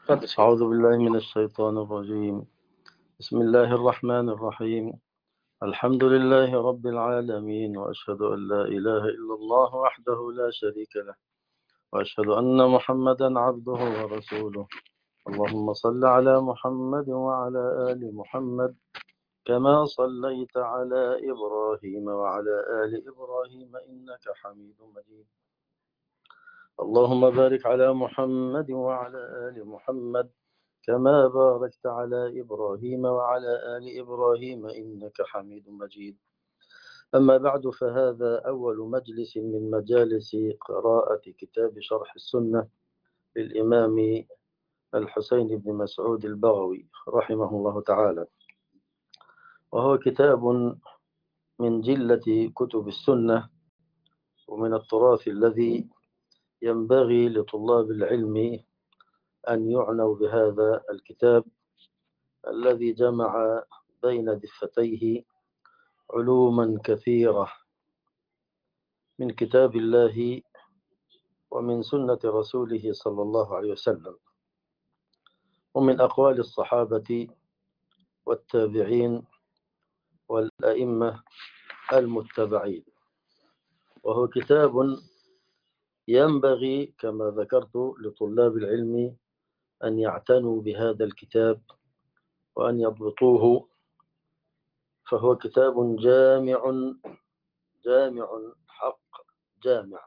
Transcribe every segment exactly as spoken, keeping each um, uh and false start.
أعوذ بالله من الشيطان الرجيم. بسم الله الرحمن الرحيم. الحمد لله رب العالمين، وأشهد أن لا إله إلا الله وحده لا شريك له، وأشهد أن محمدا عبده ورسوله. اللهم صل على محمد وعلى آل محمد كما صليت على إبراهيم وعلى آل إبراهيم إنك حميد مجيد. اللهم بارك على محمد وعلى آل محمد كما باركت على إبراهيم وعلى آل إبراهيم إنك حميد مجيد. أما بعد، فهذا أول مجلس من مجالس قراءة كتاب شرح السنة للإمام الحسين بن مسعود البغوي رحمه الله تعالى، وهو كتاب من جلة كتب السنة ومن التراث الذي ينبغي لطلاب العلم أن يعنوا بهذا الكتاب الذي جمع بين دفتيه علوما كثيرة من كتاب الله ومن سنة رسوله صلى الله عليه وسلم، ومن أقوال الصحابة والتابعين والأئمة المتبعين. وهو كتاب ينبغي كما ذكرت لطلاب العلم أن يعتنوا بهذا الكتاب وأن يضبطوه، فهو كتاب جامع جامع حق جامع،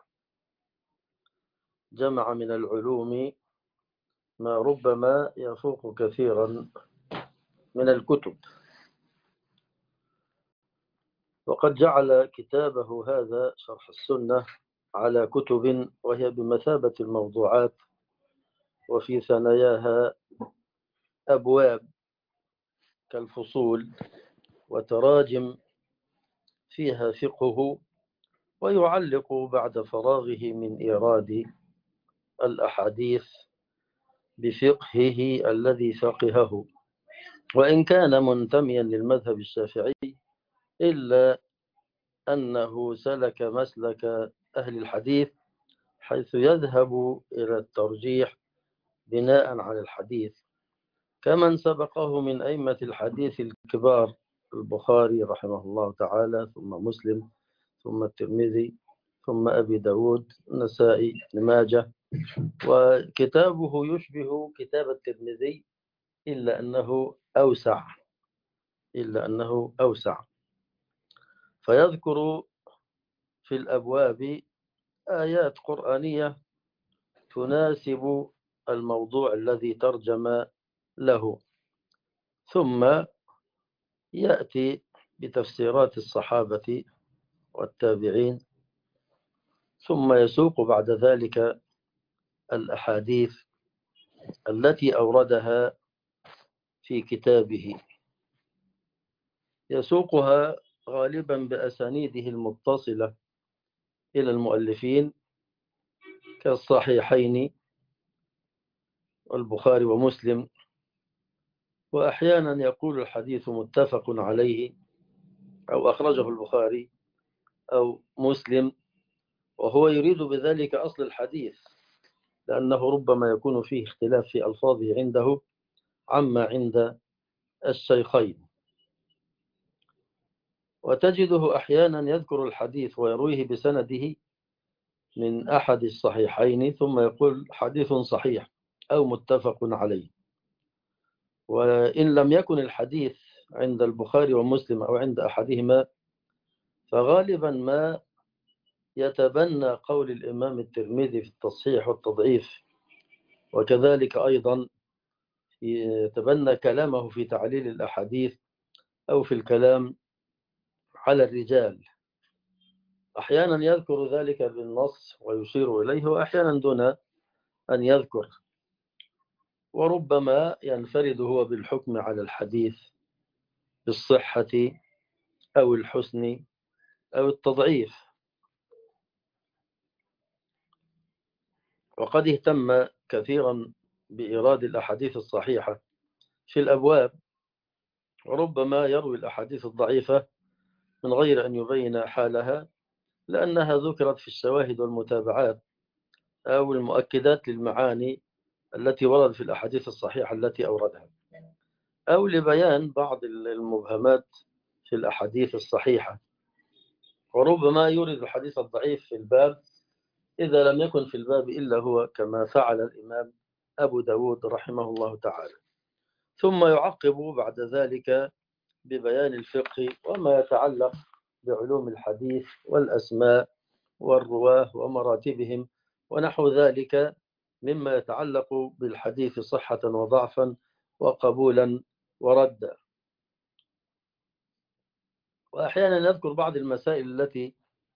جمع من العلوم ما ربما يفوق كثيرا من الكتب. وقد جعل كتابه هذا شرح السنة على كتب وهي بمثابة الموضوعات، وفي ثناياها أبواب كالفصول وتراجم فيها فقه، ويعلق بعد فراغه من إيراد الأحاديث بفقهه الذي فقهه. وإن كان منتميا للمذهب الشافعي إلا أنه سلك مسلك أهل الحديث، حيث يذهب إلى الترجيح بناء على الحديث، كمن سبقه من أئمة الحديث الكبار: البخاري رحمه الله تعالى، ثم مسلم، ثم الترمذي، ثم أبي داود، النسائي، ابن ماجه. وكتابه يشبه كتاب الترمذي إلا أنه أوسع إلا أنه أوسع فيذكر في الأبواب آيات قرآنية تناسب الموضوع الذي ترجم له، ثم يأتي بتفسيرات الصحابة والتابعين، ثم يسوق بعد ذلك الأحاديث التي أوردها في كتابه، يسوقها غالبا بأسانيده المتصلة إلى المؤلفين كالصحيحين والبخاري ومسلم، وأحيانا يقول الحديث متفق عليه أو أخرجه البخاري أو مسلم، وهو يريد بذلك أصل الحديث، لأنه ربما يكون فيه اختلاف في ألفاظه عنده عما عند الشيخين. وتجده أحيانا يذكر الحديث ويرويه بسنده من أحد الصحيحين، ثم يقول حديث صحيح أو متفق عليه. وإن لم يكن الحديث عند البخاري ومسلم أو عند أحدهما، فغالبا ما يتبنى قول الإمام الترمذي في التصحيح والتضعيف، وكذلك أيضا يتبنى كلامه في تعليل الأحاديث أو في الكلام على الرجال. أحيانا يذكر ذلك بالنص ويشير إليه، وأحيانا دون أن يذكر، وربما ينفرد هو بالحكم على الحديث بالصحة أو الحسن أو التضعيف. وقد اهتم كثيرا بإيراد الأحاديث الصحيحة في الأبواب، وربما يروي الأحاديث الضعيفة من غير أن يبين حالها، لأنها ذكرت في الشواهد والمتابعات أو المؤكدات للمعاني التي وردت في الأحاديث الصحيحة التي أوردها، أو لبيان بعض المبهمات في الأحاديث الصحيحة. وربما يورد الحديث الضعيف في الباب إذا لم يكن في الباب إلا هو، كما فعل الإمام أبو داود رحمه الله تعالى. ثم يعقب بعد ذلك ببيان الفقه وما يتعلق بعلوم الحديث والأسماء والرواه ومراتبهم ونحو ذلك مما يتعلق بالحديث صحة وضعفا وقبولا وردا. وأحيانا نذكر بعض المسائل التي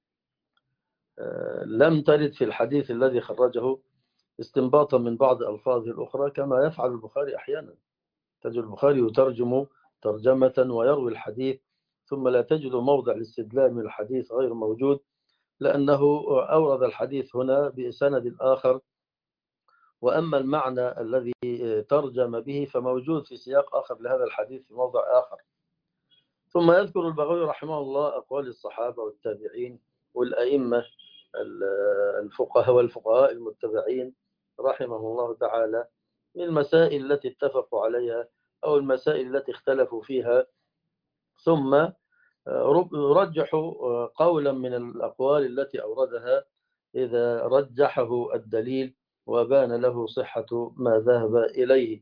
لم ترد في الحديث الذي خرجه استنباطا من بعض ألفاظه الأخرى، كما يفعل البخاري أحيانا. تجد البخاري يترجم ترجمة ويروي الحديث ثم لا تجد موضع الاستدلال من الحديث غير موجود، لأنه أورد الحديث هنا بسند آخر، وأما المعنى الذي ترجم به فموجود في سياق آخر لهذا الحديث في موضع آخر. ثم يذكر البغوي رحمه الله أقوال الصحابة والتابعين والأئمة الفقهاء والفقهاء المتبعين رحمه الله تعالى من المسائل التي اتفقوا عليها أو المسائل التي اختلفوا فيها، ثم رجحوا قولا من الأقوال التي أوردها إذا رجحه الدليل وبان له صحة ما ذهب إليه.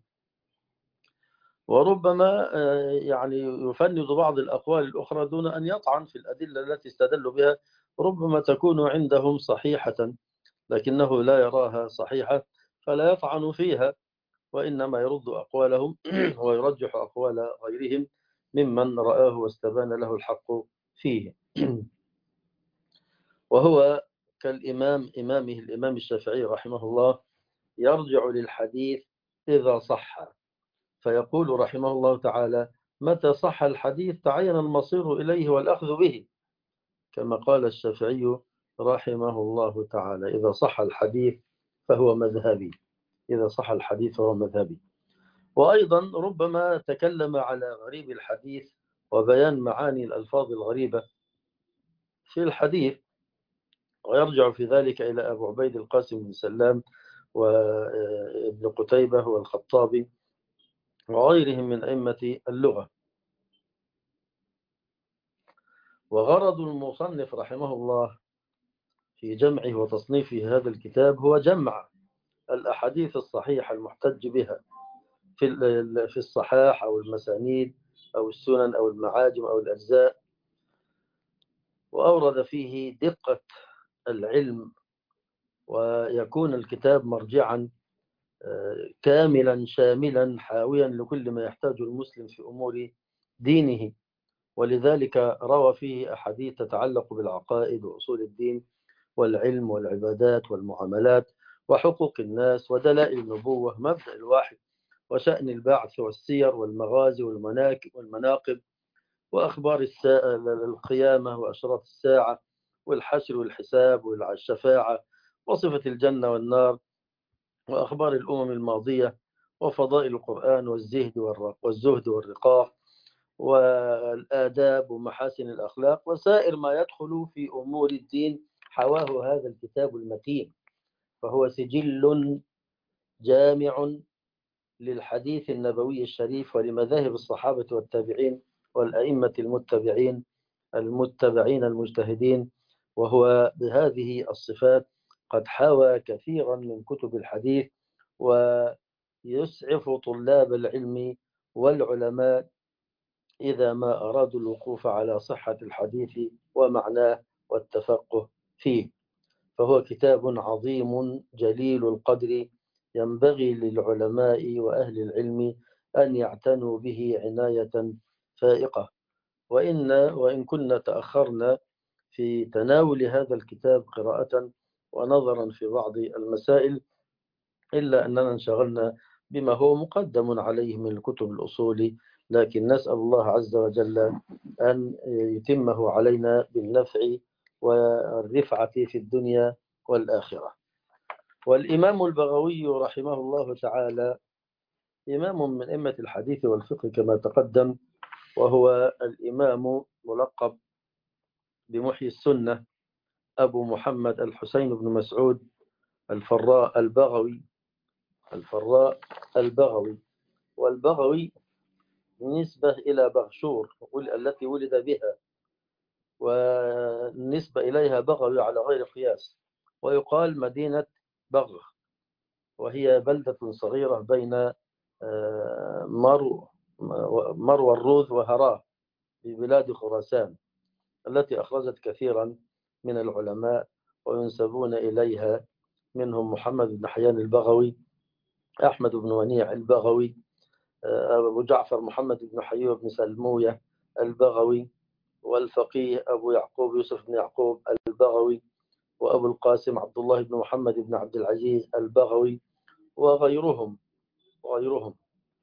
وربما يعني يفند بعض الأقوال الأخرى دون أن يطعن في الأدلة التي استدلوا بها، ربما تكون عندهم صحيحة لكنه لا يراها صحيحة فلا يطعن فيها، وإنما يرد أقوالهم ويرجح أقوال غيرهم ممن رآه واستبان له الحق فيه. وهو كالإمام إمامه الإمام الشافعي رحمه الله يرجع للحديث إذا صح، فيقول رحمه الله تعالى: متى صح الحديث تعين المصير إليه والأخذ به، كما قال الشافعي رحمه الله تعالى: إذا صح الحديث فهو مذهبي، إذا صح الحديث فهو مذهبي. وأيضا ربما تكلم على غريب الحديث وبيان معاني الألفاظ الغريبة في الحديث، ويرجع في ذلك إلى أبو عبيد القاسم بن سلام وابن قتيبة والخطابي وغيرهم من أئمة اللغة. وغرض المصنف رحمه الله في جمعه وتصنيفه هذا الكتاب هو جمع الأحاديث الصحيحة المحتج بها في في الصحاح أو المسانيد أو السنن أو المعاجم أو الأجزاء، وأورد فيه دقة العلم، ويكون الكتاب مرجعا كاملا شاملا حاويا لكل ما يحتاج المسلم في أمور دينه. ولذلك روى فيه أحاديث تتعلق بالعقائد وأصول الدين والعلم والعبادات والمعاملات وحقوق الناس ودلائل النبوة، مبدأ الواحد، وشأن البعث والسير والمغازي والمناقب وأخبار القيامة وأشراط الساعة والحشر والحساب والشفاعة وصفة الجنة والنار وأخبار الأمم الماضية وفضائل القرآن والزهد والزهد والرقاق والآداب ومحاسن الأخلاق وسائر ما يدخل في أمور الدين حواه هذا الكتاب المتين. فهو سجل جامع للحديث النبوي الشريف ولمذاهب الصحابة والتابعين والأئمة المتبعين المتبعين المجتهدين، وهو بهذه الصفات قد حوى كثيرا من كتب الحديث، ويسعف طلاب العلم والعلماء إذا ما أرادوا الوقوف على صحة الحديث ومعناه والتفقه فيه. فهو كتاب عظيم جليل القدر، ينبغي للعلماء وأهل العلم أن يعتنوا به عناية فائقة. وإن, وإن كنا تأخرنا في تناول هذا الكتاب قراءة ونظرا في بعض المسائل، إلا أننا انشغلنا بما هو مقدم عليه من الكتب الأصول، لكن نسأل الله عز وجل أن يتمه علينا بالنفع والرفعة في الدنيا والآخرة. والإمام البغوي رحمه الله تعالى إمام من أئمة الحديث والفقه كما تقدم، وهو الإمام ملقب بمحيي السنة أبو محمد الحسين بن مسعود الفراء البغوي الفراء البغوي. والبغوي نسبة إلى بغشور التي ولد بها، والنسبة إليها بغوي على غير قياس. ويقال مدينة بغ، وهي بلدة صغيرة بين مرو مرو الروذ وهراه في بلاد خراسان، التي أخرجت كثيرا من العلماء وينسبون إليها، منهم محمد بن حيان البغوي، أحمد بن ونيع البغوي، أبو جعفر محمد بن حيوة بن سلموية البغوي، والفقيه أبو يعقوب يوسف بن يعقوب البغوي، وأبو القاسم عبد الله بن محمد بن عبد العزيز البغوي، وغيرهم وغيرهم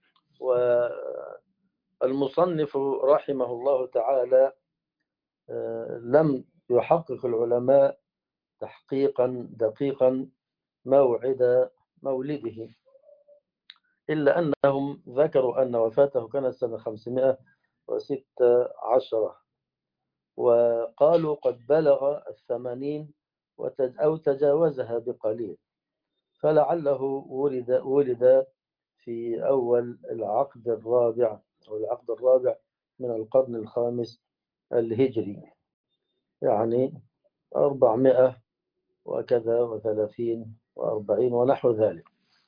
والمصنف رحمه الله تعالى لم يحقق العلماء تحقيقا دقيقا موعد مولده، إلا أنهم ذكروا أن وفاته كانت سنة خمسمائة وستة عشر، وقالوا قد بلغ الثمانين أو تجاوزها بقليل، فلعله ولد ولد في أول العقد الرابع أو العقد الرابع من القرن الخامس الهجري، يعني أربعمائة وكذا وثلاثين وأربعين ونحو ذلك.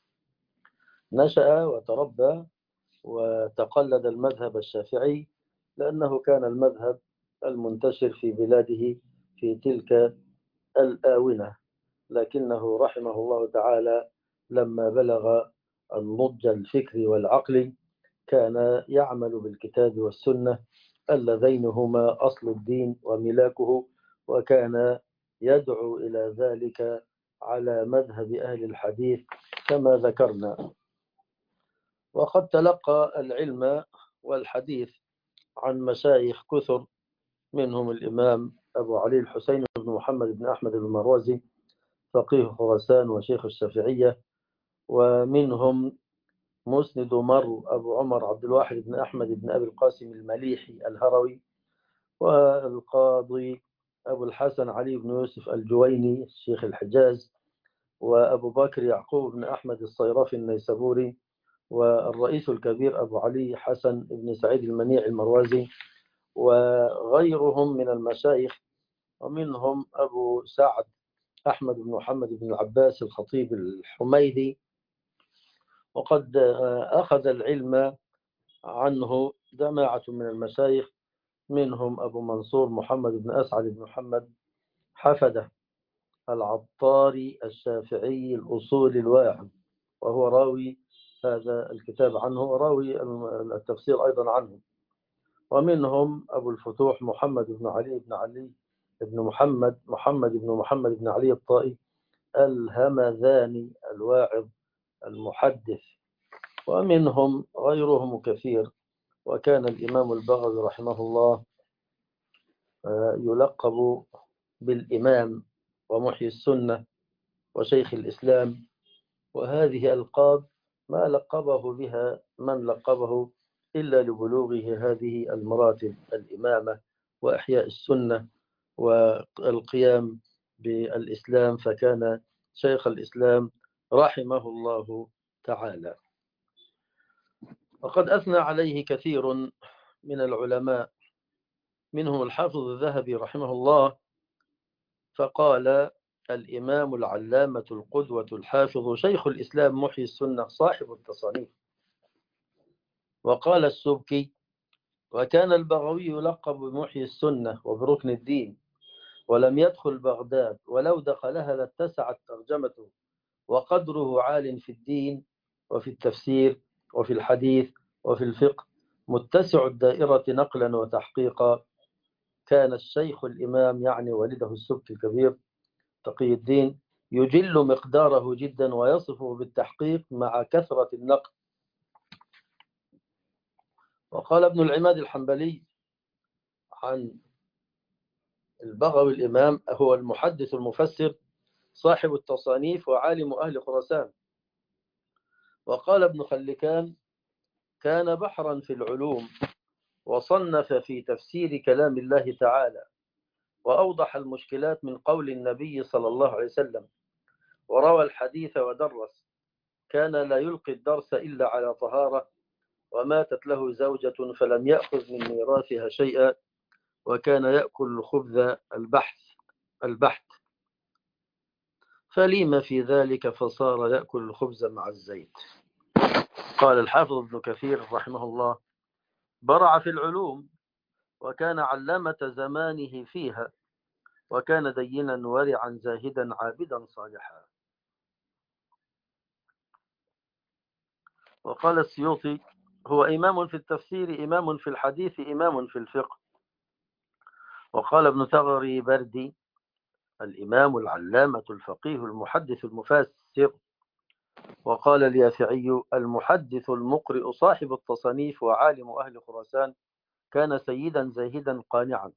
نشأ وتربى وتقلد المذهب الشافعي، لأنه كان المذهب المنتشر في بلاده في تلك الآونة، لكنه رحمه الله تعالى لما بلغ النضج الفكري والعقلي كان يعمل بالكتاب والسنة اللذين هما أصل الدين وملاكه، وكان يدعو إلى ذلك على مذهب أهل الحديث كما ذكرنا. وقد تلقى العلم والحديث عن مشايخ كثر، منهم الإمام أبو علي الحسين بن محمد بن أحمد المروزي فقيه خراسان وشيخ الشافعية، ومنهم مسند مر أبو عمر عبد الواحد بن أحمد بن أبي القاسم المليحي الهروي، والقاضي أبو الحسن علي بن يوسف الجويني شيخ الحجاز، وأبو بكر يعقوب بن أحمد الصيرافي النيسابوري، والرئيس الكبير أبو علي حسن بن سعيد المنيع المروزي، وغيرهم من المشايخ، ومنهم أبو سعد أحمد بن محمد بن العباس الخطيب الحميدي. وقد أخذ العلم عنه جماعة من المشايخ، منهم أبو منصور محمد بن أسعد بن محمد حفدة العطاري الشافعي الأصول الواعظ، وهو راوي هذا الكتاب عنه وراوي التفسير أيضا عنه. ومنهم أبو الفتوح محمد بن علي بن علي بن محمد محمد بن محمد بن علي الطائي الهمذاني الواعظ المحدث، ومنهم غيرهم كثير. وكان الإمام البغوي رحمه الله يلقب بالإمام ومحيي السنة وشيخ الإسلام، وهذه ألقاب ما لقبه بها من لقبه إلا لبلوغه هذه المراتب: الإمامة وإحياء السنة والقيام بالإسلام، فكان شيخ الإسلام رحمه الله تعالى. وقد أثنى عليه كثير من العلماء، منهم الحافظ الذهبي رحمه الله، فقال: الإمام العلامة القدوة الحافظ شيخ الإسلام محيي السنة صاحب التصانيف. وقال السبكي: وكان البغوي يلقب بمحيي السنة وبركن الدين، ولم يدخل بغداد، ولو دخلها لاتسعت ترجمته، وقدره عال في الدين وفي التفسير وفي الحديث وفي الفقه، متسع الدائرة نقلا وتحقيقا. كان الشيخ الإمام، يعني والده السبكي الكبير تقي الدين، يجل مقداره جدا ويصفه بالتحقيق مع كثرة النقل. وقال ابن العماد الحنبلي عن البغوي الإمام: هو المحدث المفسر صاحب التصانيف وعالم أهل خراسان. وقال ابن خلكان: كان بحرا في العلوم، وصنف في تفسير كلام الله تعالى، وأوضح المشكلات من قول النبي صلى الله عليه وسلم، وروى الحديث ودرس، كان لا يلقي الدرس إلا على طهارة، وماتت له زوجة فلم يأخذ من ميراثها شيئا، وكان يأكل الخبز البحث البحث فليم في ذلك فصار يأكل الخبز مع الزيت. قال الحافظ ابن كثير رحمه الله: برع في العلوم، وكان علامة زمانه فيها، وكان دينا ورعا زاهدا عابدا صالحا. وقال السيوطي: هو إمام في التفسير، إمام في الحديث، إمام في الفقه. وقال ابن ثغري بردي: الإمام العلامة الفقيه المحدث المفسر. وقال اليافعي: المحدث المقرئ صاحب التصانيف وعالم أهل خراسان، كان سيدا زاهدا قانعا.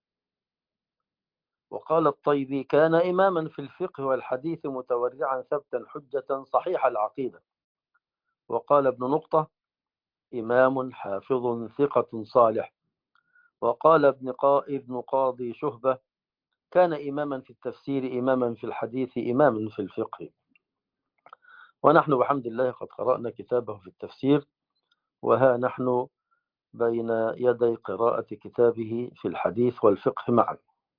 وقال الطيبي: كان إماما في الفقه والحديث متورعا ثبتا حجة صحيح العقيدة. وقال ابن نقطة: إمام حافظ ثقة صالح. وقال ابن ابن قاضي شهبة: كان إماما في التفسير، إماما في الحديث، إماما في الفقه. ونحن بحمد الله قد قرأنا كتابه في التفسير، وها نحن بين يدي قراءة كتابه في الحديث والفقه معا.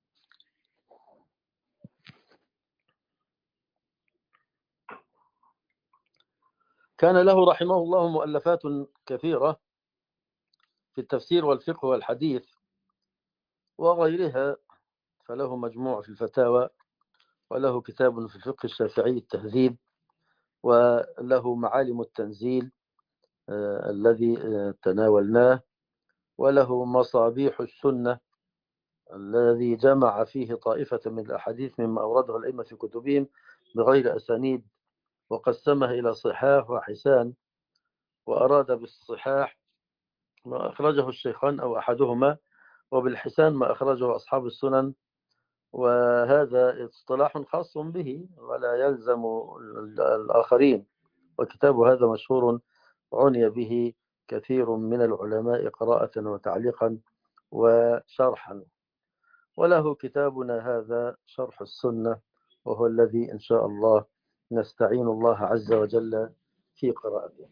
كان له رحمه الله مؤلفات كثيرة في التفسير والفقه والحديث وغيرها، فله مجموع في الفتاوى، وله كتاب في الفقه الشافعي التهذيب، وله معالم التنزيل آه الذي آه تناولناه، وله مصابيح السنة الذي جمع فيه طائفة من الأحاديث مما أورده الأئمة في كتبهم بغير أسانيد، وقسمها إلى صحاح وحسان، وأراد بالصحاح ما أخرجه الشيخان أو أحدهما، وبالحسان ما أخرجه أصحاب السنن. وهذا اصطلاح خاص به ولا يلزم الآخرين، وكتاب هذا مشهور عني به كثير من العلماء قراءة وتعليقا وشرحا. وله كتابنا هذا شرح السنة، وهو الذي إن شاء الله نستعين الله عز وجل في قراءته.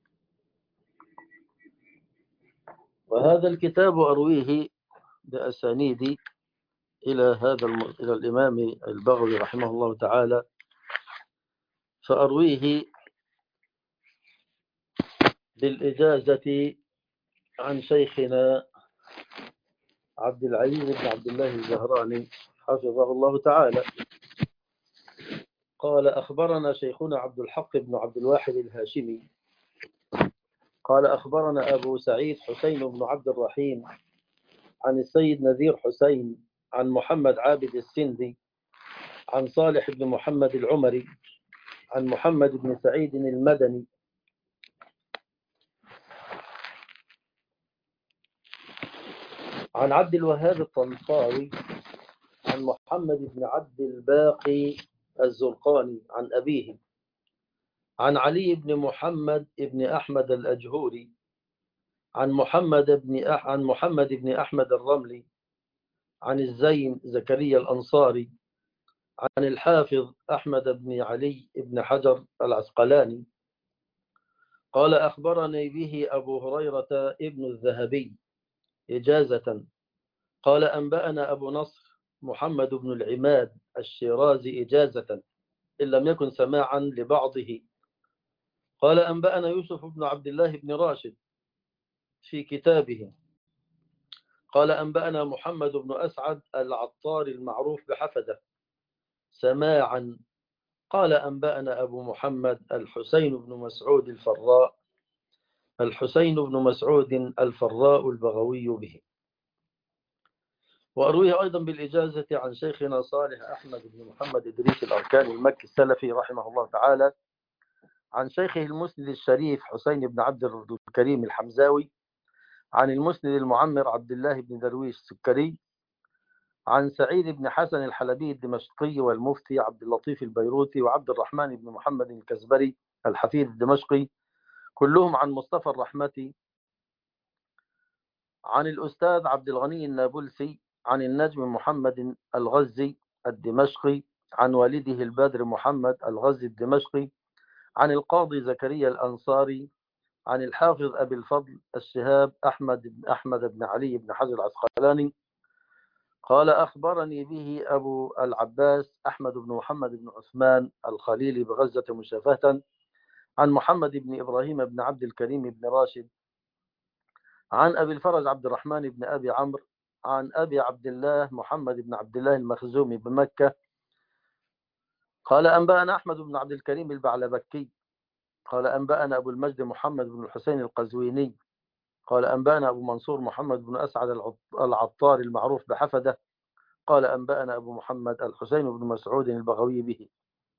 وهذا الكتاب أرويه بأسانيدي إلى هذا الم... إلى الإمام البغوي رحمه الله تعالى، فأرويه بالإجازة عن شيخنا عبد العزيز بن عبد الله الزهراني حفظه الله تعالى. قال: أخبرنا شيخنا عبد الحق بن عبد الواحد الهاشمي قال: أخبرنا أبو سعيد حسين بن عبد الرحيم عن السيد نذير حسين عن محمد عابد السندي عن صالح بن محمد العمري عن محمد بن سعيد المدني عن عبد الوهاب الطنطاوي عن محمد بن عبد الباقي الزرقاني عن أبيه عن علي بن محمد بن أحمد الأجهوري عن محمد بن أح عن محمد بن أحمد الرملي عن الزين زكريا الأنصاري عن الحافظ أحمد بن علي بن حجر العسقلاني قال: أخبرني به أبو هريرة ابن الذهبي إجازة قال: أنبأنا أبو نصر محمد بن العماد الشيرازي إجازة إن لم يكن سماعا لبعضه قال: أنبأنا يوسف بن عبد الله بن راشد في كتابه قال: أنبأنا محمد بن أسعد العطار المعروف بحفدة سماعا قال: أنبأنا أبو محمد الحسين بن مسعود الفراء الحسين بن مسعود الفراء البغوي به. وأرويه أيضا بالإجازة عن شيخنا صالح أحمد بن محمد إدريس الأركان المكي السلفي رحمه الله تعالى عن شيخه المسند الشريف حسين بن عبد الكريم الحمزاوي عن المسند المعمر عبد الله بن درويش السكري عن سعيد بن حسن الحلبي الدمشقي والمفتي عبد اللطيف البيروتي وعبد الرحمن بن محمد الكزبري الحفيد الدمشقي كلهم عن مصطفى الرحمتي عن الأستاذ عبد الغني النابلسي عن النجم محمد الغزي الدمشقي عن والده البدر محمد الغزي الدمشقي عن القاضي زكريا الأنصاري عن الحافظ أبي الفضل الشهاب أحمد أحمد بن علي بن حجر العسقلاني قال أخبرني به أبو العباس أحمد بن محمد بن عثمان الخليلي بغزة مشافهة عن محمد بن إبراهيم بن عبد الكريم بن راشد عن أبي الفرج عبد الرحمن بن أبي عمرو عن أبي عبد الله محمد بن عبد الله المخزومي بمكة قال أنبأنا أحمد بن عبد الكريم البعلبكي قال أنبأنا أبو المجد محمد بن الحسين القزويني قال أنبأنا أبو منصور محمد بن أسعد العطار المعروف بحفدة قال أنبأنا أبو محمد الحسين بن مسعود البغوي به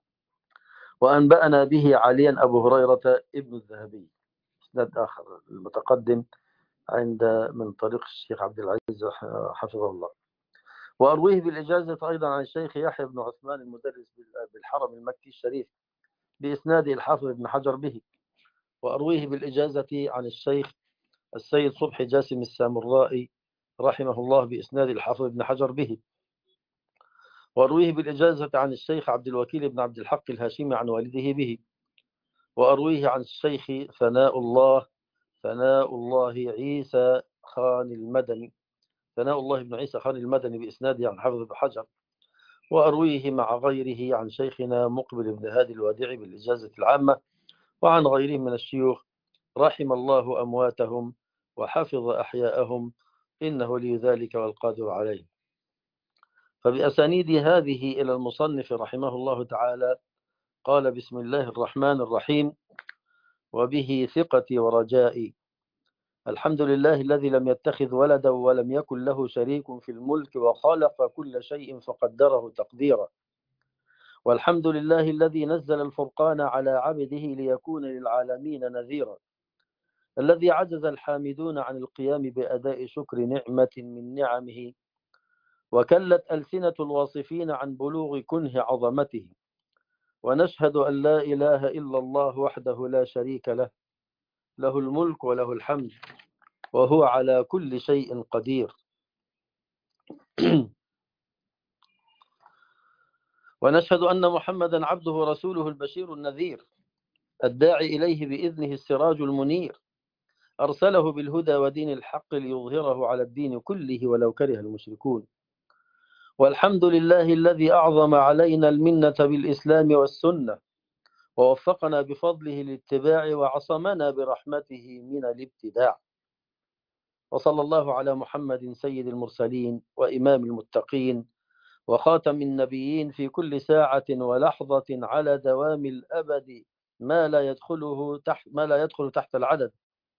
وأنبأنا به عليا أبو هريرة ابن الذهبي. إسناد آخر المتقدم عند من طريق الشيخ عبد العزيز حفظه الله. وأرويه بالإجازة أيضا عن الشيخ يحيى بن عثمان المدرس بالحرم المكي الشريف بإسناد الحافظ بن حجر به. وأرويه بالإجازة عن الشيخ السيد صبحي جاسم السامرائي رحمه الله بإسناد الحافظ بن حجر به. وأرويه بالإجازة عن الشيخ عبد الوكيل بن عبد الحق الهاشمي عن والده به. وأرويه عن الشيخ ثناء الله ثناء الله عيسى خان المدني ثناء الله بن عيسى خان المدني بإسناده عن حافظ بن حجر. وأرويه مع غيره عن شيخنا مقبل بن هادي الوادعي بالإجازة العامة وعن غيرهم من الشيوخ رحم الله أمواتهم وحفظ أحياءهم إنه ولي ذلك والقادر عليه. فبأسانيد هذه إلى المصنف رحمه الله تعالى قال بسم الله الرحمن الرحيم وبه ثقتي ورجائي. الحمد لله الذي لم يتخذ ولدا ولم يكن له شريك في الملك وخلق كل شيء فقدره تقديرا. والحمد لله الذي نزل الفرقان على عبده ليكون للعالمين نذيرا. الذي عجز الحامدون عن القيام بأداء شكر نعمة من نعمه وكلت ألسنة الواصفين عن بلوغ كنه عظمته. ونشهد أن لا إله إلا الله وحده لا شريك له له الملك وله الحمد وهو على كل شيء قدير. ونشهد أن محمدا عبده ورسوله البشير النذير الداعي إليه بإذنه السراج المنير أرسله بالهدى ودين الحق ليظهره على الدين كله ولو كره المشركون. والحمد لله الذي أعظم علينا المنة بالإسلام والسنة ووفقنا بفضله للاتباع وعصمنا برحمته من الابتداع. وصلى الله على محمد سيد المرسلين وإمام المتقين وخاتم النبيين في كل ساعة ولحظة على دوام الأبد ما لا يدخله تحت ما لا يدخل تحت العدد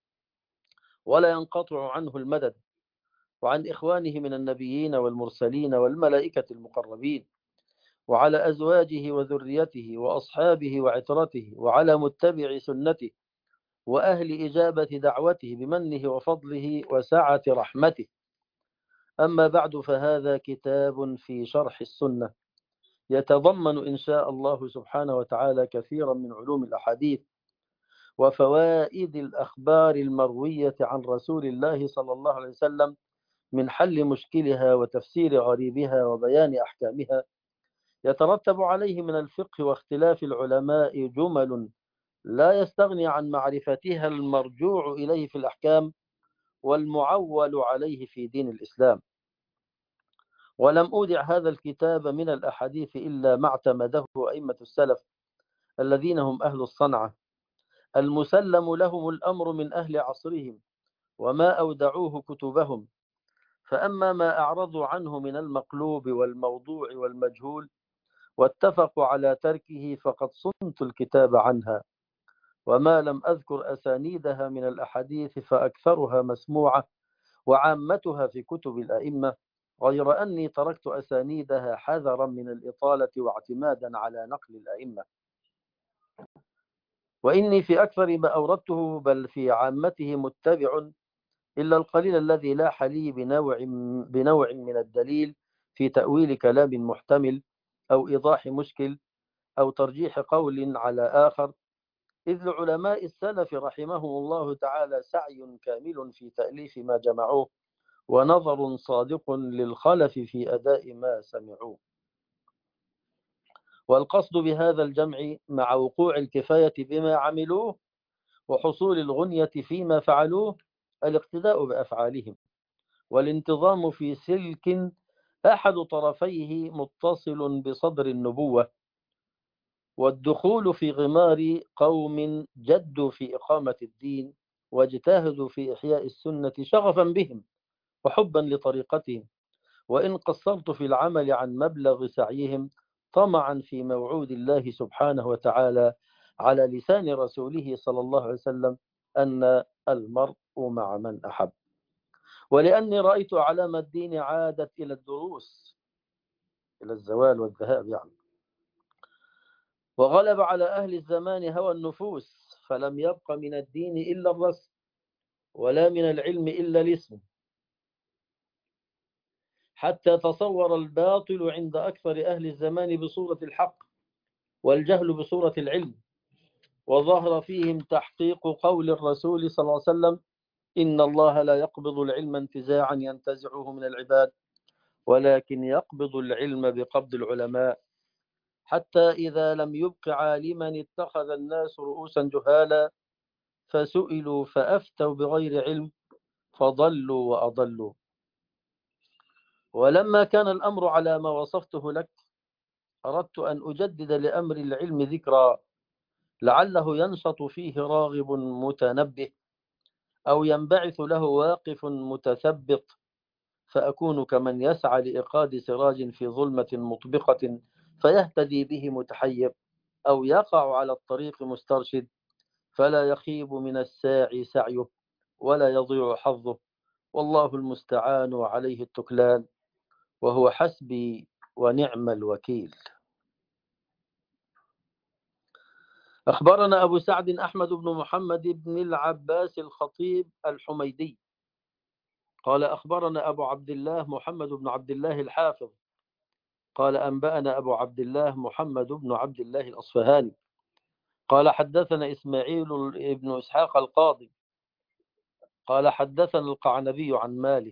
ولا ينقطع عنه المدد. وعن إخوانه من النبيين والمرسلين والملائكة المقربين وعلى أزواجه وذريته وأصحابه وعترته وعلى متبع سنته وأهل إجابة دعوته بمنه وفضله وسعة رحمته. أما بعد فهذا كتاب في شرح السنة يتضمن إن شاء الله سبحانه وتعالى كثيرا من علوم الأحاديث وفوائد الأخبار المروية عن رسول الله صلى الله عليه وسلم من حل مشكلها وتفسير غريبها وبيان أحكامها. يترتب عليه من الفقه واختلاف العلماء جمل لا يستغني عن معرفتها المرجوع إليه في الأحكام والمعول عليه في دين الإسلام. ولم أودع هذا الكتاب من الأحاديث إلا ما اعتمده أئمة السلف الذين هم أهل الصنعة المسلم لهم الأمر من أهل عصرهم وما أودعوه كتبهم. فأما ما أعرضوا عنه من المقلوب والموضوع والمجهول واتفقوا على تركه فقد صنت الكتاب عنها. وما لم أذكر أسانيدها من الأحاديث فأكثرها مسموعة وعامتها في كتب الأئمة غير أني تركت أسانيدها حذرا من الإطالة واعتمادا على نقل الأئمة. وإني في أكثر ما أوردته بل في عامته متبع إلا القليل الذي لاح لي بنوع, بنوع من الدليل في تأويل كلام محتمل أو إيضاح مشكل أو ترجيح قول على آخر. إذ لعلماء السلف رحمهم الله تعالى سعي كامل في تأليف ما جمعوه ونظر صادق للخلف في أداء ما سمعوه. والقصد بهذا الجمع مع وقوع الكفاية بما عملوه وحصول الغنية فيما فعلوه الاقتداء بأفعالهم، والانتظام في سلك أحد طرفيه متصل بصدر النبوة، والدخول في غمار قوم جدوا في إقامة الدين واجتهدوا في إحياء السنة شغفا بهم وحبا لطريقتهم، وإن قصرت في العمل عن مبلغ سعيهم طمعا في موعود الله سبحانه وتعالى على لسان رسوله صلى الله عليه وسلم أن المرء مع من أحب. ولأني رأيت أعلام الدين عادت إلى الدروس، إلى الزوال والذهاب يعني، وغلب على أهل الزمان هوى النفوس، فلم يبق من الدين إلا الرسم، ولا من العلم إلا الاسم، حتى تصور الباطل عند أكثر أهل الزمان بصورة الحق، والجهل بصورة العلم، وظهر فيهم تحقيق قول الرسول صلى الله عليه وسلم: إن الله لا يقبض العلم انتزاعا ينتزعه من العباد، ولكن يقبض العلم بقبض العلماء، حتى إذا لم يبق عالما اتخذ الناس رؤوسا جهالا، فسئلوا فأفتوا بغير علم فضلوا وأضلوا. ولما كان الأمر على ما وصفته لك، أردت أن أجدد لأمر العلم ذكرى، لعله ينشط فيه راغب متنبه، أو ينبعث له واقف متثبط، فأكون كمن يسعى لإيقاد سراج في ظلمة مطبقة فيهتدي به متحير، أو يقع على الطريق مسترشد، فلا يخيب من الساعي سعيه ولا يضيع حظه، والله المستعان وعليه التكلان، وهو حسبي ونعم الوكيل. أخبرنا أبو سعد أحمد بن محمد بن العباس الخطيب الحميدي قال أخبرنا أبو عبد الله محمد بن عبد الله الحافظ قال أنبأنا أبو عبد الله محمد بن عبد الله الأصفهاني قال حدثنا إسماعيل بن إسحاق القاضي قال حدثنا القعنبي عن مالك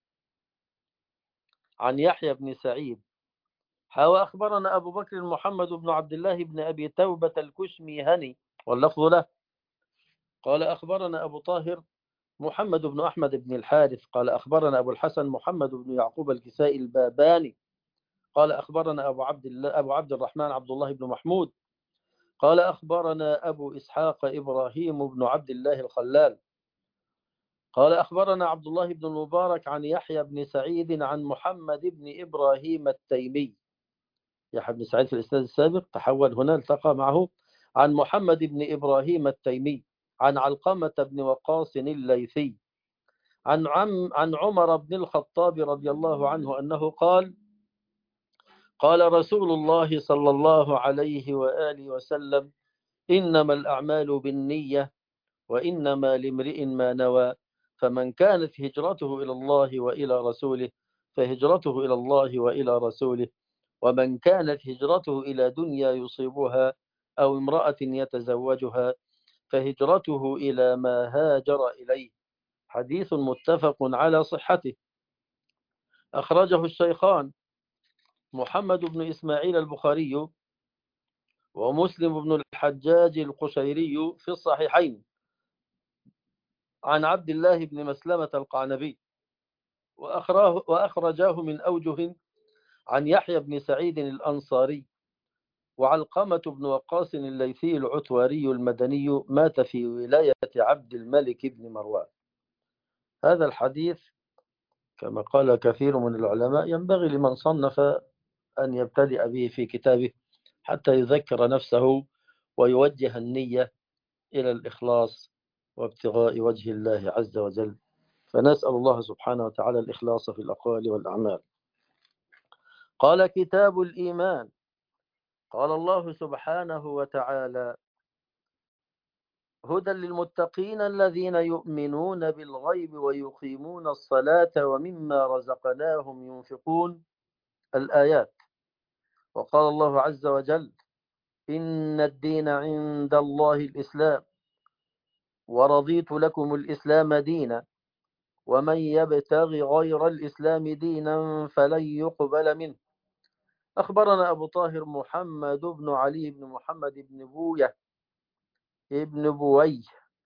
عن يحيى بن سعيد حاوى أخبرنا أبو بكر محمد بن عبد الله بن أبي توبة الكشميهني واللفظ له قال أخبرنا أبو طاهر محمد بن أحمد بن الحارث قال أخبرنا أبو الحسن محمد بن يعقوب الكسائي الباباني قال أخبرنا أبو عبد الله أبو عبد الرحمن عبد الله بن محمود قال أخبرنا أبو إسحاق إبراهيم بن عبد الله الخلال قال أخبرنا عبد الله بن المبارك عن يحيى بن سعيد عن محمد بن إبراهيم التيمي. يحيى بن سعيد في الإسناد السابق تحول هنا التقى معه عن محمد بن إبراهيم التيمي عن علقمة بن وقاص الليثي عن عم عن عمر بن الخطاب رضي الله عنه أنه قال: قال رسول الله صلى الله عليه وآله وسلم: إنما الأعمال بالنية وإنما لامرئ ما نوى، فمن كانت هجرته إلى الله وإلى رسوله فهجرته إلى الله وإلى رسوله، ومن كانت هجرته إلى دنيا يصيبها أو امرأة يتزوجها فهجرته إلى ما هاجر إليه. حديث متفق على صحته، أخرجه الشيخان محمد بن إسماعيل البخاري ومسلم بن الحجاج القشيري في الصحيحين عن عبد الله بن مسلمة القعنبي، وأخرجاه من أوجه عن يحيى بن سعيد الأنصاري وعلقمة بن وقاص الليثي العتواري المدني مات في ولاية عبد الملك بن مروان. هذا الحديث كما قال كثير من العلماء ينبغي لمن صنف أن يبتدئ به في كتابه حتى يذكر نفسه ويوجه النية إلى الإخلاص وابتغاء وجه الله عز وجل، فنسأل الله سبحانه وتعالى الإخلاص في الأقوال والأعمال. قال: كتاب الإيمان. قال الله سبحانه وتعالى: هدى للمتقين الذين يؤمنون بالغيب ويقيمون الصلاة ومما رزقناهم ينفقون. الآيات. وقال الله عز وجل: إن الدين عند الله الإسلام ورضيت لكم الإسلام دينا ومن يبتغي غير الإسلام دينا فلن يقبل منه أخبرنا أبو طاهر محمد بن علي بن محمد بن بوية ابن بويه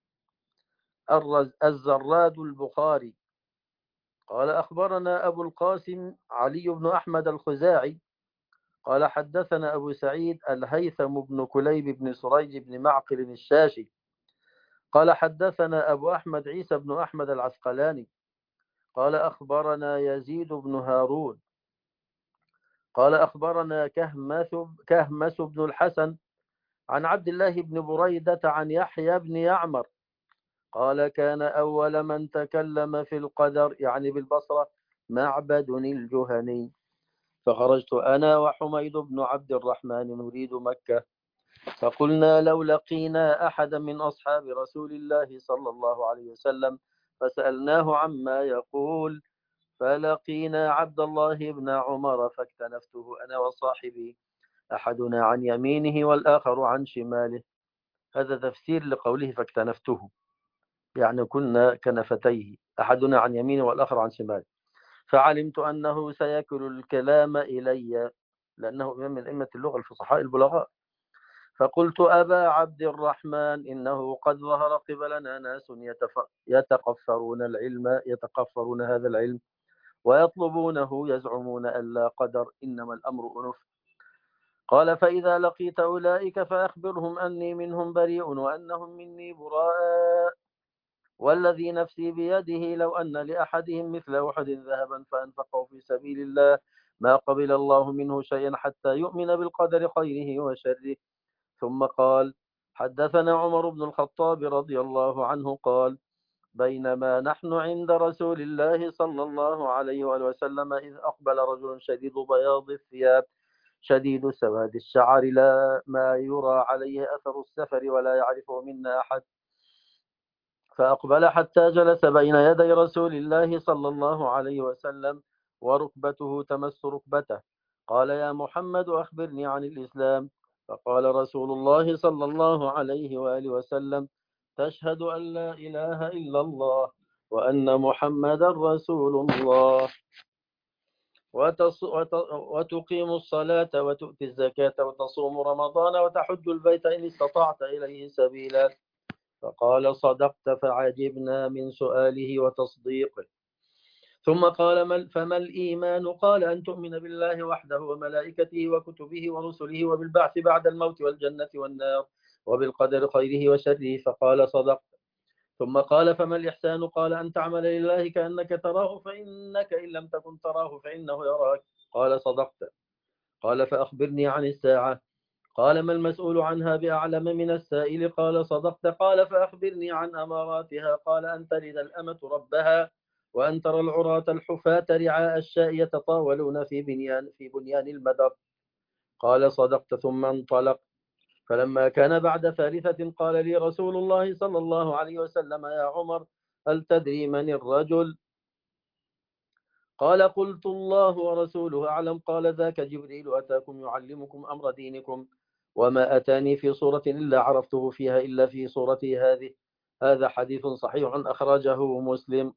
الزراد البخاري قال أخبرنا أبو القاسم علي بن أحمد الخزاعي قال حدثنا أبو سعيد الهيثم بن كليب بن سريج بن معقل الشاشي قال حدثنا أبو أحمد عيسى بن أحمد العسقلاني قال أخبرنا يزيد بن هارون قال أخبرنا كهمس, كهمس بن الحسن عن عبد الله بن بريدة عن يحيى بن يعمر قال كان أول من تكلم في القدر يعني بالبصرة معبد الجهني فخرجت أنا وحميد بن عبد الرحمن نريد مكة فقلنا لو لقينا أحدا من أصحاب رسول الله صلى الله عليه وسلم فسألناه عما يقول فلقينا عبد الله بن عمر فاكتنفته أنا وصاحبي أحدنا عن يمينه والآخر عن شماله. هذا تفسير لقوله فاكتنفته، يعني كنا كنفتيه أحدنا عن يمينه والآخر عن شماله، فعلمت أنه سيكل الكلام إلي لأنه إمام من أئمة اللغة الفصحاء البلغاء. فقلت أبا عبد الرحمن إنه قد ظهر قبلنا ناس يتقفرون العلم يتقفرون هذا العلم ويطلبونه يزعمون أن لا قدر إنما الأمر أنف. قال فإذا لقيت أولئك فأخبرهم أني منهم بريء وأنهم مني براء والذي نفسي بيده لو أن لأحدهم مثل أحد ذهبا فأنفقه في سبيل الله ما قبل الله منه شيئا حتى يؤمن بالقدر خيره وشره. ثم قال حدثنا عمر بن الخطاب رضي الله عنه قال بينما نحن عند رسول الله صلى الله عليه وآله وسلم إذ أقبل رجل شديد بياض الثياب شديد سواد الشعر لا ما يرى عليه أثر السفر ولا يعرفه منا أحد فأقبل حتى جلس بين يدي رسول الله صلى الله عليه وسلم وركبته تمس ركبته. قال يا محمد أخبرني عن الإسلام. فقال رسول الله صلى الله عليه وآله وسلم تشهد أن لا إله إلا الله وأن محمدا رسول الله وتقيم الصلاة وتؤتي الزكاة وتصوم رمضان وتحج البيت إن استطعت إليه سبيلا. فقال صدقت فعجبنا من سؤاله وتصديقه. ثم قال فما الإيمان؟ قال أن تؤمن بالله وحده وملائكته وكتبه ورسله وبالبعث بعد الموت والجنة والنار وبالقدر خيره وشره. فقال صدقت. ثم قال فما الإحسان؟ قال أن تعمل لله كأنك تراه فإنك إن لم تكن تراه فإنه يراك. قال صدقت. قال فأخبرني عن الساعة. قال ما المسؤول عنها بأعلم من السائل. قال صدقت. قال فأخبرني عن أماراتها. قال أن تلد الأمة ربها وأن ترى العراة الحفاة رعاء الشاء يتطاولون في بنيان في بنيان المدر. قال صدقت. ثم انطلق. فلما كان بعد ثالثة قال لي رسول الله صلى الله عليه وسلم يا عمر هل تدري من الرجل؟ قال قلت الله ورسوله أعلم. قال ذاك جبريل أتاكم يعلمكم أمر دينكم وما أتاني في صورة إلا عرفته فيها إلا في صورتي هذه. هذا حديث صحيح أخرجه مسلم.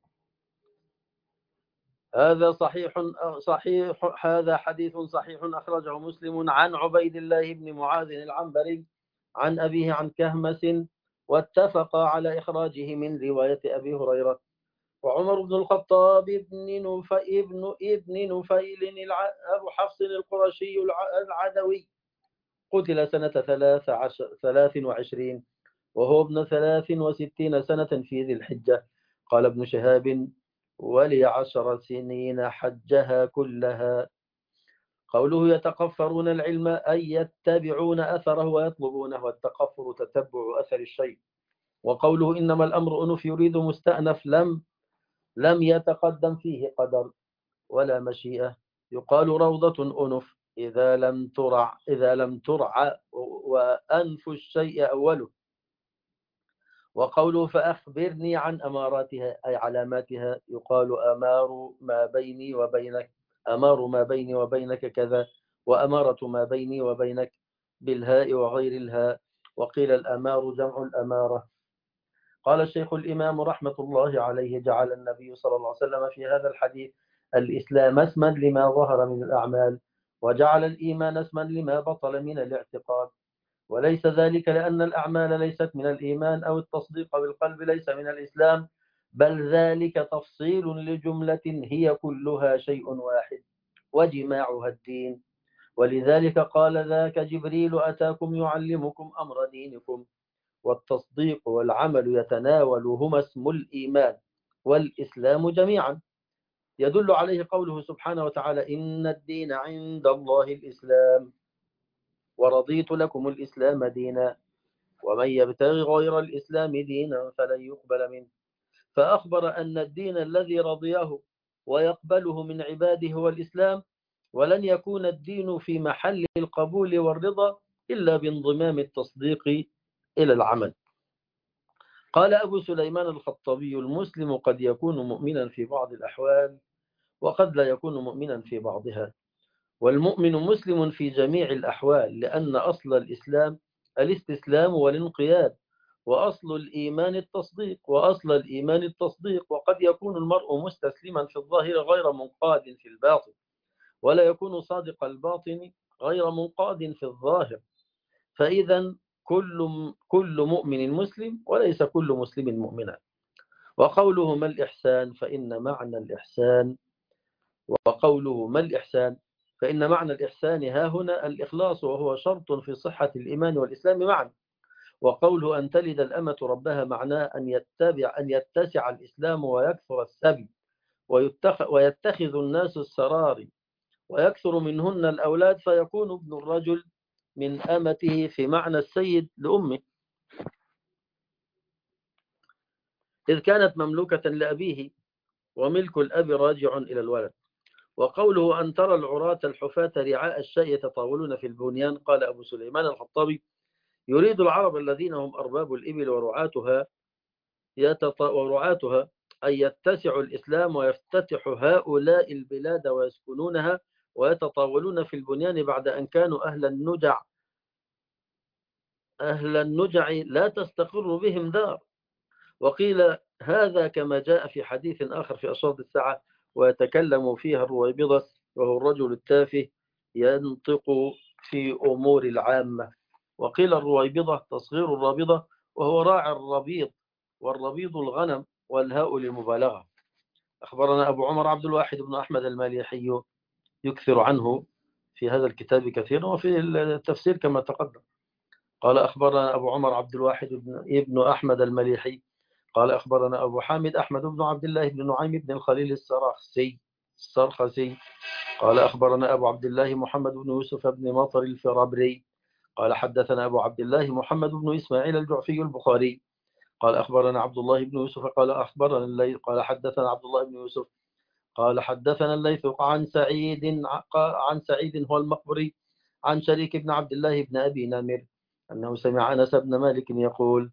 هذا صحيح صحيح هذا حديث صحيح أخرجه مسلم عن عبيد الله بن معاذ العنبري عن أبيه عن كهمس واتفق على إخراجه من رواية أبي هريرة. وعمر بن الخطاب ابن نفيل ابن ابن نفيل أبو حفص القرشي العدوي قتل سنة ثلاث, عشر ثلاث وعشرين وهو ابن ثلاث وستين سنة في ذي الحجة. قال ابن شهاب ولي عشر سنين حجها كلها. قوله يتقفرون العلم أي يتبعون أثره ويطلبونه، والتقفر تتبع أثر الشيء. وقوله إنما الأمر أنف يريد مستأنف لم لم يتقدم فيه قدر ولا مشيئة. يقال روضة أنف إذا لم ترع إذا لم ترع وأنف الشيء أوله. وقوله فأخبرني عن أماراتها أي علاماتها. يقال أمار ما بيني وبينك أمار ما بيني وبينك كذا، وأمارة ما بيني وبينك بالهاء وغير الهاء. وقيل الأمار جمع الأمارة. قال الشيخ الإمام رحمة الله عليه جعل النبي صلى الله عليه وسلم في هذا الحديث الإسلام اسما لما ظهر من الأعمال، وجعل الإيمان اسما لما بطل من الاعتقاد، وليس ذلك لأن الأعمال ليست من الإيمان أو التصديق بالقلب ليس من الإسلام، بل ذلك تفصيل لجملة هي كلها شيء واحد وجماعها الدين. ولذلك قال ذاك جبريل أتاكم يعلمكم أمر دينكم. والتصديق والعمل يتناولهما اسم الإيمان والإسلام جميعا، يدل عليه قوله سبحانه وتعالى إن الدين عند الله الإسلام ورضيت لكم الإسلام دينا ومن يبتغي غير الإسلام دينا فلن يقبل منه. فأخبر أن الدين الذي رضيه ويقبله من عباده هو الإسلام، ولن يكون الدين في محل القبول والرضا إلا بانضمام التصديق إلى العمل. قال أبو سليمان الخطابي المسلم قد يكون مؤمنا في بعض الأحوال وقد لا يكون مؤمنا في بعضها، والمؤمن مسلم في جميع الأحوال، لأن أصل الإسلام الاستسلام والانقياد، وأصل الإيمان التصديق وأصل الإيمان التصديق وقد يكون المرء مستسلما في الظاهر غير منقاد في الباطن، ولا يكون صادق الباطن غير منقاد في الظاهر. فإذا كل كل مؤمن مسلم وليس كل مسلم مؤمنا. وقوله ما الإحسان فإن معنى الإحسان وقوله ما الإحسان فإن معنى الإحسان ها هنا الإخلاص، وهو شرط في صحة الإيمان والإسلام معا. وقوله أن تلد الأمة ربها معناه أن يتبع أن يتسع الإسلام ويكثر السبي ويتخذ الناس السراري ويكثر منهن الأولاد، فيكون ابن الرجل من أمته في معنى السيد لأمه إذ كانت مملوكة لأبيه، وملك الأب راجع إلى الولد. وقوله أن ترى العراة الحفاة رعاء الشاء يتطاولون في البنيان، قال أبو سليمان الخطابي يريد العرب الذين هم أرباب الإبل ورعاتها ورعاتها أن يتسع الإسلام ويفتتح هؤلاء البلاد ويسكنونها ويتطاولون في البنيان بعد أن كانوا أهل النجع أهل النجع لا تستقر بهم دار. وقيل هذا كما جاء في حديث آخر في أشراط الساعة ويتكلم فيها الرويبضة وهو الرجل التافه ينطق في أمور العامة. وقيل الرويبضة تصغير الرابضة وهو راعي الربيض، والربيض الغنم والهاء للمبالغة. أخبرنا أبو عمر عبد الواحد بن أحمد الماليحي يكثر عنه في هذا الكتاب كثيرا وفي التفسير كما تقدم. قال أخبرنا أبو عمر عبد الواحد بن أحمد المليحي قال أخبرنا أبو حامد أحمد بن عبد الله بن نعيم بن الخليل السرخسي السرخسي قال أخبرنا أبو عبد الله محمد بن يوسف بن مطر الفرابري قال حدثنا أبو عبد الله محمد بن إسماعيل الجعفي البخاري قال أخبرنا عبد الله بن يوسف قال أخبرنا الليث قال حدثنا عبد الله بن يوسف قال حدثنا الليث عن سعيد عن سعيد هو المقبري عن شريك بن عبد الله بن أبي نمر أنه سمع أنس بن مالك يقول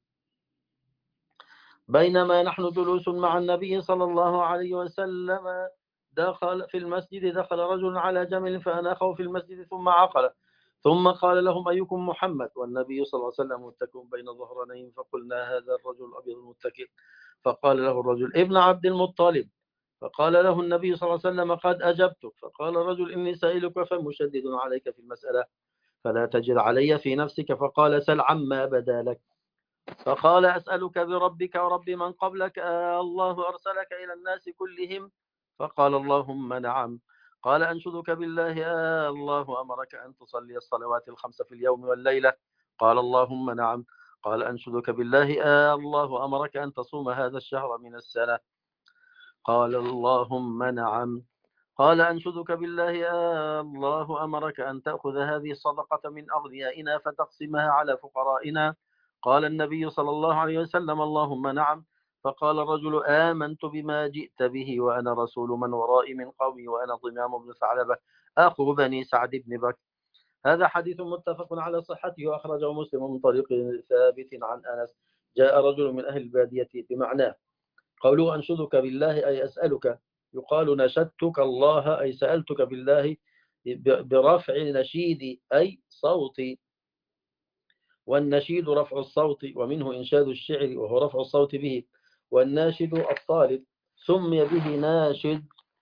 بينما نحن جلوس مع النبي صلى الله عليه وسلم دخل في المسجد دخل رجل على جمل فأناخه في المسجد ثم عقل ثم قال لهم أيكم محمد والنبي صلى الله عليه وسلم متكئ بين ظهرانين، فقلنا هذا الرجل الأبيض المتكئ، فقال له الرجل ابن عبد المطلب، فقال له النبي صلى الله عليه وسلم قد أجبتك، فقال الرجل إني سائلك فمشدد عليك في المسألة فلا تجد علي في نفسك، فقال سل عما بدا لك، فقال أسألك بربك ورب من قبلك آه الله أرسلك إلى الناس كلهم؟ فقال اللهم نعم. قال أنشدك بالله آه الله أمرك أن تصلي الصلوات الخمس في اليوم والليلة؟ قال اللهم نعم. قال أنشدك بالله آه الله أمرك أن تصوم هذا الشهر من السنة؟ قال اللهم نعم. قال أنشدك بالله آه الله أمرك أن تأخذ هذه الصدقة من أغنيائنا فتقسمها على فقرائنا؟ قال النبي صلى الله عليه وسلم اللهم نعم. فقال الرجل آمنت بما جئت به وأنا رسول من ورائي من قومي وأنا ضمام بن ثعلبة أخو بني سعد بن بكر. هذا حديث متفق على صحته وأخرجه مسلم من طريق ثابت عن أنس جاء رجل من أهل البادية بمعناه. قوله أنشدك بالله أي أسألك، يقال نشدتك الله أي سألتك بالله برفع نشيدي أي صوتي، والنشيد رفع الصوت ومنه إنشاد الشعر وهو رفع الصوت به، والناشد الطالب سمي به ناشد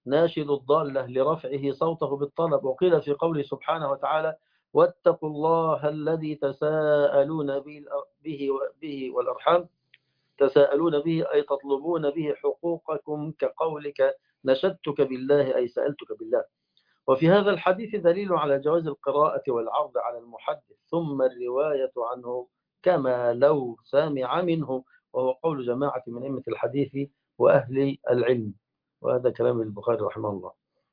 ناشد الضالة لرفعه صوته بالطلب. وقيل في قوله سبحانه وتعالى واتقوا الله الذي تساءلون به به به والأرحام، تساءلون به أي تطلبون به حقوقكم، كقولك نشدتك بالله أي سألتك بالله. وفي هذا الحديث دليل على جواز القراءة والعرض على المحدث ثم الرواية عنه كما لو سامع منه، وهو قول جماعة من أئمة الحديث وأهل العلم، وهذا كلام البخاري رحمه الله.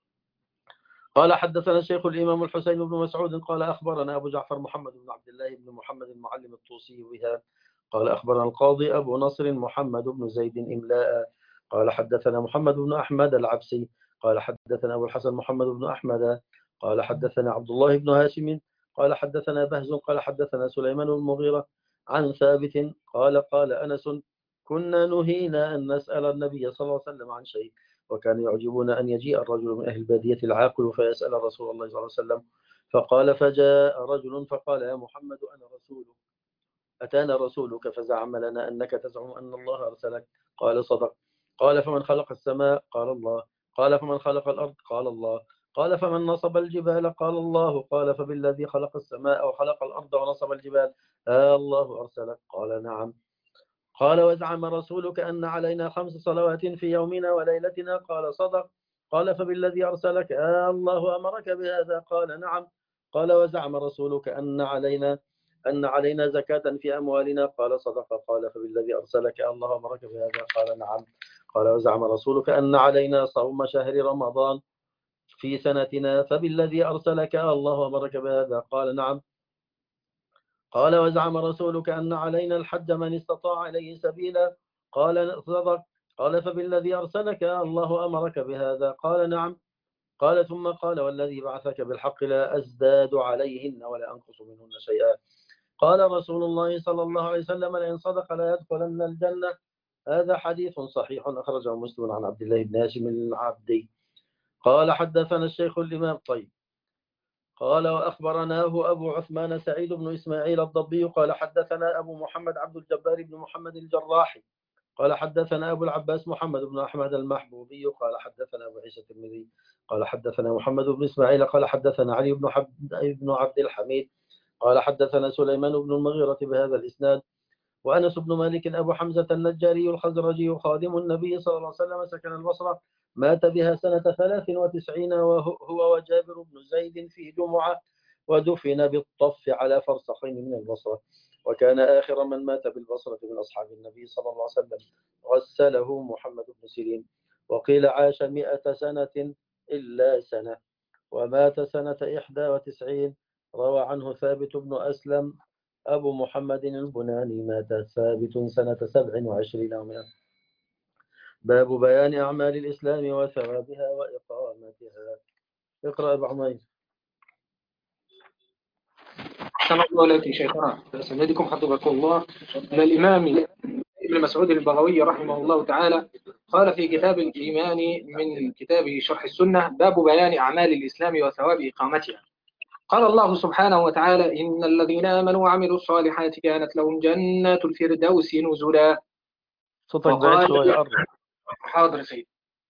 قال حدثنا الشيخ الإمام الحسين بن مسعود قال أخبرنا أبو جعفر محمد بن عبد الله بن محمد المعلم الطوسي بها قال أخبرنا القاضي أبو نصر محمد بن زيد إملاء قال حدثنا محمد بن أحمد العبسي قال حدثنا أبو الحسن محمد بن أحمد قال حدثنا عبد الله بن هاشم قال حدثنا بهز قال حدثنا سليمان بن المغيرة عن ثابت قال قال أنس كنا نهينا أن نسأل النبي صلى الله عليه وسلم عن شيء، وكان يعجبنا أن يجيء الرجل من أهل البادية العاقل فيسأل رسول الله صلى الله عليه وسلم. فقال فجاء رجل فقال يا محمد أنا رسولك، أتانا رسولك فزعم لنا أنك تزعم أن الله أرسلك. قال صدق. قال فمن خلق السماء؟ قال الله. قال فمن خلق الأرض؟ قال الله. قال فمن نصب الجبال؟ قال الله. قال فبالذي خلق السماء وخلق الأرض ونصب الجبال آه الله أرسلك؟ قال نعم. قال وزعم رسولك أن علينا خمس صلوات في يومنا وليلتنا؟ قال صدق. قال فبالذي أرسلك آه الله أمرك بهذا؟ قال نعم. قال وزعم رسولك أن علينا أن علينا زكاة في أموالنا؟ قال صدق. قال فبالذي أرسلك آه الله أمرك بهذا؟ قال نعم. قال وزعم رسولك أن علينا صوم شهر رمضان في سنتنا؟ فبالذي أرسلك آه الله أمرك بهذا؟ قال نعم. قال وزعم رسولك أن علينا الحج من استطاع إليه سبيلا؟ قال صدق. قال فبالذي أرسلك الله أمرك بهذا؟ قال نعم. قال ثم قال والذي بعثك بالحق لا أزداد عليهن ولا أنقص منهن شيئا. قال رسول الله صلى الله عليه وسلم لئن صدق لا يدخلن الجنة. هذا حديث صحيح أخرجه مسلم عن عبد الله بن هاشم العبدي. قال حدثنا الشيخ الإمام طيب قال وأخبرناه أبو عثمان سعيد بن إسماعيل الضبي قال حدثنا أبو محمد عبد الجبار بن محمد الجراحي قال حدثنا أبو العباس محمد بن أحمد المحبوبي قال حدثنا أبو عيسى الترمذي قال حدثنا محمد بن إسماعيل قال حدثنا علي بن بن عبد الحميد قال حدثنا سليمان بن المغيرة بهذا الإسناد. وأنس بن مالك أبو حمزة النجاري الخزرجي خادم النبي صلى الله عليه وسلم سكن البصرة، مات بها سنة ثلاث وتسعين وهو وجابر بن زيد في جمعة، ودفن بالطف على فرسخين من البصرة، وكان آخر من مات بالبصرة من أصحاب النبي صلى الله عليه وسلم. غسله محمد بن سيرين. وقيل عاش مئة سنة إلا سنة، ومات سنة إحدى وتسعين. روى عنه ثابت بن أسلم أبو محمد البناني مات ثابت سنة سبع وعشرين ومئة. باب بيان أعمال الإسلام وثوابها وإقامتها. اقرأ أبو عمير. أحسن الله إليك شيخنا، سندكم حفظكم الله. من الإمام ابن مسعود البغوي رحمه الله تعالى قال في كتاب الإيمان من كتاب شرح السنة باب بيان أعمال الإسلام وثواب إقامتها. قال الله سبحانه وتعالى إن الذين آمنوا وعملوا الصالحات كانت لهم جنات الفردوس نزلا. صوتك بعيد شوية قرب. حاضر سيد.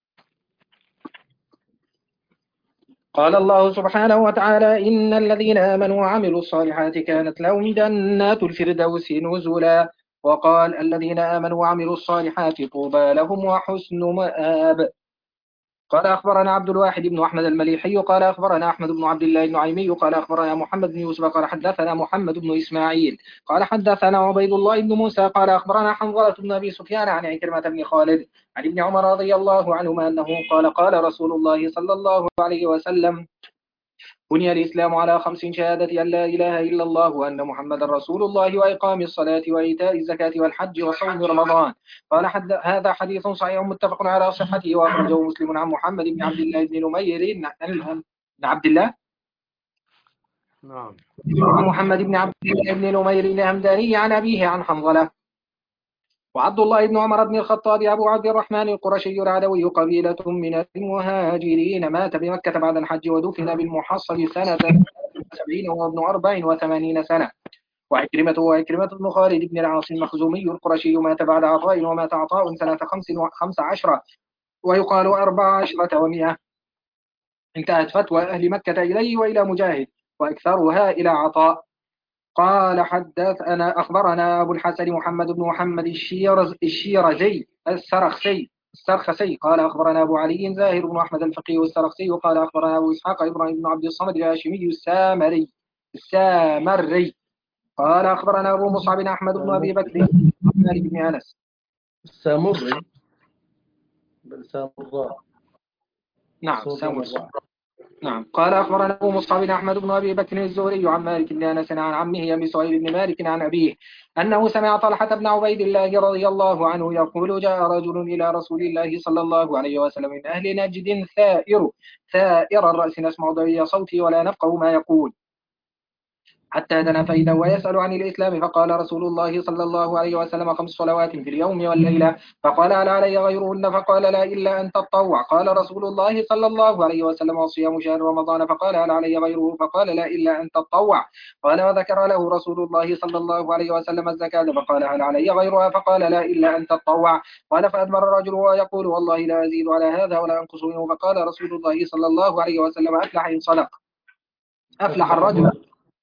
قال الله سبحانه وتعالى إن الذين آمنوا وعملوا الصالحات كانت لهم جنات الفردوس نزلا. وقال الذين آمنوا وعملوا الصالحات طوبى لهم وحسن مآب. قال أخبرنا عبد الواحد بن أحمد المليحي قال أخبرنا أحمد بن عبد الله النعيمي قال أخبرنا محمد بن يوسف قال حدثنا محمد بن إسماعيل قال حدثنا عبيد الله بن موسى قال أخبرنا حنظلة بن أبي سفيان عن عكرمة بن خالد عن ابن عمر رضي الله عنهما أنه قال قال رسول الله صلى الله عليه وسلم بني الإسلام على خمس: شهادة أن لا إله إلا الله وأن محمد رسول الله وإقام الصلاة وإيتاء الزكاة والحج وصوم رمضان. قال حد هذا حديث صحيح متفق على صحته، وأخرجه مسلم عن محمد بن عبد الله بن نمير بن عبد الله نعم عن محمد بن عبد الله بن نمير الهمداني عن أبيه عن حنظلة. وعبد الله بن عمر بن الخطاب أبو عبد الرحمن القرشي العدوي قبيلة من المهاجرين، مات بمكة بعد الحج ودفن بالمحصل سنة سبعين وابن أربع وثمانين سنة. وعكرمة وعكرمة بن خالد بن العاص المخزومي القرشي مات بعد عطاء، ومات عطاء سنة خمس وخمس عشرة ويقال أربع عشرة ومئة. انتهت فتوى أهل مكة إليه وإلى مجاهد، وأكثرها إلى عطاء. قال حدث أنا أخبرنا أبو الحسن محمد بن محمد الشيرز الشيرزي السرخسي السرخسي قال أخبرنا أبو علي زاهر بن أحمد الفقيه السرخسي قال أخبرنا أبو إسحاق إبراهيم بن عبد الصمد الهاشمي السامري السامري قال أخبرنا أبو مصعب بن أحمد بن أبي بكر مالك بن أنس السامري بالسامراء. نعم سامري. نعم قال أخبرنا أبو مصعب بن أحمد بن أبي بكر الزهري عن مالك بن أنس عن عمه أبي سعيد بن مالك عن أبيه أنه سمع طلحة بن عبيد الله رضي الله عنه يقول جاء رجل إلى رسول الله صلى الله عليه وسلم من أهل نجد ثائر ثائر الرأس نسمع ضوي صوته ولا نفقه ما يقول حتى دنا فإذا ويسأل عن الإسلام فقال رسول الله صلى الله عليه وسلم خمس صلوات في اليوم والليلة فقال هل علي غيرهن فقال لا إلا أن تطوع قال رسول الله صلى الله عليه وسلم وصيام شهر رمضان فقال هل علي غيره فقال لا إلا أن تطوع قال وذكر له رسول الله صلى الله عليه وسلم الزكاة فقال هل علي غيرها فقال لا إلا أن تطوع قال فأدبر الرجل ويقول والله لا أزيد على هذا ولا أنقص منه فقال رسول الله صلى الله عليه وسلم أفلح إن صدق أفلح الرجل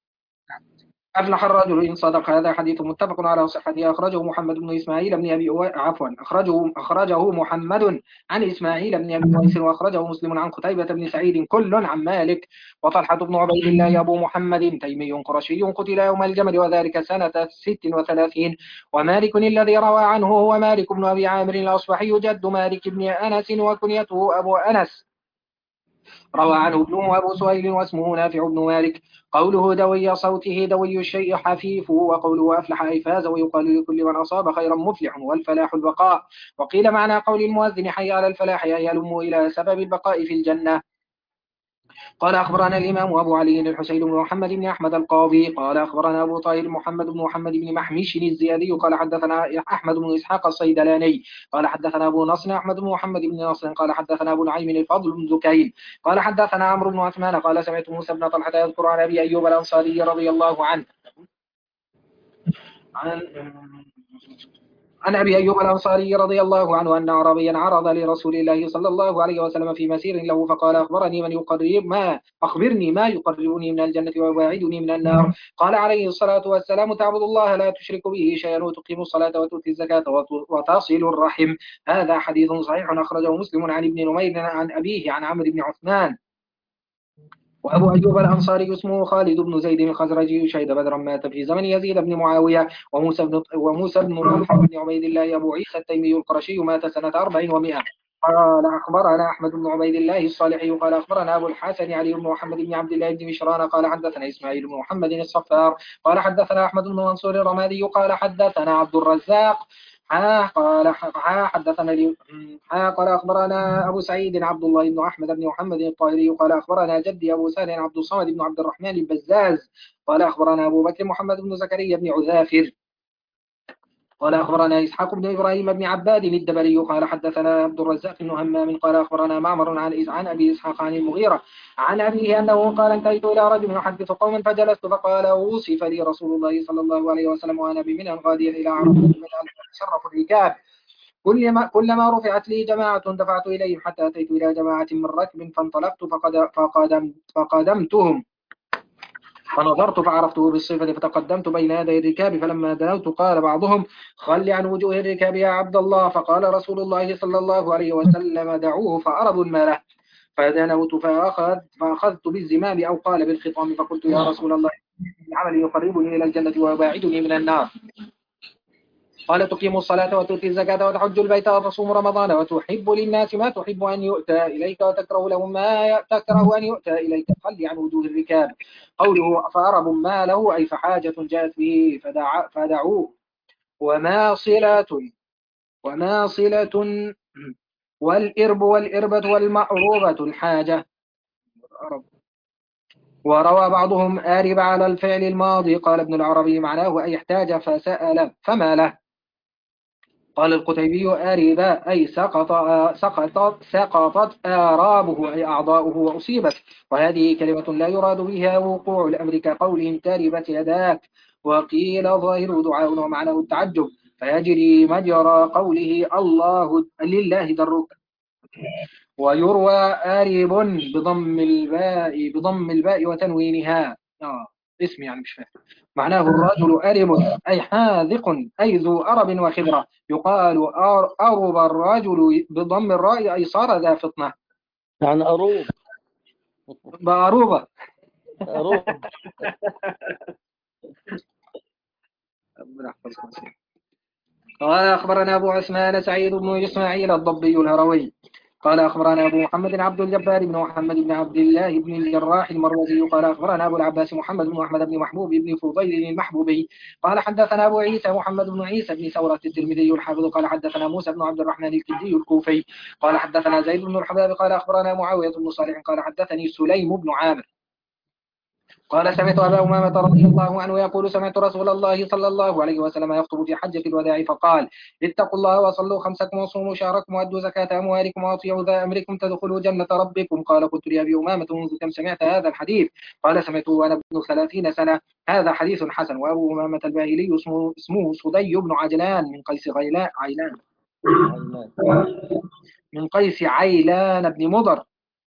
أفلح الرجل إن صدق. هذا حديث متفق على صحته أخرجه محمد بن إسماعيل بن أبي أويس عفوا أخرجه أخرجه محمد عن إسماعيل بن أبي أويس وأخرجه مسلم عن قتيبة بن سعيد كل عن مالك. وطلحة بن عبيد الله أبو محمد تيمي قرشي قتل يوم الجمل وذلك سنة ست وثلاثين. ومالك الذي روى عنه هو مالك بن أبي عامر الأصبحي جد مالك بن أنس وكنيته أبو أنس روى عنه ابنه أبو سهيل واسمه نافع بن مالك. قوله دوي صوته دوي الشيء حفيفه وقوله أفلح أي فاز ويقال لكل من أصاب خيرا مفلح والفلاح البقاء. وقيل معنى قول المؤذن حي على الفلاح أي يلم إلى سبب البقاء في الجنة. قال أخبرنا الإمام أبو علي الحسين بن محمد بن أحمد القاضي قال أخبرنا أبو طاهر محمد بن محمد بن محمش الزيادي قال حدثنا أحمد بن إسحاق الصيدلاني قال حدثنا أبو نصر أحمد بن محمد بن نصر قال حدثنا أبو نعيم الفضل بن زكين قال حدثنا عمرو بن عثمان قال سمعت موسى بن طلحة يذكر عن أبي أيوب الأنصاري رضي الله عنه عن عن أبي أيوب الأنصاري رضي الله عنه أن عربيا عرض لرسول الله صلى الله عليه وسلم في مسير له فقال أخبرني من يقرب ما أخبرني ما يقربني من الجنة ويباعدني من النار. قال عليه الصلاة والسلام تعبد الله لا تشرك به شيئا وتقيم الصلاة وتؤتي الزكاة وتصل الرحم. هذا حديث صحيح أخرجه مسلم عن ابن نمير عن أبيه عن عمرو بن عثمان. وأبو أيوب الأنصاري اسمه خالد بن زيد الخزرجي شهد بدرا مات في زمن يزيد بن معاوية. وموسى بن وموسى بن محمد بن عبيد الله أبو عيسى التيمي القرشي مات سنة أربع ومئة. قال أخبرنا أحمد بن عبيد الله الصالحي قال أخبرنا أبو الحسن علي بن محمد بن عبد الله بن مشران قال حدثنا إسماعيل بن محمد الصفار قال حدثنا أحمد بن منصور الرمادي قال حدثنا عبد الرزاق ها قال ها حدثنا لي ها قال أخبرنا أبو سعيد عبد الله بن أحمد بن محمد الطاهري قال أخبرنا جدي أبو سهل عبد الصمد بن عبد الرحمن البزاز قال أخبرنا أبو بكر محمد بن زكريا بن عذافر قال أخبرنا إسحاق بن إبراهيم بن عباد الدبري قال حدثنا عبد الرزاق بن همام قال أخبرنا معمر عن عن أبي إسحاق عن المغيرة عن أبيه أنه قال انتهيت إلى رجل يحدث قوما فجلست فقال وصف لي رسول الله صلى الله عليه وسلم وأنا بمنى غاديا إلى عرفة من شرف الركاب كلما كلما رفعت لي جماعة دفعت إليهم حتى أتيت إلى جماعة من ركب فانطلقت فقد فقدم فقدمتهم فنظرت فعرفته بالصفة فتقدمت بين يدي الركاب فلما دنوت قال بعضهم خل عن وجوه الركاب يا عبد الله فقال رسول الله صلى الله عليه وسلم دعوه فأرضوا المال فدنوت فأخذ فأخذت بالزمام أو قال بالخطام فقلت يا رسول الله العمل يقربني إلى الجنة ويباعدني من النار. قال تقيم الصلاة وتؤتي الزكاة وتحج البيت وتصوم رمضان وتحب للناس ما تحب أن يؤتى إليك وتكره لهم ما تكره أن يؤتى إليك خلي عن وجوه الركاب. قوله فأرب ما له أي فحاجة جاءت به فدع فدعوه. وما صلة وما صلة والإرب والإربة والمأروبة الحاجة. وروى بعضهم آرب على الفعل الماضي قال ابن العربي معناه أي احتاج فسأل فما له. قال القتيبي آربا أي سقط سقطت سقطت آرابه أي أعضاؤه وأصيبت. وهذه كلمة لا يراد بها وقوع الأمر كقولهم تربت يداك. وقيل ظاهر دعاء ومعناه التعجب فيجري مجرى قوله الله لله درك ويروى آرب بضم الباء بضم الباء وتنوينها. آه اسم يعني مش فاهم. معناه الرجل أرب أي حاذق أي ذو أرب وخبرة. يقال أر- أرب الرجل بضم الراء أي صار ذا فطنة. يعني أروب. بأروبة. أروب. ربنا يحفظكم. قال أخبرنا أبو عثمان سعيد بن إسماعيل الضبي الهروي قال أخبرنا أبو محمد عبد الجبار بن محمد بن عبد الله بن الجراح المروزي قال أخبرنا أبو العباس محمد بن أحمد بن محبوب بن فضيل المحبوبي قال حدثنا أبو عيسى محمد بن عيسى بن ثورة الترمذي الحافظ قال حدثنا موسى بن عبد الرحمن الكندي الكوفي قال حدثنا زيد بن الحباب قال أخبرنا معاوية بن صالح قال حدثني سليم بن عامر قال سمعت أبا أمامة رضي الله عنه يقول سمعت رسول الله صلى الله عليه وسلم يخطب في حجة الوداع فقال اتقوا الله وصلوا خمسكم وصوموا شهركم وأدوا زكاة أموالكم وأطيعوا ذا أمركم تدخلوا جنة ربكم. قال قلت لأبي أمامة منذ كم سمعت هذا الحديث؟ قال سمعته وأنا ابن ثلاثين سنة. هذا حديث حسن. وأبو أمامة الباهلي اسمه, اسمه صدي بن عجلان من قيس غيلان عيلان من قيس عيلان بن مضر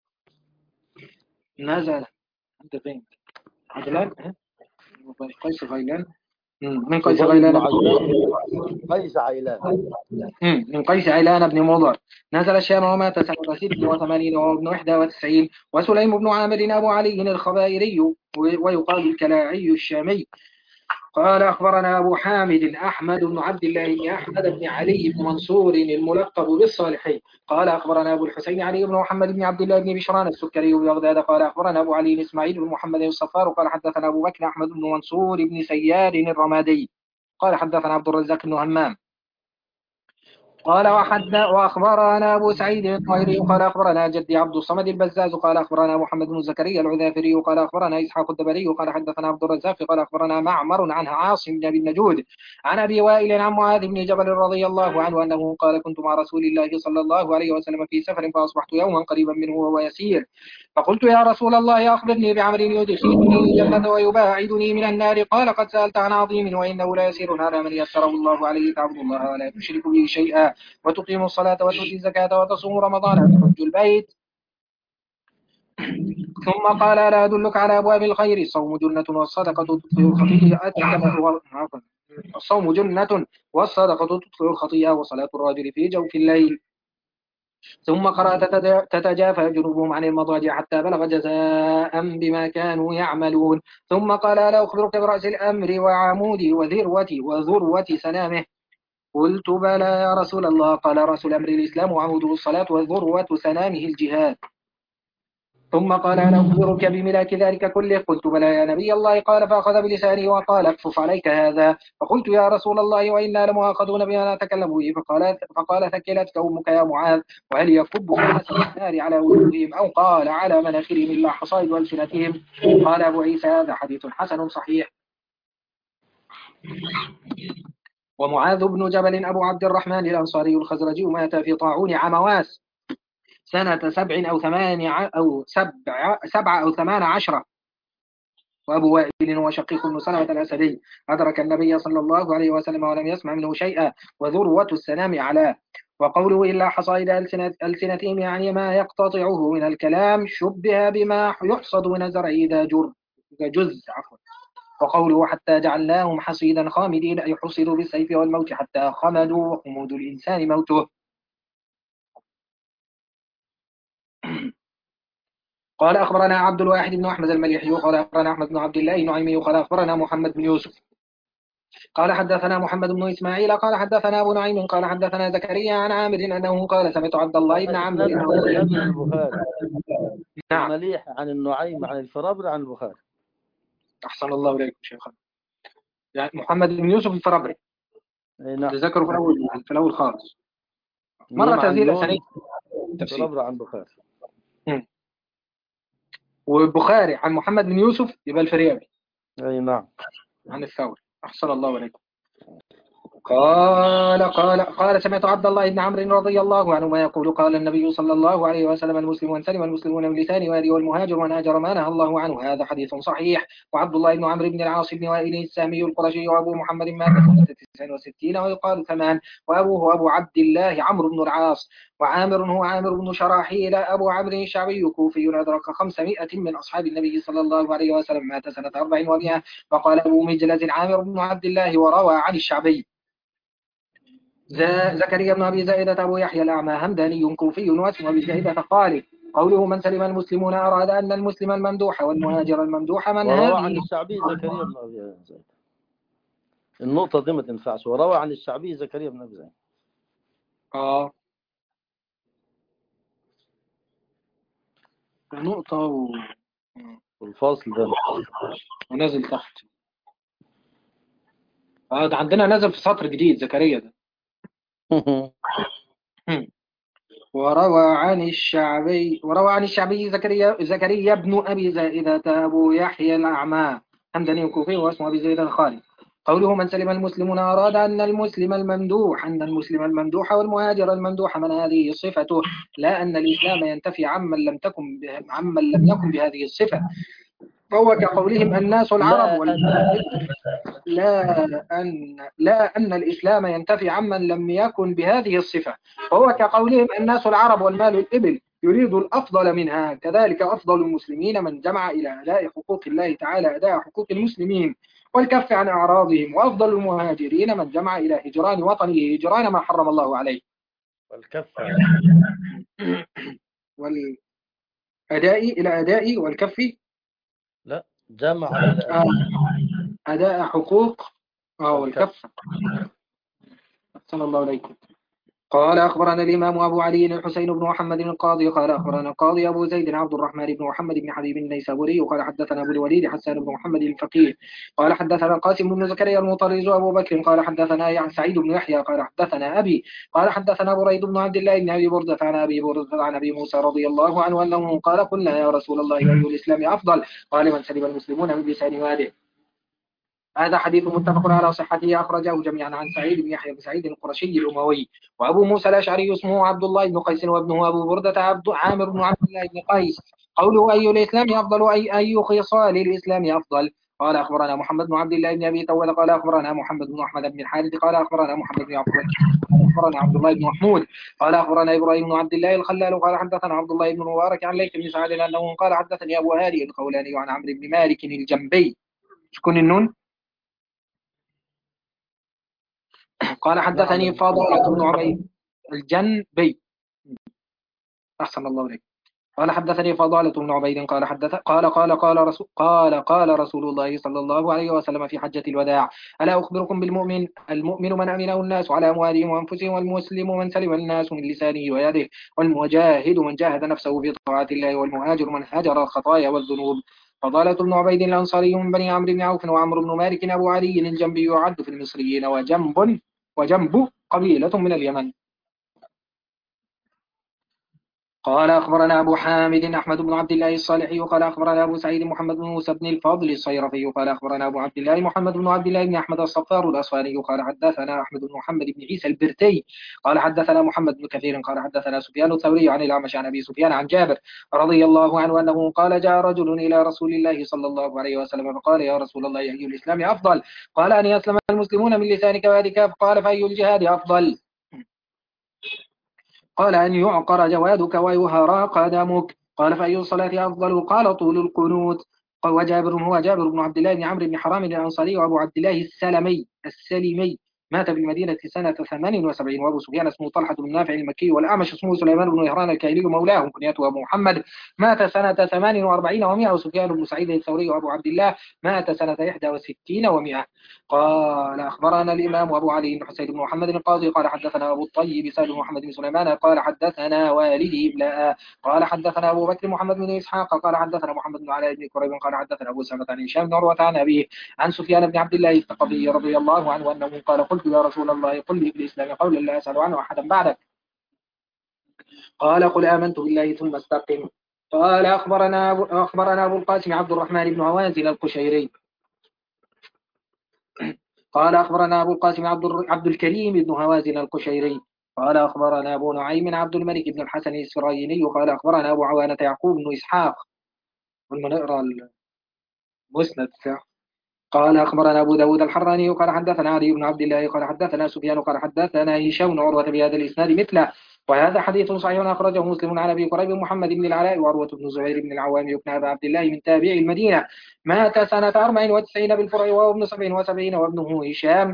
نزل عند فين عجلان قيس غيلان من قيس غيلان قيس عيلان من قيس عيلان بن مضر نزل الشام ومات سنة ست وثمانين وابن واحد وتسعين. وسليم بن عامر أبو علي الخبائري ويقال الكلاعي الشامي قال أخبرنا أبو حامد أحمد بن عبد الله بن أحمد بن علي بن منصور الملقب بالصالحي قال أخبرنا أبو الحسين علي بن محمد بن عبد الله بن بشران السكري ببغداد قال أخبرنا أبو علي إسماعيل بن محمد الصفار قال حدثنا أبو بكر أحمد بن منصور بن سيار الرمادي قال حدثنا عبد الرزاق بن همام قال وحد وأخبرنا أبو سعيد الطاهري قال أخبرنا جدي عبد الصمد البزاز قال أخبرنا محمد بن زكريا العذافري قال أخبرنا إسحاق الدبري قال حدثنا عبد الرزاق قال أخبرنا معمر عن عاصم بن أبي النجود عن أبي وائل عن معاذ بن جبل رضي الله عنه أنه قال كنت مع رسول الله صلى الله عليه وسلم في سفر فأصبحت يوما قريبا منه وهو يسير فقلت يا رسول الله أخبرني بعمل يدخلني الجنة ويباعدني من النار قال قد سألت عن عظيم وإنه لا يسير على من يسره الله عليه تعبد الله ولا تشرك به شيئا وتقيم الصلاة وتؤتي الزكاة وتصوم رمضان وتحج البيت. ثم قال لا أدلك على أبواب الخير الصوم جنة والصدقة تطفئ الخطيئة الصوم جنة والصدقة تطفئ الخطيئة وصلاة الرجل في جوف الليل. ثم قرأ تتجافى جنوبهم عن المضاجع حتى بلغ جزاء بما كانوا يعملون. ثم قال لا أخبرك برأس الأمر وعمودي وذروتي وذروة سنامه قلت بلى يا رسول الله قال رأس الأمر الإسلام وعموده الصلاة وذروة سنامه الجهاد. ثم قال أنا أخبرك بملاك ذلك كله قلت بلى يا نبي الله قال فأخذ بلساني وقال اكفف عليك هذا. فقلت يا رسول الله وإنا لمؤاخذون بما نتكلم به فقال, فقال ثكلتك أمك يا معاذ وهل يكب الناس النار على وجوههم أو قال على مناخرهم إلا حصائد ألسنتهم. قال أبو عيسى هذا حديث حسن صحيح. ومعاذ بن جبل أبو عبد الرحمن الأنصاري الخزرجي مات في طاعون عمواس سنة سبع أو ثمان أو سبع سبع أو ثمان عشرة. وأبو وائل وشقيق بن سلمة الأسدي أدرك النبي صلى الله عليه وسلم ولم يسمع منه شيئا وذروة السلام علاه. وقوله إلا حصائد ألسنتهم يعني ما يقتطعه من الكلام شبه بما يحصد من الزرع إذا جر جز عفوا. وقوله حتى جعلناهم حصيدا خامدين أي حصدوا بالسيف والموت حتى خمدوا وخمود الإنسان موته. قال أخبرنا عبد الواحد بن أحمد المليحي قال أخبرنا أحمد بن عبد الله النعيمي قال أخبرنا محمد بن يوسف قال حدثنا محمد بن إسماعيل قال حدثنا أبو نعيم قال حدثنا زكريا عن عامر أنه قال سمعت عبد الله بن عمرو إسناد البخاري. نعم. المليح عن النعيم عن الفرابري عن البخاري. أحسن الله إليكم شيخنا. يعني محمد بن يوسف الفرابري نعم. ذكره في الأول في الأول خالص مرة تنزيل أسانيد الفرابري عن البخاري. والبخاري عن محمد بن يوسف يبقى الفريابي. أي نعم. عن الثوري. أحسن الله عليكم. قال قال قال سمعت عبد الله بن عمرو رضي الله عنهما يقول قال النبي صلى الله عليه وسلم المسلم من سلم المسلمون من لسانه ويده والمهاجر من هاجر ما نهى الله عنه. هذا حديث صحيح. وعبد الله بن عمرو بن العاص بن وائل السامي القرشي وابو محمد مات سنة تسع وستين ويقال ثمان، وابوه ابو عبد الله عمرو بن العاص. وعامر هو عامر بن شراحيل أبو عمرو الشعبي كوفي أدرك خمسمائة من أصحاب النبي صلى الله عليه وسلم، مات سنة أربع ومائة. وقال أبو مجلز عامر بن عبد الله وروى عن الشعبي. زكريا بن أبي زائدة أبو يحيى الأعمى همداني كوفي واسم أبي زائدة قال قوله من سلم المسلمون أراد أن المسلم الممدوح والمهاجر الممدوح من وروى عن هذه. الشعبي زكريا بن أبي زائدة. النقطة دي ما تنفعش. وروى عن الشعبي زكريا بن أبي زائدة. آه نقطة و... والفاصل ده ونزل تحت. آه ده عندنا نزل في سطر جديد زكريا ده. وروى عن الشعبي وروى عن الشعبي زكريا زكريا بن أبي زائدة أبو يحيى الأعمى همداني كوفي واسمه أبي زائدة الخالي. قوله من سلم المسلمون أراد أن المسلم الممدوح أن المسلم الممدوح والمهاجر الممدوح من هذه صفته، لا أن الإسلام ينتفي عمن لم تكن عمن لم يكن بهذه الصفة. فهو كقولهم الناس العرب لا أن لا أن لا أن الإسلام ينتفي عمن لم يكن بهذه الصفة. فهو كقولهم الناس العرب والمال الإبل يريد الأفضل منها. كذلك أفضل المسلمين من جمع إلى أداء حقوق الله تعالى أداء حقوق المسلمين والكف عن أعراضهم. وأفضل المهاجرين من جمع إلى هجران وطنه هجران ما حرم الله عليه والكف والأداء إلى أداء والكف لا جمع إلى آه. أداء حقوق أو الكف. صلى الله عليكم. قال أخبرنا الإمام أبو علي الحسين بن محمد القاضي قال أخبرنا القاضي أبو زيد عبد الرحمن بن محمد بن حبيب النيسابوري قال حدثنا أبو الوليد حسان بن محمد الفقيه قال حدثنا القاسم بن زكريا المطرز أبو بكر قال حدثنا سعيد بن يحيى قال حدثنا أبي قال حدثنا بريد بن عبد الله بن أبي بردة عن أبي بردة عن أبي موسى رضي الله عنه أنه قال قلنا يا رسول الله أي الإسلام أفضل؟ قال من سلم المسلمون من لسان واده. هذا حديث متفق على صحته أخرجه جميعا عن سعيد بن يحيى بن سعيد القرشي الأموي. وأبو موسى الأشعري اسمه عبد الله بن قيس وابنه أبو بردة عبد عامر بن عبد الله بن قيس. قوله أي الإسلام أفضل أي أي خصال الإسلام أفضل؟ قال أخبرنا محمد بن عبد الله بن أبي طول قال أخبرنا محمد بن أحمد بن الحارث قال أخبرنا محمد بن عبد الله أخبرنا عبد الله بن محمود قال أخبرنا إبراهيم بن عبد الله الخلال قال حدثنا عبد الله بن مبارك عن ليث بن سعد أنه قال حدثني أبو هادي القولاني عن عمرو بن مالك الجنبي. شكون النون؟ قال حدثني فضالة بن عبيد الجنبي. أحسن الله عليك. قال حدثني فضالة بن عبيد قال حدث قال قال قال رسول قال قال رسول الله صلى الله عليه وسلم في حجة الوداع ألا أخبركم بالمؤمن المؤمن من أمنه الناس على أموالهم وأنفسهم والمسلم من سلم الناس من لسانه ويده والمجاهد من جاهد نفسه في طاعة الله والمهاجر من هاجر الخطايا والذنوب. فضالة بن عبيد الأنصاري من بني عمرو بن عوف وعمرو بن مالك أبو علي الجنبي يعد في المصريين وجنب وجنب قبيلة من اليمن. قال أخبرنا أبو حامد أحمد بن عبد الله الصالحي قال أخبرنا أبو سعيد محمد بن موسى بن الفضل الصيرفي قال أخبرنا أبو عبد الله محمد بن عبد الله بن أحمد الصفار الأصفهاني قال حدثنا أحمد بن محمد بن عيسى البرتي قال حدثنا محمد بن كثير قال حدثنا سفيان الثوري عن الأعمش عن أبي سفيان عن جابر رضي الله عنه أنه قال جاء رجل إلى رسول الله صلى الله عليه وسلم فقال يا رسول الله أي الإسلام أفضل؟ قال أن يسلم المسلمون من لسانك ويدك. قال فأي الجهاد أفضل؟ قال أن يعقر جوادك ويهرى قدمك. قال فأي الصلاة أفضل؟ قال طول القنوت. وجابر هو جابر بن عبد الله بن عمرو بن حرام الأنصاري وأبو عبد الله السلمي السلمي مات بالمدينة سنة ثمان وسبعين. وأبو سفيان اسمه طلحة بن نافع المكي والأعمش اسمه سليمان بن يهران الكاهلي مولاه كنيته أبو محمد مات سنة ثمان وأربعين ومائة. وسفيان بن سعيد الثوري وأبو عبد الله مات سنة إحدى وستين ومائة. قال أخبرنا الإمام أبو علي بن حسين بن محمد القاضي قال حدثنا أبو الطيب سالم محمد بن سليمان قال حدثنا والدي إملاء قال حدثنا أبو بكر محمد بن إسحاق قال حدثنا محمد بن علاء بن كريب قال حدثنا أبو سلمة عن هشام بن عروة عن أبيه عن سفيان بن عبد الله الثقفي رضي الله عنه أنه قال قلت يا رسول الله قل لي في الإسلام قولا لا أسأل عنه أحدا بعدك. قال قل آمنت بالله ثم استقم. قال أخبرنا أبو, أخبرنا أبو القاسم عبد الرحمن بن هوازن القشيري قال أخبرنا أبو القاسم عبد, عبد الكريم بن هوازن القشيري قال أخبرنا أبو نعيم عبد الملك بن الحسن الإسرائيلي قال أخبرنا أبو عوانة يعقوب بن إسحاق لما نقرأ المسند. قال أخبرنا أبو داود الحراني قال حدثنا علي بن عبد الله قال حدثنا سفيان قال حدثنا هشام بن عروة بهذا الإسناد مثله، وهذا حديث صحيح أخرجه مسلم عن أبي قريب محمد بن العلاء وعروة بن زبير بن العوام بن أبي عبد الله من تابعي المدينة، مات سنة أربع وتسعين بالفرع وهو ابن سبع وسبعين وابنه هشام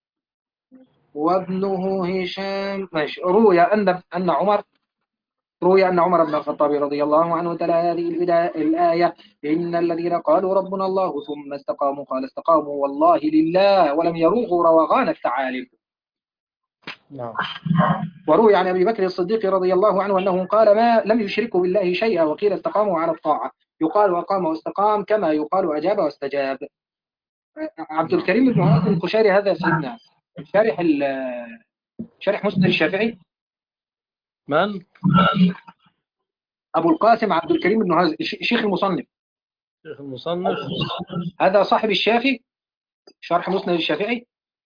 وابنه هشام ماشي. روي أن أن عمر روي أن عمر بن الخطاب رضي الله عنه تلا هذه الآية إن الذين قالوا ربنا الله ثم استقاموا قال استقاموا والله لله ولم يروغوا روغان الثعالب. نعم. وروي عن أبي بكر الصديق رضي الله عنه أنه قال ما لم يشركوا بالله شيئا وقيل استقاموا على الطاعة، يقال أقام واستقام كما يقال أجاب واستجاب. عبد الكريم بن هوازن القشيري هذا سيدنا شارح شارح مسند الشافعي. من؟ أبو القاسم عبد الكريم بن هوازن شيخ المصنف. شيخ المصنف هذا صاحب الشافعي شرح مسند الشافعي.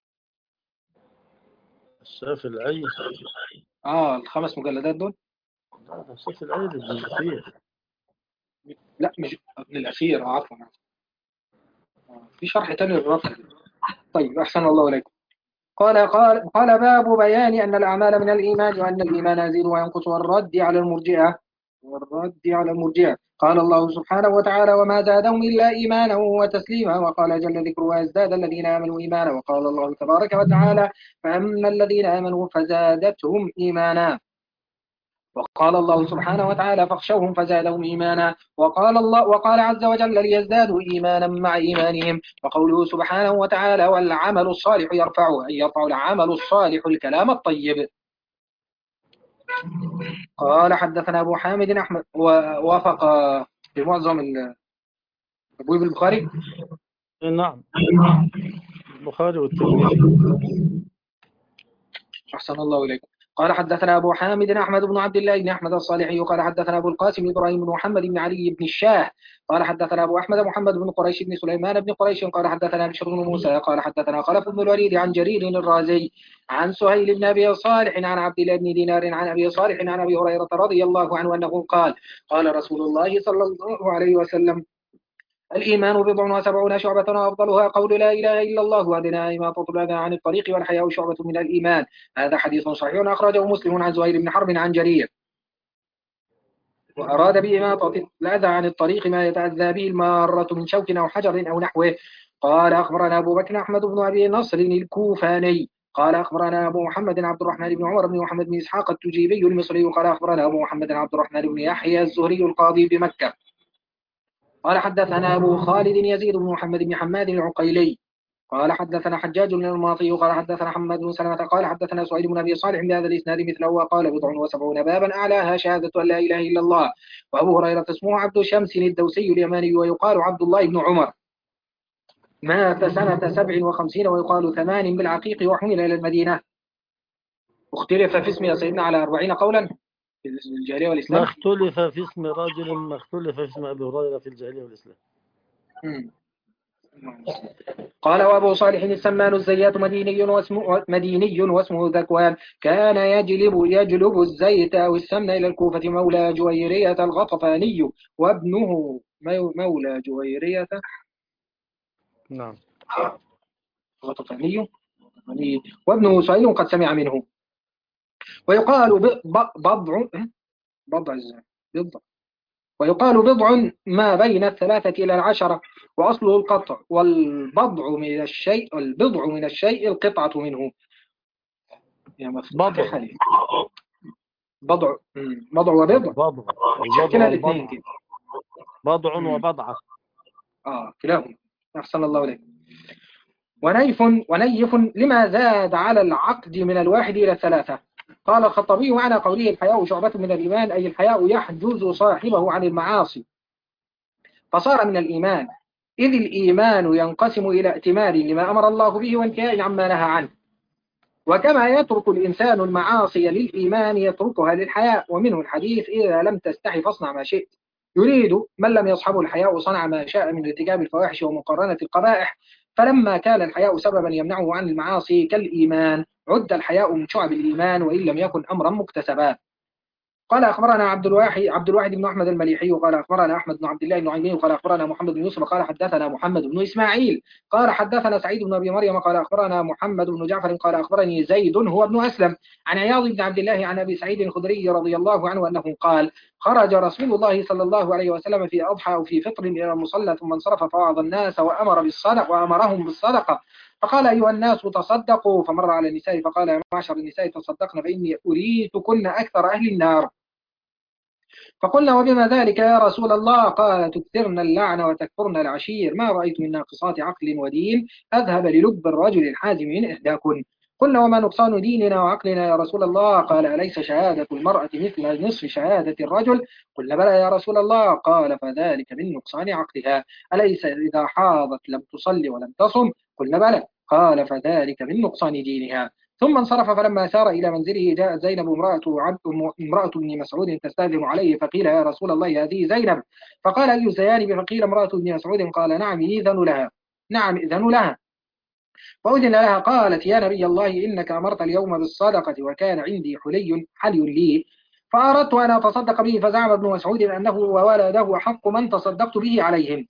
الشافعي اه الخمس مجلدات دول. لا الشافعي ابن الأخير. لا مش ابن الأخير عفوا. في شرح تاني للرقم. طيب أحسن الله إليكم. قال قال قال باب بيان أن الأعمال من الإيمان وأن الإيمان يزيد وينقص والرد على المرجئة والرد على المرجئة. قال الله سبحانه وتعالى وما زادهم إلا إيمانا وتسليما. وقال جل ذكره وازداد الذين آمنوا إيمانا. وقال الله تبارك وتعالى فأما الذين آمنوا فزادتهم إيمانا. وقال الله سبحانه وتعالى فاخشوهم فزادهم إيمانا. وقال الله وقال عز وجل ليزدادوا إيمانا مع إيمانهم. وقوله سبحانه وتعالى والعمل الصالح يرفعه أي يرفع العمل الصالح الكلام الطيب. قال حدثنا أبو حامد أحمد ووافق في معظم أبواب البخاري. نعم البخاري والترمذي. أحسن الله إليكم. قال حدثنا أبو حامد أحمد بن عبد الله بن أحمد الصالحي قال حدثنا أبو القاسم إبراهيم بن محمد بن علي بن الشاه قال حدثنا أبو أحمد محمد بن قريش بن سليمان بن قريش قال حدثنا بشر بن موسى قال حدثنا خلف بن الوليد عن جرير الرازي عن سهيل بن أبي صالح عن عبد الله بن دينار عن أبي صالح عن أبي هريرة رضي الله عنه أنه قال قال رسول الله صلى الله عليه وسلم الإيمان بضع وسبعون شعبة وأفضلها قول لا إله إلا الله وأدناها إماطة الأذى عن الطريق والحياء شعبة من الإيمان. هذا حديث صحيح أخرجه مسلم عن زهير بن حرب عن جرير. وأراد بإماطة الأذى عن الطريق ما يتأذى به المارة من شوك أو حجر أو نحوه. قال أخبرنا أبو بكر أحمد بن أبي نصر الكوفاني قال أخبرنا أبو محمد عبد الرحمن بن عمر بن محمد بن إسحاق التجيبي المصري قال أخبرنا أبو محمد عبد الرحمن بن يحيى الزهري القاضي بمكة قال حدثنا أبو خالد يزيد بن محمد بن حماد العقيلي قال حدثنا حجاج بن الماطي قال حدثنا حماد بن سلمة قال حدثنا سعيد بن أبي صالح بهذا الإسناد مثله وقال بضع وسبعون بابا أعلاها شهادة أن لا إله إلا الله. وأبو هريرة اسمه عبد شمس الدوسي اليماني ويقال عبد الله بن عمر مات سنة سبع وخمسين ويقال ثمان بالعقيق وحمل إلى المدينة. اختلف في اسم سيدنا على أربعين قولا في الجاهلية والإسلام. ما اختلف في اسم رجل ما اختلف في اسم أبي هريرة في الجاهلية والإسلام. م. قال وأبو صالح السمان الزيات مديني واسمه مديني واسمه ذكوان كان يجلب يجلب الزيت أو السمن إلى الكوفة مولى جويرية الغطفاني وابنه مولى جويرية نعم غطفاني وابنه سعيد قد سمع منه. ويقال بضع بضع بضع ويقال بضع ما بين الثلاثة إلى العشرة وأصله القطع والبضع من الشيء البضع من الشيء القطعة منه. بضع بضع بضع وبضع بضع كلا الاثنين كده بضع وبضعة آه كلاهما. أحسن الله إليك. ونيف ونيف لما زاد على العقد من الواحد إلى الثلاثة. قال الخطابي معنى قوله الحياء شعبة من الإيمان أي الحياء يحجز صاحبه عن المعاصي فصار من الإيمان إذ الإيمان ينقسم إلى ائتمار لما أمر الله به وانتهاء عما نهى عنه. وكما يترك الإنسان المعاصي للإيمان يتركها للحياء. ومنه الحديث إذا لم تستحي فاصنع ما شئت يريد من لم يصحبه الحياء صنع ما شاء من ارتكاب الفواحش ومقارنة القبائح فلما كان الحياء سببا يمنعه عن المعاصي كالإيمان عد الحياء من شعب الإيمان وإن لم يكن أمرا مكتسبا. قال أخبرنا عبد الواحد عبد الواحد بن أحمد المليحي قال أخبرنا أحمد بن عبد الله بن عيمين قال أخبرنا محمد بن يوسف قال حدثنا محمد بن إسماعيل قال حدثنا سعيد بن أبي مريم قال أخبرنا محمد بن جعفر قال أخبرني زيد هو ابن أسلم عن عياض بن عبد الله عن أبي سعيد الخدري رضي الله عنه أنه قال خرج رسول الله صلى الله عليه وسلم في أضحى أو في فطر إلى المصلى ثم انصرف فوعظ الناس وأمر بالصدق وأمرهم بالصدقة فقال أيها الناس تصدقوا فمر على النساء فقال يا معشر النساء تصدقن فإني أريتكن أكثر أهل النار. فقلنا وبما ذلك يا رسول الله؟ قال تكثرن اللعن وتكفرن العشير ما رأيت من ناقصات عقل ودين أذهب للب الرجل الحازم من إحداكن. قلنا وما نقصان ديننا وعقلنا يا رسول الله؟ قال أليس شهادة المرأة مثل نصف شهادة الرجل؟ قلنا بلى يا رسول الله. قال فذلك من نقصان عقلها. أليس إذا حاضت لم تصلي ولم تصم؟ قلنا بلى. قال فذلك من نقصان دينها. ثم انصرف فلما سار إلى منزله جاءت زينب امرأة عبد امرأة ابن مسعود تستأذن عليه فقيل يا رسول الله هذه زينب. فقال أي الزيانب؟ فقيل امرأة ابن مسعود. قال نعم إذن لها نعم إذن لها. فأذن لها. قالت يا نبي الله إنك أمرت اليوم بالصدقة وكان عندي حلي حلي لي فأردت أن أتصدق به فزعم ابن مسعود أنه وولده حق من تصدقت به عليهم.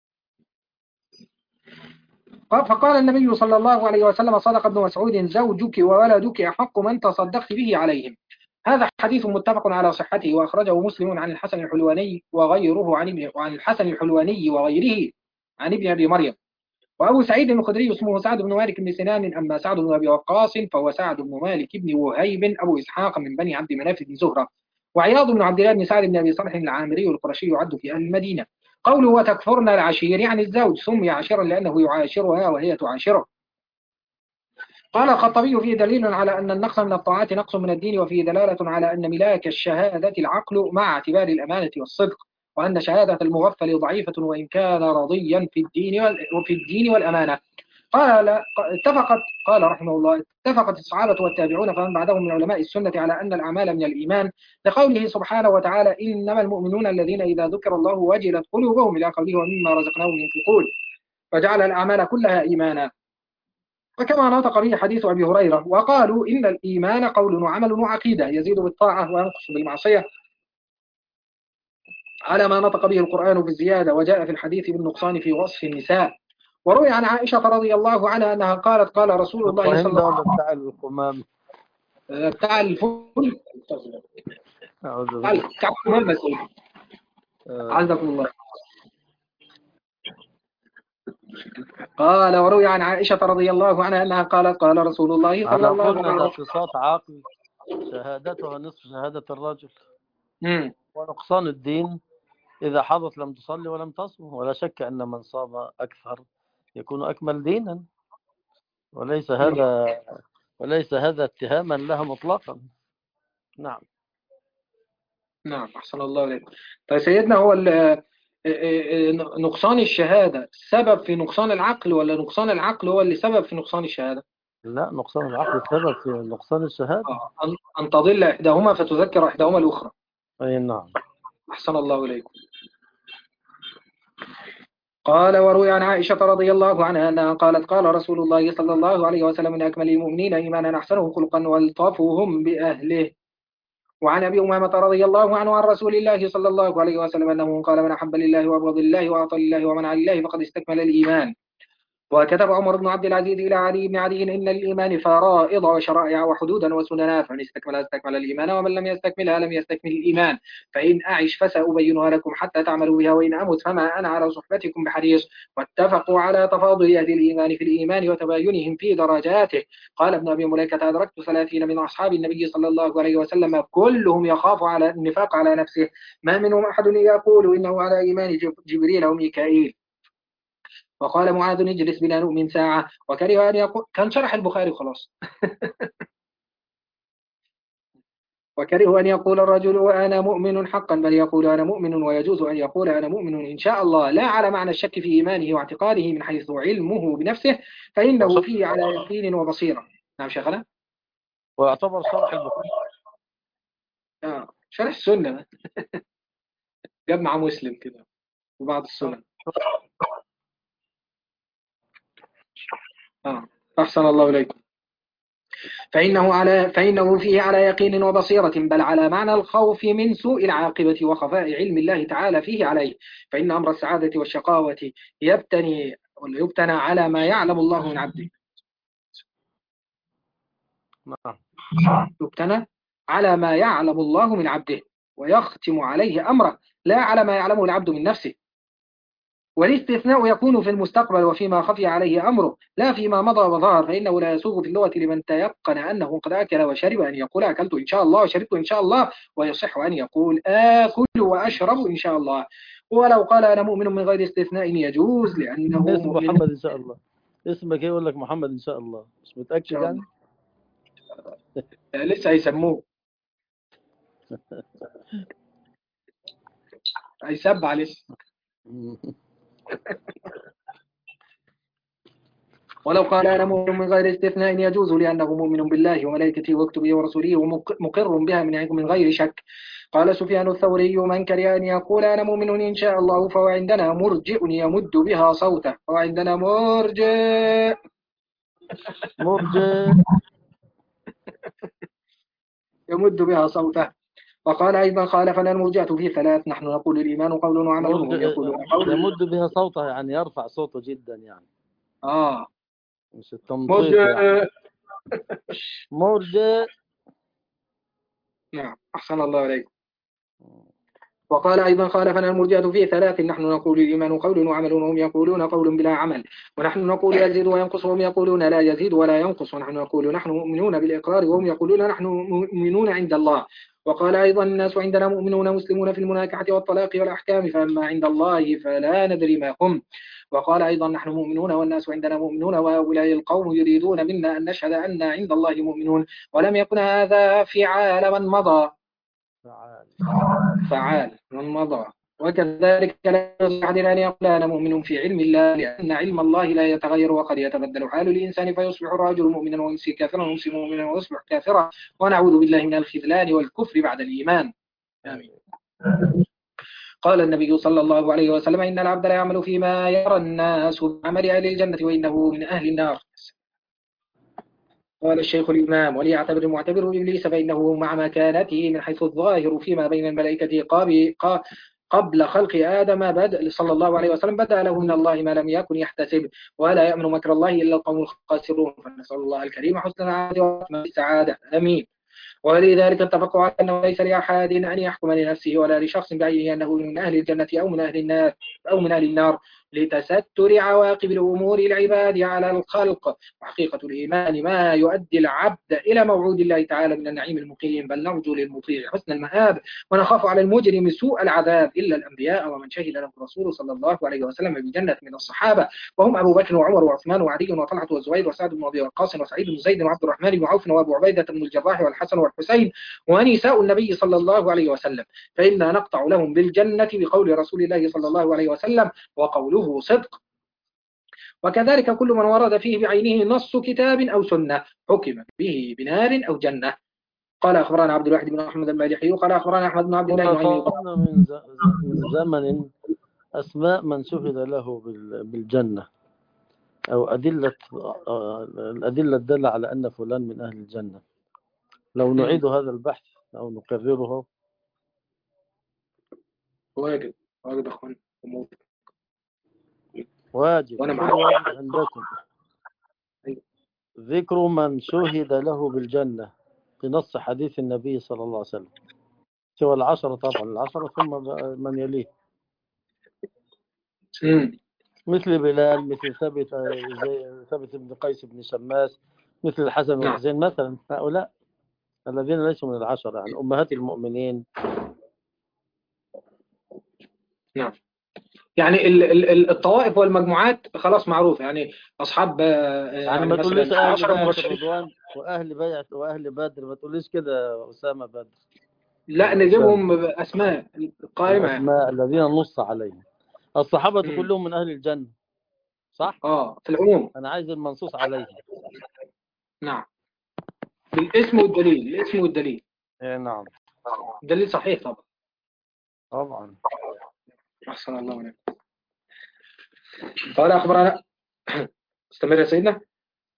فقال النبي صلى الله عليه وسلم صدق ابن مسعود زوجك وولدك أحق من تصدقت به عليهم. هذا حديث متفق على صحته وأخرجه مسلم عن الحسن الحلواني وغيره عن ابن عن الحسن الحلواني وغيره عن ابن أبي مريم. وأبو سعيد الخدري اسمه سعد بن مالك بن سنان أما سعد بن أبي وقاص فهو سعد بن مالك بن وهيب أبو إسحاق من بني عبد مناف بن زهرة. وعياض بن عبد الله بن سعد بن أبي صالح العامري القرشي يعد في أهل المدينة. قوله وتكفرن العشير يعني الزوج سمي عاشرا لأنه يعاشرها وهي تعاشره. قال الخطبي فيه دليل على أن النقص من الطاعات نقص من الدين وفيه دلالة على أن ملاك الشهادة العقل مع اعتبار الأمانة والصدق وأن شهادة المغفل ضعيفة وإن كان رضيا في الدين وفي الدين والأمانة. قال اتفقت قال رحمه الله اتفقت الصحابة والتابعون فمن بعدهم من علماء السنة على أن الأعمال من الإيمان لقوله سبحانه وتعالى إنما المؤمنون الذين إذا ذكر الله وجلت قلوبهم إلى قوله ومما رزقناهم ينفقون فجعل الأعمال كلها إيمانا. وكما نطق به حديث أبي هريرة وقالوا إن الإيمان قول وعمل وعقيدة يزيد بالطاعة وينقص بالمعصية على ما نطق به القرآن بالزيادة وجاء في الحديث بالنقصان في وصف النساء. وروي عن عائشة رضي الله عنها أنها قالت قال رسول الله صلى الله عليه وسلم بتاع القمام بتاع الفل بتاع القمام بس عزكم الله. قال وروي عن عائشة رضي الله عنها أنها قالت قال رسول الله صلى الله عليه وسلم ناقصات عقل شهادتها نصف شهادة الرجل مم. ونقصان الدين إذا حضت لم تصلي ولم تصم ولا شك أن من صام أكثر يكون أكمل دينا وليس هذا وليس هذا اتهاما لها مطلقا. نعم نعم أحسن الله عليك. طيب سيدنا هو نقصان الشهادة سبب في نقصان العقل ولا نقصان العقل هو اللي سبب في نقصان الشهادة؟ لا نقصان العقل سبب في نقصان الشهادة. آه. أن تضل إحداهما فتذكر إحداهما الأخرى. أي نعم. أحسن الله إليكم. قال وروي عن عائشة رضي الله عنها أنها قالت قال رسول الله صلى الله عليه وسلم من أكمل المؤمنين إيمانا أحسنه خلقا والطفهم بأهله. وعن أبي أمامة رضي الله عنه عن رسول الله صلى الله عليه وسلم أنه قال من أحب لله وأبغض لله وأعطى لله ومنع لله فقد استكمل الإيمان. وكتب عمر بن عبد العزيز إلى علي بن علي إن الإيمان فرائض وشرائع وحدودا وسننا فمن استكملها استكمل الإيمان ومن لم يستكملها لم يستكمل الإيمان. فإن أعش فسأبينها لكم حتى تعملوا بها وإن أمت فما أنا على صحبتكم بحريص. واتفقوا على تفاضل أهل الإيمان في الإيمان وتباينهم في درجاته. قال ابن أبي مليكة أدركت ثلاثين من أصحاب النبي صلى الله عليه وسلم كلهم يخاف على النفاق على نفسه ما منهم أحد يقول إنه على إيمان جبريل وميكائيل. وقال معاذ اجلس بنا نؤمن ساعة. وكره أن يقول كان شرح البخاري خلاص. وكره أن يقول الرجل وأنا مؤمن حقا بل يقول أنا مؤمن ويجوز أن يقول أنا مؤمن إن شاء الله لا على معنى الشك في إيمانه واعتقاده من حيث علمه بنفسه فإنه فيه على يقين وبصيرة. نعم شيخنا. ويعتبر شرح البخاري آه شرح السنة. جاب مع مسلم كده وبعض السنن. آه. أحسن الله إليكم. فإنه على فإنه فيه على يقين وبصيرة، بل على معنى الخوف من سوء العاقبة وخفاء علم الله تعالى فيه عليه. فإن أمر السعادة والشقاوة يبتني ولا يبتنى على ما يعلم الله من عبده. نعم. يبتنى على ما يعلم الله من عبده ويختم عليه أمره، لا على ما يعلمه العبد من نفسه. والاستثناء يكون في المستقبل وفيما خفي عليه أمره، لا فيما مضى وظهر. فإنه لا يسوغ في اللغة لمن تيقن أنه قد أكل وشرب أن يقول أكلت إن شاء الله وشربت إن شاء الله، ويصح أن يقول آكل وأشرب إن شاء الله. ولو قال أنا مؤمن من غير استثناء يجوز، لأنه اسم مؤمن. محمد إن شاء الله. اسمك إيه؟ يقول لك محمد إن شاء الله، مش إن متأكد شاء يعني؟ الله لسه هيسموه، هيسبع لسه. ولو قال أنا مؤمن من غير استثناء يجوز، لأنه مؤمن بالله وملائكته وكتبه ورسوله ومقر بها من غير شك. قال سفيان الثوري: من كره أن يقول أنا مؤمن إن شاء الله فهو عندنا مرجئ يمد بها صوته، فهو عندنا مرجئ مرجئ يمد بها صوته. وقال أيضا: خالفنا المرجئة في ثلاث: نحن نقول الإيمان قول وعمل، وهم يقولون قول. يمد بها صوته يعني يرفع صوته جدا يعني، آه مش التمطيط مرجئ. يعني. مرجئ. نعم أحسن الله عليكم. وقال أيضا: خالفنا المرجئة في ثلاث: نحن نقول الإيمان قول وعمل، وهم يقولون قول بلا عمل. ونحن نقول يزيد وينقص، وهم يقولون لا يزيد ولا ينقص. ونحن نقول نحن مؤمنون بالإقرار، وهم يقولون نحن مؤمنون عند الله. وقال أيضا: الناس عندنا مؤمنون مسلمون في المناكحة والطلاق والأحكام، فأما عند الله فلا ندري ما هم. وقال أيضا: نحن مؤمنون والناس عندنا مؤمنون، وهؤلاء القوم يريدون منا أن نشهد أن عند الله مؤمنون، ولم يكن هذا فعال من مضى. فعال. فعال من مضى. وكذلك لا يصح أن يقول أنا مؤمن في علم الله، لأن علم الله لا يتغير، وقد يتبدل حال الإنسان فيصبح الرجل مؤمنا ويمسي كافرا ويمسي مؤمنا ويصبح كافرا، ونعوذ بالله من الخذلان والكفر بعد الإيمان. آمين. قال النبي صلى الله عليه وسلم: إن العبد لا يعمل فيما يرى الناس بعمل أهل الجنة وإنه من أهل النار. قال الشيخ الإمام: وليعتبر المعتبر إبليس، فإنه مع مكانته من حيث الظاهر فيما بين الملائكة قبل خلق آدم بدأ صلى الله عليه وسلم بدأ له من الله ما لم يكن يحتسب، ولا يأمن مكر الله إلا القوم الخاسرون. فنسأل الله الكريم حسن العادة والسعادة. آمين. ولذلك اتفقوا على أنه ليس لأحد أن يحكم لنفسه ولا لشخص بعينه أنه من أهل الجنة أو من أهل النار أو من أهل النار، لتستر عواقب الأمور العباد على الخلق. وحقيقة الإيمان ما يؤدي العبد إلى موعود الله تعالى من النعيم المقيم، بل نرجو للمطيع حسن المآب ونخاف على المجرم سوء العذاب، إلا الأنبياء ومن شهد له الرسول صلى الله عليه وسلم بجنة من الصحابة، وهم أبو بكر وعمر وعثمان وعلي وطلحة والزبير وسعد بن أبي وقاص وسعيد بن زيد وعبد الرحمن بن عوف وأبو عبيدة بن الجراح والحسن والحسين ونساء النبي صلى الله عليه وسلم، فإنا نقطع لهم بالجنة بقول رسول الله صلى الله عليه وسلم، وقوله صدق. وكذلك كل من ورد فيه بعينه نص كتاب أو سنة حكم به بنار أو جنة. قال أخبرنا عبد الواحد بن أحمد المالحي قال أخبرنا أحمد بن عبد الله قلنا من من زمن أسماء من شهد له بالجنة، أو أدلة الأدلة الدالة على أن فلان من أهل الجنة. لو نعيد هذا البحث أو نكرره. واجب واجب أخوان واجب وأنا كل واجب عندكم ذكر من شهد له بالجنة بنص حديث النبي صلى الله عليه وسلم، سوى العشرة طبعا، العشرة ثم من يليه، مثل بلال، مثل ثابت ثابت بن قيس بن شماس، مثل الحسن والحسين مثلا. هؤلاء الذين ليسوا من العشرة، يعني أمهات المؤمنين. نعم. يعني الطوائف والمجموعات خلاص معروف، يعني أصحاب يعني, يعني ما تقوليش أهل بيعة الرضوان وأهل بيعة وأهل بدر، ما تقوليش كده أسامة بدر. لا نجيبهم أسماء قائمة، الأسماء الذين نص عليهم. الصحابة م. كلهم من أهل الجنة صح؟ آه في العموم. أنا عايز المنصوص عليهم. نعم بالاسم والدليل، الاسم والدليل. إيه نعم. الدليل صحيح طبعا. طبعا. أحسن الله عليك. قال أخبرنا استمر يا سيدنا.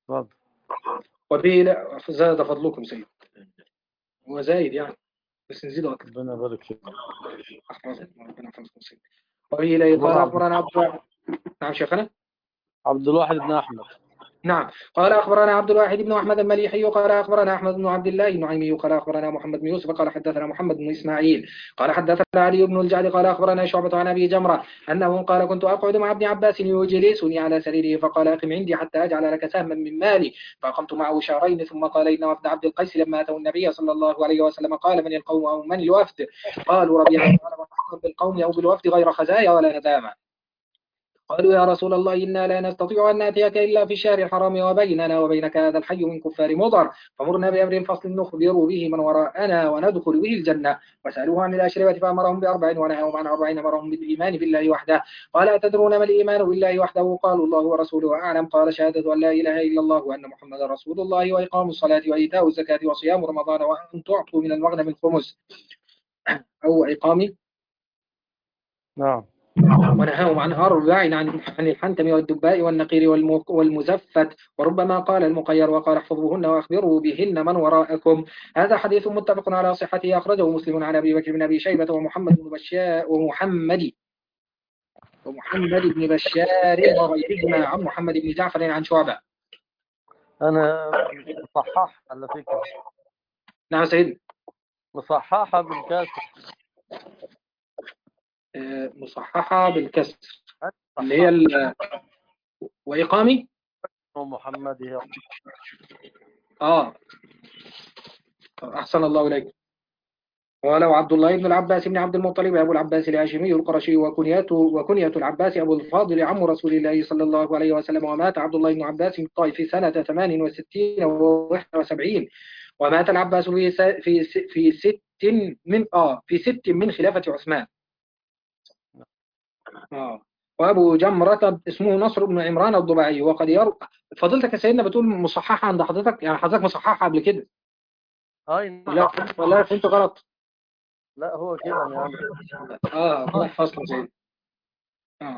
تفضل. وفي لا زاد فضلكم سيد، هو زايد يعني بس نزيده أكثر. ربنا يبارك فيك. أحفظكم ربنا يحفظكم سيد. وفي لا قال الله. أخبرنا عبد الواحد. نعم شيخنا. عبد الواحد بن أحمد. نعم قال أخبرنا عبد الواحد بن أحمد المليحي قال أخبرنا أحمد بن عبد الله النعيمي قال أخبرنا محمد بن يوسف قال حدثنا محمد بن إسماعيل قال حدثنا علي بن الجعد قال أخبرنا شعبة عن أبي جمرة أنه قال كنت أقعد مع ابن عباس يجلسني على سريره فقال أقم عندي حتى أجعل لك سهما من مالي فأقمت معه شهرين ثم قال إن وفد عبد القيس لما أتوا النبي صلى الله عليه وسلم قال من القوم أو من الوفد قالوا ربيعة قال وما بالقوم أو بالوفد غير خزايا ولا ندامة قالوا يا رسول الله إنا لا نستطيع أن نأتيك إلا في الشهر الحرام وبيننا وبينك هذا الحي من كفار مضر فمرنا بأمر فصل نخبر به من وراءنا وندخل به الجنة وسألوه عن الأشربة فأمرهم بأربع ونهاهم عن أربعين أمرهم بالإيمان بالله وحده قال أتدرون ما الإيمان بالله وحده قالوا الله ورسوله أعلم قال شهادة أن لا إله إلا الله وأن محمدا رسول الله وإقام الصلاة وإيتاء الزكاة وصيام رمضان وأن تعطوا من المغنم الخمس أو إقام. نعم. ونهاهم عن أربع عن عن الحنتم والدباء والنقير والمزفت وربما قال المقير وقال احفظوهن وأخبروا بهن من وراءكم. هذا حديث متفق على صحته أخرجه مسلم عن أبي بكر بن أبي شيبة ومحمد بن بشار ومحمد ومحمد بن بشار وغيرهما عن محمد بن جعفر عن شعبة. أنا مصحح على فكرة. نعم سيدي. مصححة بالكسر. مصححة بالكسر اللي هي ال... وإقامي محمد هي. آه أحسن الله إليك. ولو عبد الله بن العباس بن عبد المطلب أبو العباس الهاشمي القرشي وكنيته وكنية العباس أبو الفاضل عم رسول الله صلى الله عليه وسلم ومات عبد الله بن عباس في الطائف سنة ثمان وستين وواحد وسبعين ومات العباس في في في ست من آه في ست من خلافة عثمان. آه وأبو جمرة اسمه نصر بن عمران الضبعي وقد يروى. فضلتك يا سيدنا بتقول مصححة عند حضرتك يعني حضرتك مصححة قبل كده؟ أي نعم. لا والله فهمت غلط. لا هو كده يعني. اه الله يحفظكم زين. اه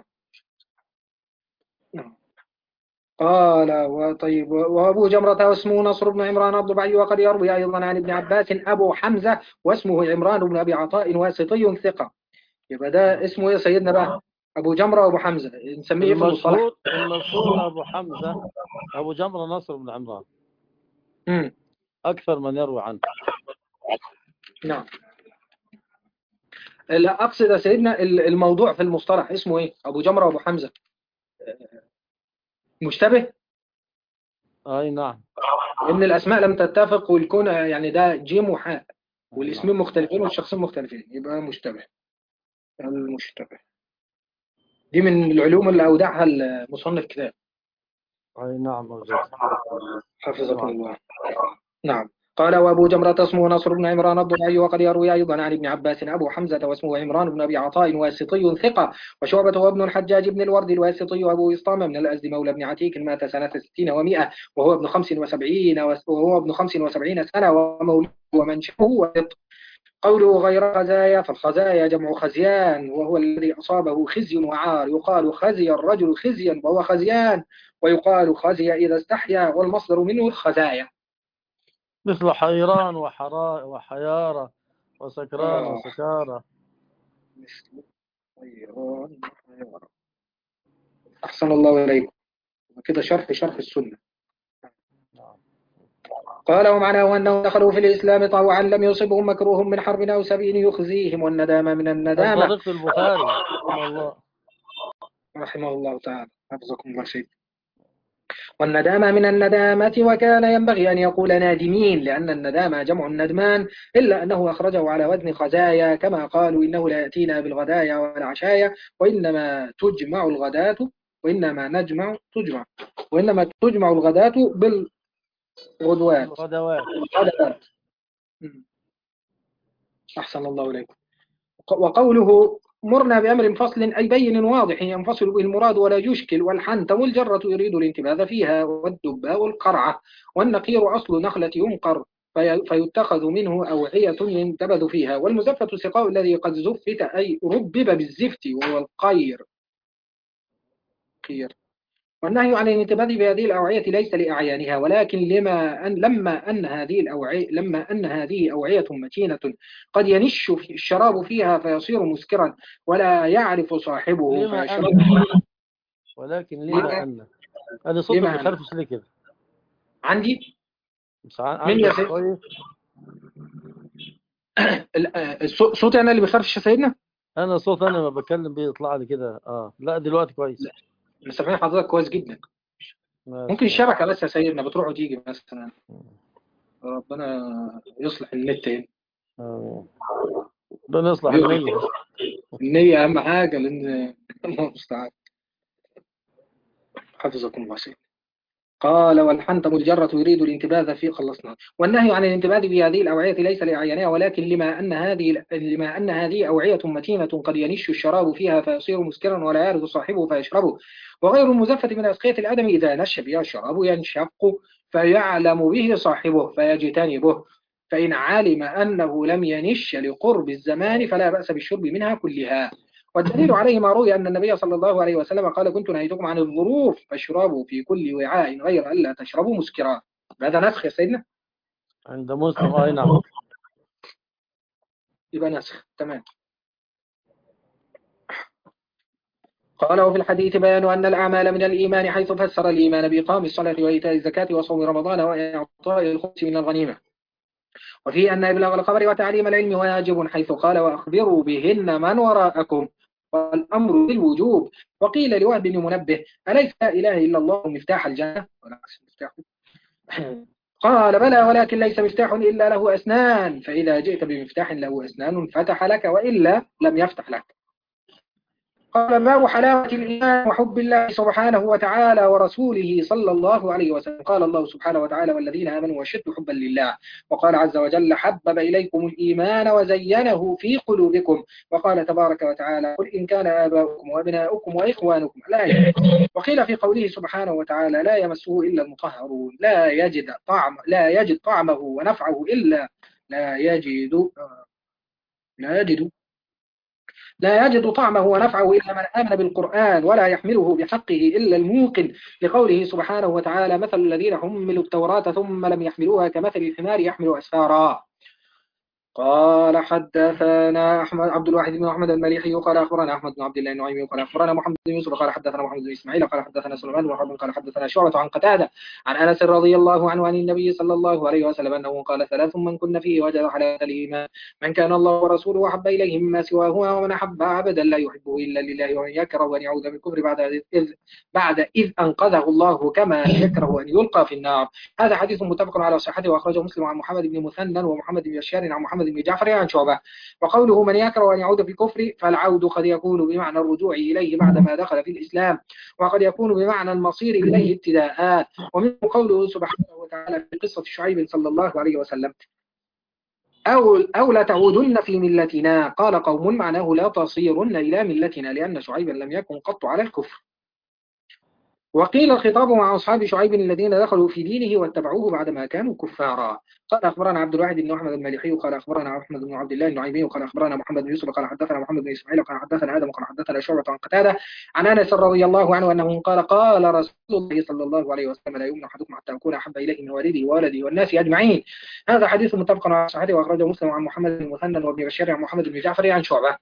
قال وطيب وابو جمرة واسمه نصر بن عمران الضبعي وقد يروي ايضا عن ابن عباس ابو حمزة واسمه عمران بن ابي عطاء واسطي ثقة. يبقى ده اسمه يا سيدنا بقى ابو جمرة وابو حمزة نسميه في المصطلح المشهور المشهور أبو حمزة أبو جمرة نصر بن عمران. امم أكثر من يروي عنه. نعم. لا أقصد يا سيدنا الموضوع في المصطلح اسمه إيه؟ أبو جمرة وأبو حمزة مشتبه؟ أي نعم. إن الأسماء لم تتفق والكون يعني ده جيم وحاء والاسمين مختلفين والشخصين مختلفين يبقى مشتبه. المشتبه دي من العلوم اللي أودعها المصنف كتاب. أي نعم. حفظكم الله. نعم. قال وابو جمرة اسمه نصر بن عمران الضبعي وقد يروي ايضا عن ابن عباس ابو حمزة واسمه عمران بن ابي عطاء واسطي ثقة وشعبة وابن الحجاج بن الورد الواسطي وابو اسطام من الازد مولى بن عتيك مات سنة ستين ومئة وهو ابن خمس وسبعين وهو ابن خمس وسبعين سنة ومولى ومنشأه وسط. قوله غير خزايا فالخزايا جمع خزيان وهو الذي أصابه خزي وعار يقال خزي الرجل خزيا وهو خزيان ويقال خزي إذا استحيا والمصدر منه الخزايا مثل حيران وحراء وحيارة وسكران آه. وسكارة. مثل حيران وحيارة. أحسن الله إليكم. كده شرح شرح السنة. قال ومعناه أنهم دخلوا في الإسلام طوعا لم يصبهم مكروه من حرب أو سبيل يخزيهم والندامة من الندامة. طريق البخاري رحمه الله رحمه الله تعالى حفظكم الله شيء. والندامة من الندامة وكان ينبغي أن يقول نادمين لأن الندامة جمع الندمان إلا أنه أخرجه على وزن خزايا كما قالوا إنه لا يأتينا بالغدايا والعشايا وإنما تجمع الغداة وإنما نجمع تجمع وإنما تجمع الغداة بالغدوات غدوات. أحسن الله إليكم. وقوله مرنا بأمر فصل أي بين واضح ينفصل به المراد ولا يشكل والحنتم الجرة يريد الانتباذ فيها والدباء القرعة والنقير أصل نخلة ينقر فيتخذ منه أوعية ينتبذ فيها والمزفة سقاء الذي قد زفت أي ربب بالزفت وهو القير. قير. والنهي عن الانتباه بهذه الأوعية ليس لأعيانها، ولكن لما أن لما أن هذه الأوعية لما أن هذه أوعية متينة قد ينش الشراب فيها فيصير مسكرا ولا يعرف صاحبه لما فيشرب. أن ولكن لما لما أن هذا صوتك لما أن بيخرفش ليه كده؟ عندي مش ع- من يا عندك سيد كويس. ال- آه، الصو- صوتي أنا اللي بيخرفش يا سيدنا؟ أنا صوت أنا ما بتكلم بيطلع لي كده. أه لا دلوقتي كويس. لا، سامعين حضرتك كويس جدا. ممكن ماشي ماشي. الشبكة بس يا سيدنا بتروح وتيجي مثلا. ربنا يصلح النت هنا. آه. ربنا يصلح ويغلق النية. النية أهم حاجة، لأن الله المستعان. حفظكم الله سيدنا. قال والحنتم الجرة يريد الانتباذ في خلصنا. والنهي عن الانتباذ بهذه الأوعية ليس لأعيانها، ولكن لما أن هذه لما أن هذه أوعية متينة قد ينش الشراب فيها فيصير مسكرا ولا يرد صاحبه فيشربه، وغير المزفة من أسقية الآدم إذا نش بها الشراب ينشق فيعلم به صاحبه فيجتنبه، فإن علم أنه لم ينش لقرب الزمان فلا بأس بالشرب منها كلها. والدليل عليه ما روي أن النبي صلى الله عليه وسلم قال كنت نهيتكم عن الظروف فاشربوا في كل وعاء غير ألا تشربوا مسكرا. هذا نسخ يا سيدنا؟ عند مسلم أي نعم. يبقى نسخ تمام. قال وفي الحديث بيان أن الأعمال من الإيمان، حيث فسر الإيمان بإقام الصلاة وإيتاء الزكاة وصوم رمضان وإعطاء الخمس من الغنيمة، وفي أن إبلاغ الخبر وتعليم العلم واجب، حيث قال وأخبروا بهن من وراءكم، والأمر بالوجوب. وقيل لوهب بن منبه أليس لا إله إلا الله مفتاح الجنة؟ قال بلى ولكن ليس مفتاح إلا له أسنان، فإذا جئت بمفتاح له أسنان فتح لك وإلا لم يفتح لك. قال باب حلاوة الإيمان وحب الله سبحانه وتعالى ورسوله صلى الله عليه وسلم. قال الله سبحانه وتعالى والذين آمنوا وشد حبا لله. وقال عز وجل حبب إليكم الإيمان وزينه في قلوبكم. وقال تبارك وتعالى قل إن كان آباؤكم وأبناؤكم وإخوانكم لا. وقيل في قوله سبحانه وتعالى لا يمسه إلا المطهرون لا يجد طعم لا يجد طعمه ونفعه إلا لا يجد لا يجد لا يجد طعمه ونفعه إلا من آمن بالقرآن ولا يحمله بحقه إلا الموقن، لقوله سبحانه وتعالى مثل الذين حملوا التوراة ثم لم يحملوها كمثل الحمار يحمل أسفارا. قال حدثنا أحمد عبد الواحد بن أحمد المليحي قال أخبرنا أحمد بن عبد الله النعيمي قال أخبرنا محمد بن يوسف قال حدثنا محمد بن إسماعيل قال حدثنا سليمان بن حرب قال حدثنا شعبة عن قتادة عن أنس رضي الله عنه عن النبي صلى الله عليه وسلم أنه قال ثلاث من كن فيه وجد حلاوة الإيمان من كان الله ورسوله أحب إليه مما سواهما ومن أحب عبدا لا يحبه إلا لله ومن يكره أن يعود بالكفر بعد إذ بعد إذ أنقذه الله كما يكره أن يلقى في النار. هذا حديث متفق على صحته وأخرجه مسلم عن محمد بن مثنى ومحمد بن بشار عن محمد بن جعفر عن شعبة. وقوله من يكره أن يعود في الكفر فالعود قد يكون بمعنى الرجوع إليه بعدما دخل في الإسلام، وقد يكون بمعنى المصير إليه ابتداء. ومنه قوله سبحانه وتعالى في قصة شعيب صلى الله عليه وسلم أو, أو لا تعودن في ملتنا. قال قوم معناه لا تصيرن إلى ملتنا لأن شعيبا لم يكن قط على الكفر. وقيل الخطاب مع أصحاب شعيب الذين دخلوا في دينه واتبعوه بعدما كانوا كفارا. قال أخبرنا عبد الواحد بن أحمد المليحي قال أخبرنا أحمد بن عبد الله النعيمي قال أخبرنا محمد بن يوسف قال حدثنا محمد بن إسماعيل قال حدثنا آدم قال حدثنا شعبة عن قتادة عن أنس رضي الله عنه أنه قال قال رسول الله صلى الله عليه وسلم لا يؤمن أحدكم حتى أكون أحب إليه من والده وولده والناس أجمعين. هذا حديث متفق على صحته وأخرجه مسلم عن محمد بن مثنى وابن بشار عن محمد بن جعفر عن شعبة.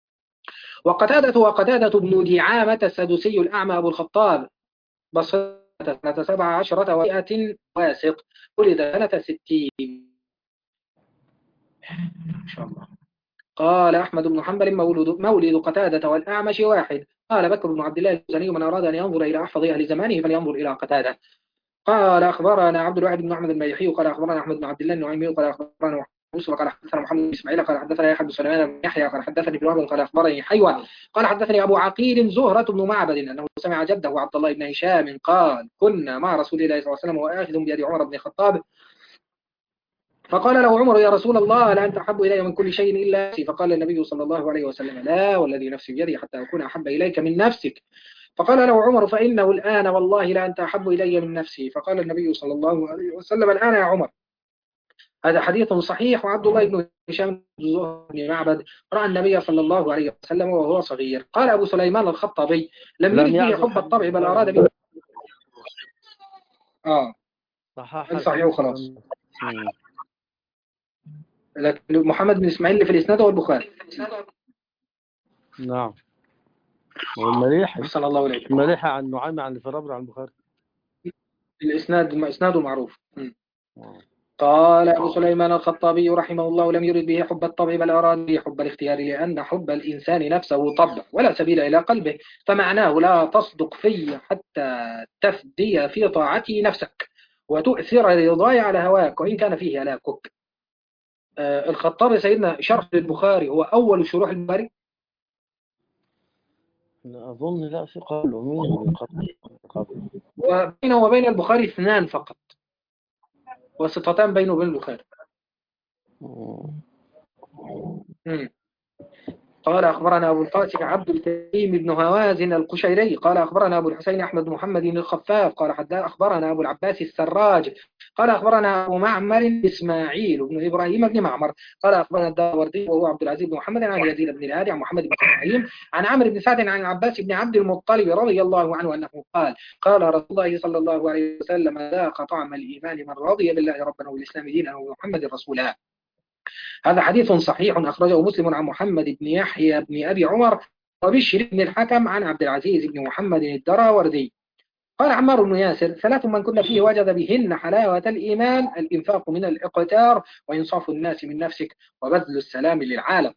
وقتادة وقتادة بن دعامة السدوسي الأعمى أبو الخطاب بصرة سنة سبع عشرة ومائة واسق ولد سنة ستين إن شاء الله. قال أحمد بن حنبل مولد, مولد قتادة والأعمش واحد. قال بكر بن عبد الله الجزني من أراد أن ينظر إلى أحفظ أهل زمانه فلينظر إلى قتادة. قال أخبرنا عبد الواحد بن أحمد المليحي قال أخبرنا أحمد بن عبد الله النعيمي قال أخبرنا يوسف قال حدثنا محمد بن إسماعيل قال حدثنا يحيى بن سليمان بن يحيى قال حدثني ابن وهب قال أخبرني حيوة قال حدثني أبو عقيل زهرة بن معبد أنه سمع جده عبد الله بن هشام قال كنا مع رسول الله صلى الله عليه وسلم وآخذ بيد عمر بن الخطاب فقال له عمر يا رسول الله لا أنت أحب إلي من كل شيء إلا نفسي. فقال النبي صلى الله عليه وسلم لا والذي نفسي بيدي حتى أكون أحب إليك من نفسك. فقال له عمر فإنه الآن والله لا أنت أحب إلي من نفسي. فقال النبي صلى الله عليه وسلم الآن يا عمر. هذا حديث صحيح. وعبد الله بن هشام بن معبد رأى النبي صلى الله عليه وسلم وهو صغير. قال أبو سليمان الخطابي لم يرد به حب الطبع بل أراد به اه صحاح قال صحيح الحديث وخلاص. ولا؟ مم. لكن محمد بن إسماعيل اللي في الإسناد هو البخاري. نعم. والمليحي أحسن الله إليك. المليحي عن نعيم عن الفرابر عن البخاري. الإسناد إسناده معروف. م. آه. قال أبو سليمان الخطابي رحمه الله: لم يرد به حب الطبع بل أراد به حب الاختيار، لأن حب الإنسان نفسه طبع ولا سبيل إلى قلبه، فمعناه لا تصدق في حتى تفدي في طاعتي نفسك وتؤثر رضاي على هواك وإن كان فيه هلاكك. آه الخطابي سيدنا شرح البخاري هو أول شروح البخاري. لا أظن، لا في قبله. مين اللي قبله؟ قبله. وبينه وبين البخاري اثنان فقط، وسطتان بينه وبين البخاري. مم. مم. قال أخبرنا أبو القاسم عبد الكريم بن هوازن القشيري قال أخبرنا أبو الحسين أحمد بن محمد الخفاف قال حدث أخبرنا أبو العباس السراج قال أخبرنا أبو معمر إسماعيل بن إبراهيم بن معمر قال أخبرنا الداوردي وهو عبد العزيز بن محمد عن يزيد بن الهادي عن محمد بن إبراهيم عن عمرو بن سعد عن العباس بن عبد المطلب رضي الله عنه أنه قال قال رسول الله صلى الله عليه وسلم: ذاق طعم الإيمان من رضي بالله ربنا والإسلام دينا ومحمد رسولا. هذا حديث صحيح أخرجه مسلم عن محمد بن يحيى بن أبي عمر وبشر بن الحكم عن عبد العزيز بن محمد الدراوردي قال عمار بن ياسر: ثلاث من كن فيه وجد بهن حلاوة الإيمان: الإنفاق من الإقتار، وإنصاف الناس من نفسك، وبذل السلام للعالم.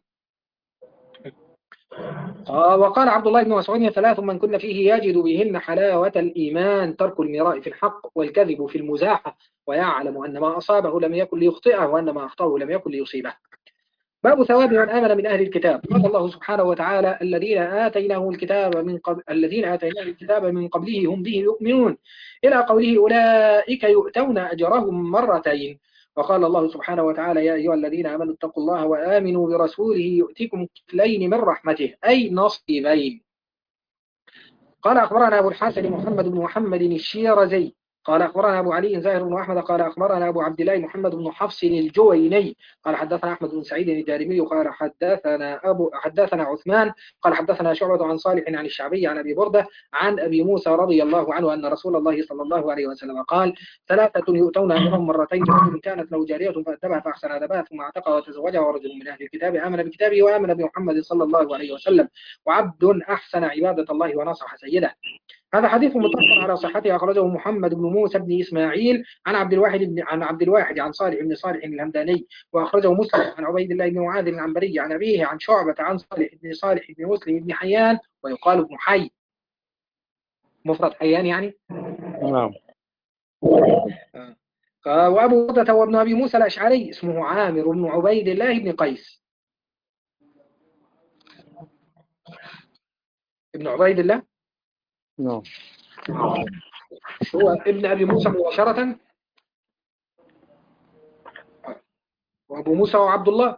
وقال عبد الله بن مسعود: ثلاث من كن فيه يجد بهن حلاوة الإيمان: ترك المراء في الحق، والكذب في المزاحة، ويعلم أن ما أصابه لم يكن ليخطئه، وأن ما أخطأه لم يكن ليصيبه. باب ثواب من آمن من أهل الكتاب. قال الله سبحانه وتعالى: الذين آتيناه الكتاب من قبل الذين آتيناه الكتاب من قبله هم به يؤمنون، إلى قوله: أولئك يؤتون أجرهم مرتين. وقال الله سبحانه وتعالى: يا أيها الذين آمنوا اتقوا الله وآمنوا برسوله يؤتكم كفلين من رحمته، أي نصيبين. قال أخبرنا أبو الحسن محمد بن محمد الشيرازي قال أخبرنا أبو علي زاهر بن أحمد قال أخبرنا أبو عبد الله محمد بن حفص الجويني قال حدثنا أحمد بن سعيد الدارمي قال حدثنا أبو حدثنا عثمان قال حدثنا شعبة عن صالح عن الشعبي عن أبي بردة عن أبي موسى رضي الله عنه أن رسول الله صلى الله عليه وسلم قال: ثلاثة يؤتون أجرهم مرتين: رجل كانت له جارية فأدبها فأحسن أدبها ثم اعتقها وتزوجها، ورجل من أهل الكتاب آمن بكتابه وآمن بمحمد صلى الله عليه وسلم، وعبد أحسن عبادة الله ونصح سيده. هذا حديث متفق على صحته أخرجه محمد بن موسى بن إسماعيل عن عبد الواحد بن عن عبد الواحد عن صالح بن صالح الهمداني، وأخرجه مسلم عن عبيد الله بن معاذ العنبري عن أبيه عن شعبة عن صالح بن صالح بن مسلم بن حيان ويقال ابن حي، مفرد حيان يعني. نعم. آه. وأبو بردة وابن أبي موسى الأشعري اسمه عامر بن عبيد الله بن قيس ابن عبيد الله. نعم. هو ابن أبي موسى مباشرة، وأبو موسى وعبد الله.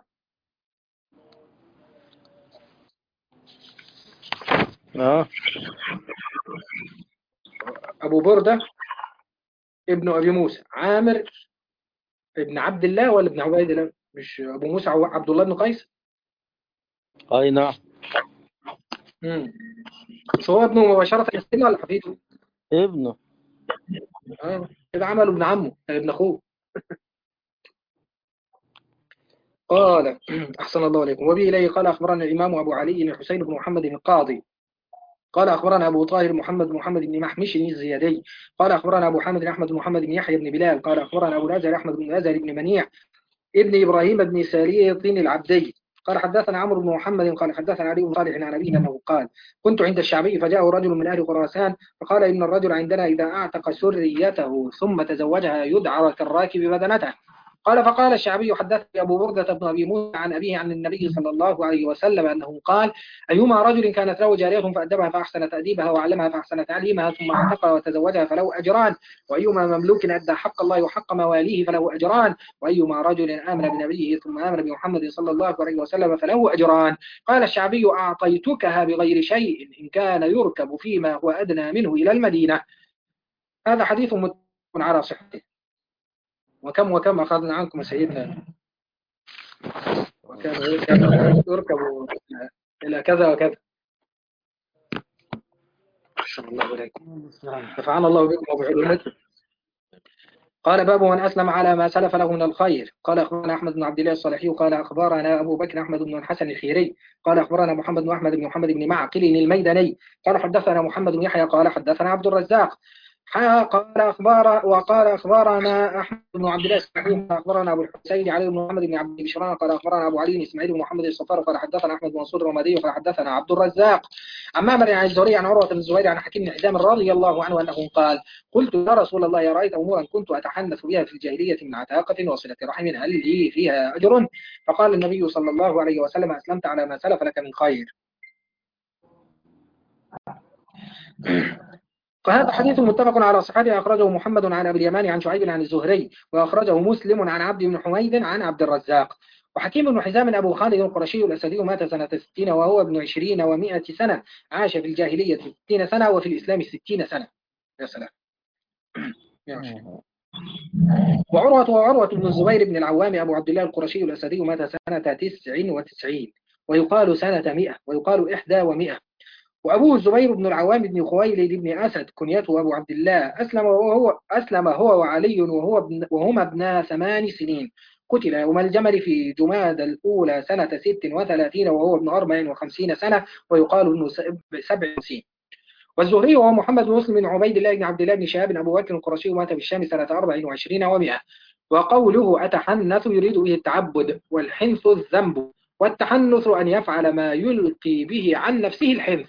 آه. أبو بردة ابن أبي موسى عامر ابن عبد الله ولا ابن عبيد الله؟ مش أبو موسى عبد الله بن قيس؟ أي نعم. امم هو ابنه مباشرة يسلم ولا حفيده؟ ابنه. اه كده عمله ابن عمه ابن أخوه. قال: أحسن الله عليكم. وبه إليه قال أخبرنا الإمام أبو علي الحسين بن محمد القاضي قال أخبرنا أبو طاهر محمد بن محمد بن محمش الزيادي قال أخبرنا أبو حامد أحمد بن محمد بن يحيى بن بلال قال أخبرنا أبو الأزهر أحمد بن الأزهر بن منيع ابن إبراهيم بن ساليط العبدي قال حدثنا عمرو بن محمد قال حدثنا علي بن صالح عن أبيه أنه قال: كنت عند الشعبي فجاء رجل من أهل خراسان فقال: إن الرجل عندنا إذا أعتق سريته ثم تزوجها يدعى كالراكب بدنته. قال: فقال الشعبي: حدثني أبو بردة بن أبي موسى عن أبيه عن النبي صلى الله عليه وسلم أنه قال: أيما رجل كانت له جارية فأدبها فأحسن تأديبها وعلمها فأحسن تعليمها ثم اعتقها وتزوجها فله أجران، وأيما مملوك أدى حق الله وحق مواليه فله أجران، وأيما رجل آمن بنبيه ثم آمن بمحمد صلى الله عليه وسلم فله أجران. قال الشعبي: أعطيتكها بغير شيء إن كان يركب فيما هو أدنى منه إلى المدينة. هذا حديث متفق على صحته. وكم وكم أخذنا عنكم سيدنا، وكان يركب إلى كذا وكذا. أحسن الله إليكم. نفعنا الله بكم وبعلومكم. قال باب من أسلم على ما سلف له من الخير. قال أخبرنا أحمد بن عبد الله الصالحي قال أخبرنا أبو بكر أحمد بن الحسن الخيري قال أخبرنا محمد بن أحمد بن محمد بن معقل الميداني قال حدثنا محمد بن يحيى قال حدثنا عبد الرزاق قال أخبار وقال أخبرنا أحمد بن عبد الله الصالحي قال أخبرنا أبو الحسين علي بن محمد بن عبد بشران قال أخبرنا أبو علي إسماعيل بن محمد الصفار قال حدثنا أحمد بن منصور الرمادي قال حدثنا عبد الرزاق عن معمر عن الزهري عن عروة بن الزبير عن حكيم بن حزام رضي الله عنه أنه قال قلت يا رسول الله رأيت أمورا كنت أتحنث بها في الجاهلية من عتاقة وصلة رحم هل لي فيها أجر؟ فقال النبي صلى الله عليه وسلم أسلمت على ما سلف لك من خير. فهذا حديث متفق على صحته أخرجه محمد عن أبي اليمان عن شعيب عن الزهري وأخرجه مسلم عن عبد بن حميد عن عبد الرزاق. وحكيم بن حزام أبو خالد القرشي الأسدي مات سنة ستين وهو ابن عشرين ومائة سنة عاش في الجاهلية ستين سنة وفي الإسلام ستين سنة. يا سلام. وعروة وعروة بن الزبير بن العوام أبو عبد الله القرشي الأسدي مات سنة تسع وتسعين ويقال سنة مئة ويقال إحدى ومئة. وأبوه الزبير بن العوام بن خويلد بن أسد كنيته أبو عبد الله أسلم وهو أسلم هو وعلي وهو ابن وهما ابنا ثمان سنين. قتل يوم الجمل في جماد الأولى سنة ست وثلاثين وهو ابن أربع وخمسين سنة ويقال إنه سبع وخمسين. والزهري هو محمد بن مسلم بن عبيد الله بن عبد الله بن شهاب أبو بكر القرشي مات بالشام سنة أربع وعشرين ومائة. وقوله أتحنث يريد به التعبد والحنث الذنب والتحنث أن يفعل ما يلقي به عن نفسه الحنث.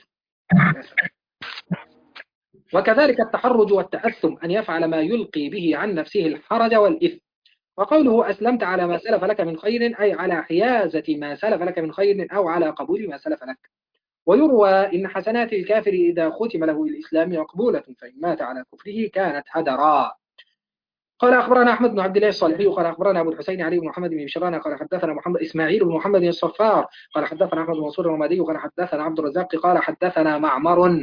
وكذلك التحرج والتأثم أن يفعل ما يلقي به عن نفسه الحرج والإثم. وقوله أسلمت على ما سلف لك من خير أي على حيازة ما سلف لك من خير أو على قبول ما سلف لك. ويروى إن حسنات الكافر إذا ختم له الإسلام مقبولة فإن مات على كفره كانت هدرا. قال أخبرنا أحمد بن عبد الله الصالحي قال أخبرنا أبو الحسين علي بن محمد بن بشران قال حدثنا محمد إسماعيل بن محمد الصفار قال حدثنا أحمد بن منصور الرمادي قال حدثنا عبد الرزاق قال حدثنا معمر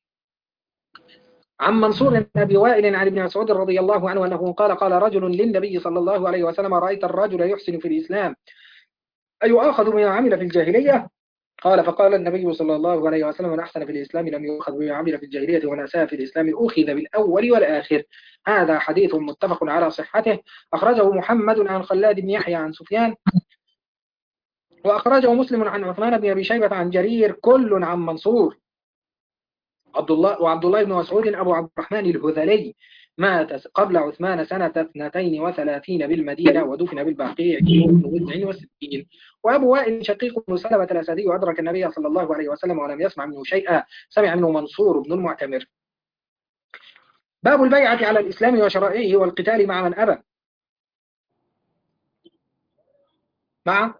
عن منصور بن أبي وائل عن ابن مسعود رضي الله عنه أنه قال قال رجل للنبي صلى الله عليه وسلم رأيت الرجل يحسن في الإسلام أيؤاخذ بما عمل في الجاهلية؟ قال فقال النبي صلى الله عليه وسلم من أحسن في الإسلام لم يؤخذ بما عمل في الجاهلية ومن أساء في الإسلام أخذ بالأول والآخر. هذا حديث متفق على صحته أخرجه محمد عن خلاد بن يحيى عن سفيان وأخرجه مسلم عن عثمان بن أبي شيبة عن جرير كل عن منصور. عبد الله وعبد الله بن مسعود أبو عبد الرحمن الهذلي مات قبل عثمان سنة اثنتين وثلاثين بالمدينة ودفن بالبقيع بضع وستين. وأبو وائل شقيق بن سلمة الأسدي أدرك النبي صلى الله عليه وسلم ولم يسمع منه شيئا سمع منه منصور بن المعتمر. باب البيعة على الإسلام وشرائعه والقتال مع من أبى. مع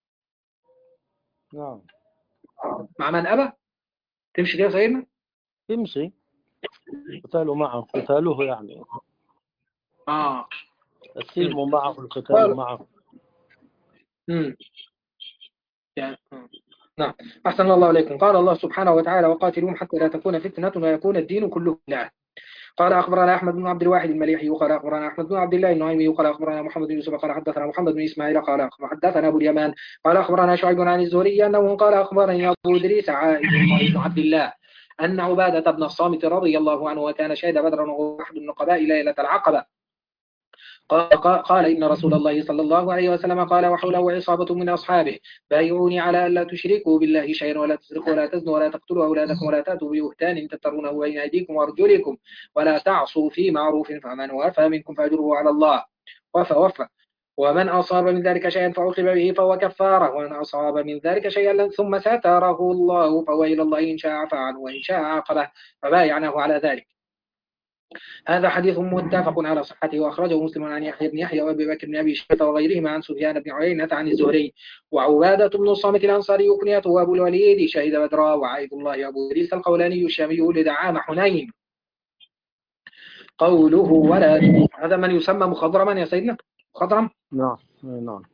نعم مع من أبى تمشي كده سيدنا يمشي قتاله معه قتاله يعني آه السلم معه القتال معه. امم يعني نعم أحسن الله عليكم. قال الله سبحانه وتعالى وقاتلوهم حتى لا تكون فتنة ويكون الدين كله لله. قال أخبرنا أحمد بن عبد الواحد المليحي وقال أخبرنا أحمد بن عبد الله النعيمي وقال أخبرنا محمد بن يوسف قال حدثنا محمد بن إسماعيل قال حدثنا أبو اليمان قال أخبرنا شعيب عن الزهري أنه قال أخبرني أبو إدريس عائد بن عبد الله أن عبادة بن الصامت رضي الله عنه وكان شهد بدرا وهو أحد النقباء ليلة العقبة قال, قال إن رسول الله صلى الله عليه وسلم قال وحوله عصابة من أصحابه بايعوني على ألا تشركوا بالله شيئا ولا تسرقوا ولا تزنوا ولا تقتلوا أولادكم ولا تأتوا ببهتان تفترونه بين أيديكم وأرجلكم ولا تعصوا في معروف فمن وفى منكم فأجره على الله وفى وفى ومن أصاب من ذلك شيئا فعوقب به فهو كفارة ومن أصاب من ذلك شيئا ثم ستره الله فهو إلى الله إن شاء عفا عنه وإن شاء عاقبه فبايعناه على ذلك. هذا حديث متفق على صحته وأخرجه مسلم عن يحيى بن يحيى وأبي بكر بن أبي شيبة وغيرهما عن سفيان بن عيينة عن الزهري. وعبادة بن الصامت الأنصاري كنيته أبو الوليد شهد بدرا. وعيد الله أبو إدريس القولاني الشامي ولد عام حنين. قوله ولا هذا من يسمى مخضرما يا سيدنا مخضرم. نعم نعم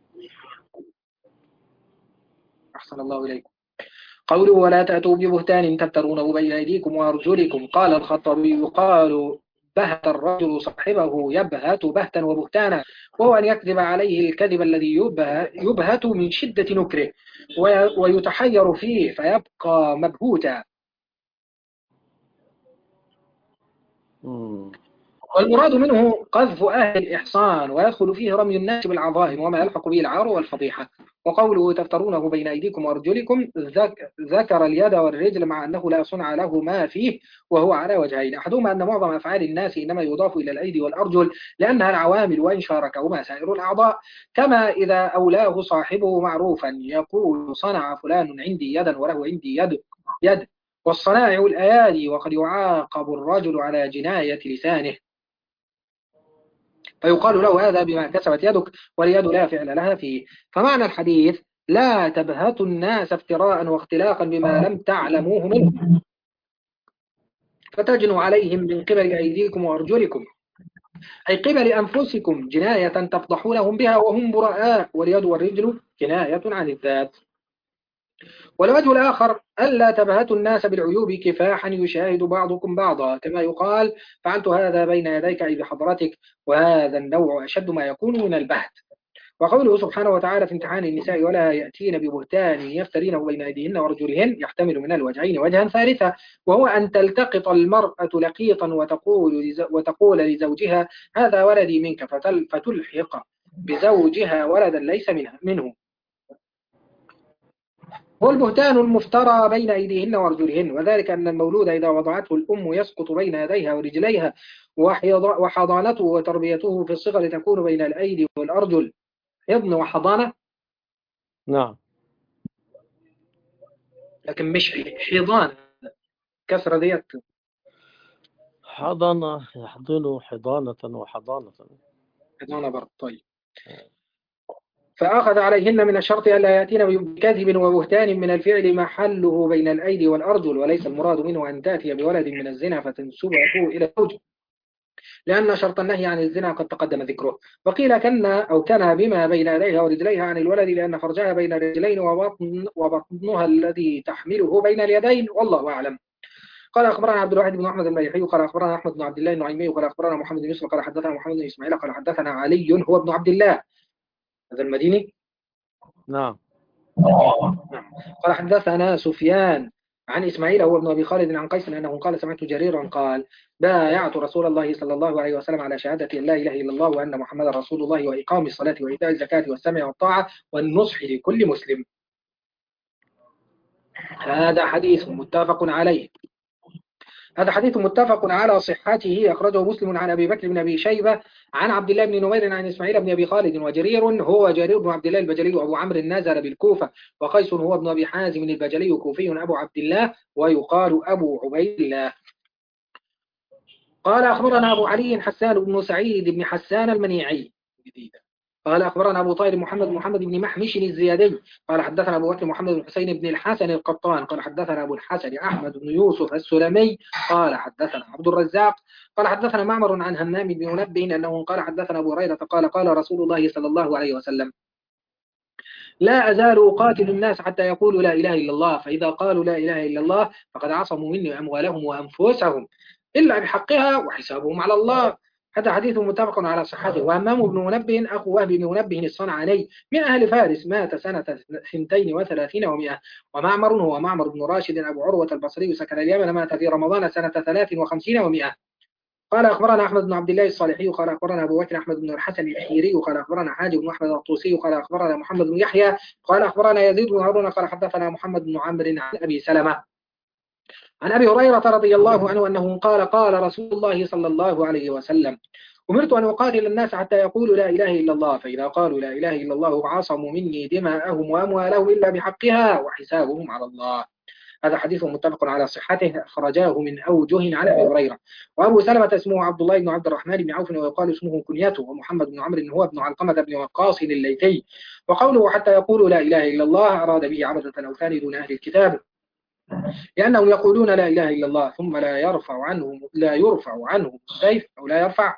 أحسن الله إليكم. قوله ولا تأتوا ببهتان تفترونه بين أيديكم وأرجلكم. قال الخطابي يقال بهت الرجل صاحبه يبهت بهتا وبهتانا وهو أن يكذب عليه الكذب الذي يبهت من شدة نكره ويتحير فيه فيبقى مبهوتا. والمراد منه قذف أهل الإحصان، ويدخل فيه رمي الناس بالعظائم وما يلحق به العار والفضيحة. وقوله تفترونه بين أيديكم وأرجلكم ذك ذكر اليد والرجل مع أنه لا صنع له ما فيه، وهو على وجهين: أحدهما أن معظم أفعال الناس إنما يضاف إلى الأيدي والأرجل لأنها العوامل وإن شاركهما سائر الأعضاء، كما إذا أولاه صاحبه معروفا يقول صنع فلان عندي يدا وله عندي يد يد والصنائع الأيادي، وقد يعاقب الرجل على جناية لسانه فيقال له هذا بما كسبت يدك، واليد لا فعل لها فيه. فمعنى الحديث لا تبهتوا الناس افتراء واختلاقا بما لم تعلموه منه فتجنوا عليهم من قبل أيديكم وأرجلكم، أي قبل أنفسكم جناية تفضحونهم بها وهم براء، واليد والرجل كناية عن الذات. والوجه الآخر ألا تبهتوا الناس بالعيوب كفاحا يشاهد بعضكم بعضا، كما يقال فعلت هذا بين يديك أي بحضرتك، وهذا النوع أشد ما يكون من البهت. وقوله سبحانه وتعالى في امتحان النساء ولا يأتين ببهتان يفترينه بين أيديهن ورجلهن يحتمل من الوجهين وجها ثالثا، وهو أن تلتقط المرأة لقيطا وتقول وتقول لزوجها هذا ولدي منك، فتلحق بزوجها ولدا ليس منه. والبهتان المفترى بين أيديهن وأرجلهن، وذلك أن المولود إذا وضعته الأم يسقط بين يديها ورجليها، وحضانته وتربيته في الصغر تكون بين الأيدي والأرجل. حضن وحضانة، نعم، لكن مش حضانة كسرة ديت. حضانة يحضن حضانة وحضانة. حضانة برضه. طيب، فأخذ عليهن من الشرط ألا يأتين بكذب وبهتان من الفعل محله بين الأيدي والأرجل، وليس المراد منه أن تأتي بولد من الزنا فتنسبه إلى الزوج، لأن شرط النهي عن الزنا قد تقدم ذكره. وقيل كان أو كان بما بين يديها ورجليها عن الولد لأن فرجها بين الرجلين وبطن وبطنها الذي تحمله بين اليدين، والله أعلم. قال أخبرنا عبد الواحد بن أحمد المليحي قال أخبرنا أحمد بن عبد الله النعيمي قال أخبرنا محمد بن يوسف قال حدثنا محمد بن إسماعيل قال حدثنا علي هو ابن عبد الله هذا المديني. نعم. قال حدثنا سفيان عن إسماعيل هو ابن أبي خالد عن قيس أنه قال سمعت جريرا قال بايعت رسول الله صلى الله عليه وسلم على شهادة لا إله إلا الله وأن محمد رسول الله وإقام الصلاة وإيتاء الزكاة والسمع والطاعة والنصح لكل مسلم. هذا حديث متفق عليه هذا حديث متفق على صحته، أخرجه مسلم عن أبي بكر بن أبي شيبة عن عبد الله بن نمير عن إسماعيل بن أبي خالد. وجرير هو جرير بن عبد الله البجلي وأبو عمرو نزل بالكوفة، وقيس هو ابن أبي حازم البجلي كوفي أبو عبد الله ويقال أبو عبيد الله. قال أخبرنا أبو علي حسان بن سعيد بن حسان المنيعي قال أخبرنا أبو طاهر محمد محمد بن محمش الزيادي قال حدثنا أبو بكر محمد بن حسين بن الحسن القطان قال حدثنا أبو الحسن أحمد بن يوسف السلمي قال حدثنا عبد الرزاق قال حدثنا معمر عن همام بن منبه أنه قال حدثنا أبو هريرة قال قال رسول الله صلى الله عليه وسلم لا أزال أقاتل الناس حتى يقولوا لا إله إلا الله، فإذا قالوا لا إله إلا الله فقد عصموا مني أموالهم وأنفسهم إلا بحقها وحسابهم على الله. هذا حديث متفق على صحته. وهمام بن منبه أخو وهب بن منبه الصنعاني من أهل فارس مات سنة اثنتين وثلاثين ومئة. ومعمر هو معمر بن راشد أبو عروة البصري سكن اليمن مات في رمضان سنة ثلاث وخمسين ومئة. قال أخبرنا أحمد بن عبد الله الصالحي قال أخبرنا أبو بكر أحمد بن الحسن الحيري قال أخبرنا حاجب بن أحمد الطوسي قال أخبرنا محمد بن يحيى قال أخبرنا يزيد بن هارون قال حدثنا محمد بن عمرو عن أبي سلمة عن أبي هريرة رضي الله عنه أنه قال قال رسول الله صلى الله عليه وسلم أمرت أن أقاتل الناس حتى يقولوا لا إله إلا الله، فإذا قالوا لا إله إلا الله عصموا مني دماءهم وأموالهم إلا بحقها وحسابهم على الله. هذا حديث متفق على صحته، أخرجاه من أوجه على أبي هريرة. وأبو سلمة اسمه عبد الله بن عبد الرحمن بن عوف ويقال اسمه كنيته، ومحمد بن عمرو هو ابن علقمة بن وقاص الليثي. وقوله حتى يقولوا لا إله إلا الله أراد به عبدة الأوثان دون أهل الكتاب، لأنهم يقولون لا إله إلا الله ثم لا يرفع عنهم لا يرفع عنهم السيف أو لا يرفع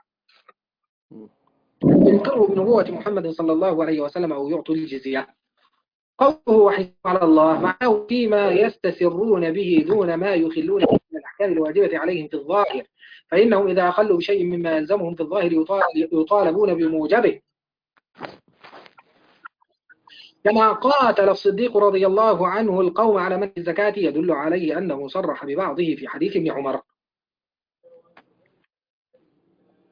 ينكروا بنبوة محمد صلى الله عليه وسلم أو يعطوا الجزية. قوله وحساب على الله معناه فيما يستسرون به دون ما يخلون من الأحكام الواجبة عليهم في الظاهر، فإنهم إذا أخلوا بشيء مما يلزمهم في الظاهر يطالبون بموجبه، كما قاتل الصديق رضي الله عنه القوم على منع الزكاة، يدل عليه أنه صرح ببعضه في حديث ابن عمر.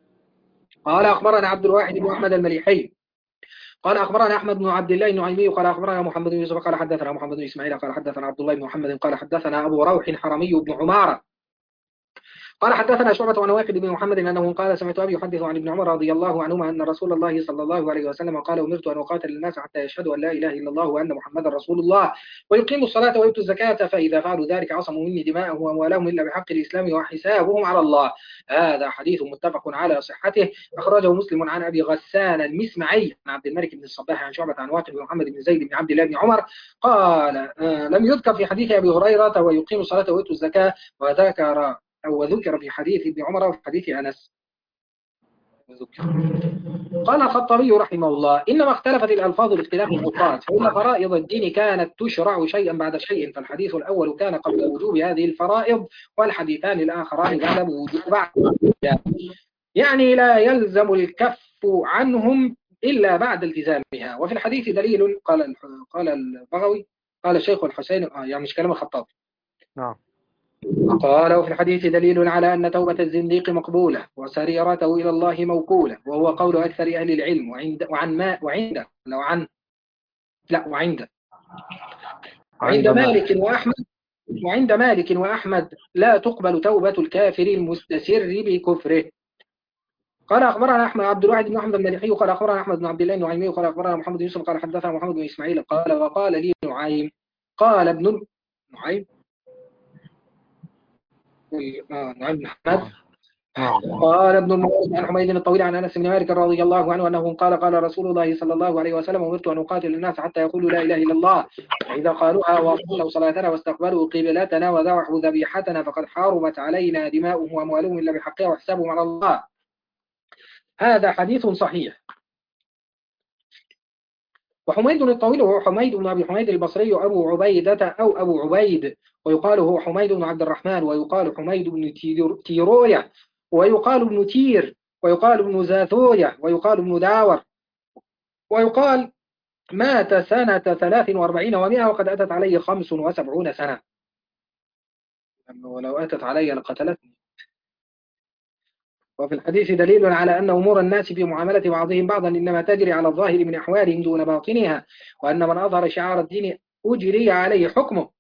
قال أخبرنا عبد الواحد بن أحمد المليحي قال أخبرنا أحمد بن عبد الله النعيمي قال أخبرنا محمد بن يوسف قال حدثنا محمد بن إسماعيل قال حدثنا عبد الله بن محمد قال حدثنا أبو روح حرمي بن عمارة قال حدثنا شعبة عن واقد بن محمد أنه قال سمعت أبي يحدث عن ابن عمر رضي الله عنهما أن رسول الله صلى الله عليه وسلم قال أمرت أن أقاتل الناس حتى يشهدوا أن لا إله إلا الله وأن محمدا رسول الله ويقيموا الصلاة ويؤتوا الزكاة فإذا فعلوا ذلك عصموا مني دماءهم وأموالهم إلا بحق الإسلام وحسابهم على الله. هذا حديث متفق على صحته أخرجه مسلم عن أبي غسان المسمعي عن عبد الملك بن الصباح عن شعبة عن واقد بن محمد بن زيد بن عبد الله بن عمر قال آه لم يذكر في حديث أبي هريرة ويقيموا الصلاة ويؤتوا الزكاة وذكر أو ذكر في حديث ابن عمر وفي حديث أنس. قال الخطابي رحمه الله إنما اختلفت الألفاظ لاختلاف الأوقات فإن فرائض الدين كانت تشرع شيئا بعد شيء فالحديث الأول كان قبل وجوب هذه الفرائض والحديثان الآخران بعد وجوب بعد يعني لا يلزم الكف عنهم إلا بعد التزامها. وفي الحديث دليل قال قال البغوي قال الشيخ الحسين آه يعني مش كلام الخطابي نعم قال وفي الحديث دليل على أن توبة الزنديق مقبولة وسريرته إلى الله موكولة وهو قول أكثر أهل العلم وعند وعن ما وعند لو عن لا وعند وعند مالك وأحمد وعند مالك وأحمد لا تقبل توبة الكافر المستسر بكفره. قال أخبرنا أحمد عبد الواحد بن أحمد المليحي قال أخبرنا أحمد بن عبد الله النعيمي قال أخبرنا محمد بن يوسف قال حدثنا محمد بن إسماعيل قال وقال لي نعيم قال ابن نعيم نعم بن حماد قال ابن المعروف عن حميد الطويل عن انس بن مالك رضي الله عنه انه قال قال رسول الله صلى الله عليه وسلم امرت ان اقاتل الناس حتى يقولوا لا اله الا الله فاذا قالوها واصلوا صلاتنا واستقبلوا قبلتنا وذبحوا ذبيحتنا فقد حرمت علينا دماؤهم واموالهم الا بحقها وحسابهم على الله. هذا حديث صحيح. وحميد الطويل هو حميد بن ابي حميد البصري ابو عبيده او ابو عبيد ويقال هو حميد بن عبد الرحمن ويقال حميد بن تيروية ويقال ابن تير ويقال ابن زاثوية ويقال ابن داور ويقال مات سنة ثلاث وأربعين ومئة وقد أتت عليه خمس وسبعون سنة ولو أتت علي لقتلتني. وفي الحديث دليل على أن أمور الناس في معاملة بعضهم بعضا إنما تجري على الظاهر من أحوالهم دون باطنها وأن من أظهر شعار الدين أجري عليه حكمه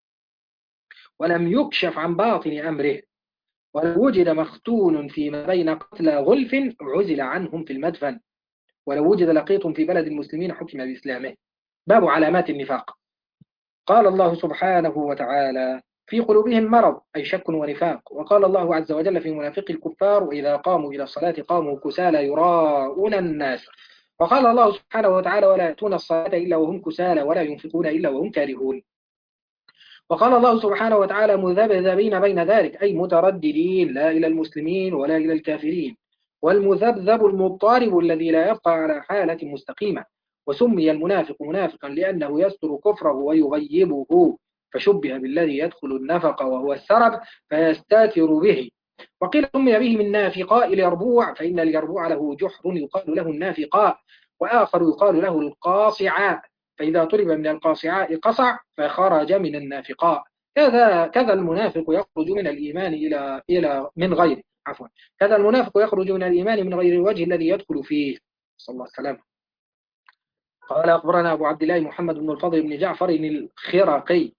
ولم يكشف عن باطن أمره ولو وجد مختون فيما بين قتلى غلف عزل عنهم في المدفن ولو وجد لقيط في بلد المسلمين حكم بإسلامه. باب علامات النفاق. قال الله سبحانه وتعالى في قلوبهم مرض أي شك ونفاق. وقال الله عز وجل في منافق الكفار وإذا قاموا إلى الصلاة قاموا كسالى يراءون الناس. وقال الله سبحانه وتعالى ولا يأتون الصلاة إلا وهم كسالى ولا ينفقون إلا وهم كارهون. وقال الله سبحانه وتعالى مذبذبين بين ذلك أي مترددين لا إلى المسلمين ولا إلى الكافرين. والمذبذب المضطرب الذي لا يبقى على حالة مستقيمة. وسمي المنافق منافقا لأنه يستر كفره ويغيبه فشبه بالذي يدخل النفق وهو السرب فيستاتر به. وقيل سمي به من نافقاء اليربوع فإن اليربوع له جحر يقال له النافقاء وآخر يقال له القاصعاء فإذا طلب من القاصعاء قصع فخرج من النافقاء. كذا كذا المنافق يخرج من الإيمان إلى إلى من غير عفوا كذا المنافق يخرج من الإيمان من غير الوجه الذي يدخل فيه. صلى الله عليه وسلم. قال أخبرنا أبو عبد الله محمد بن الفضل بن جعفر الخرقي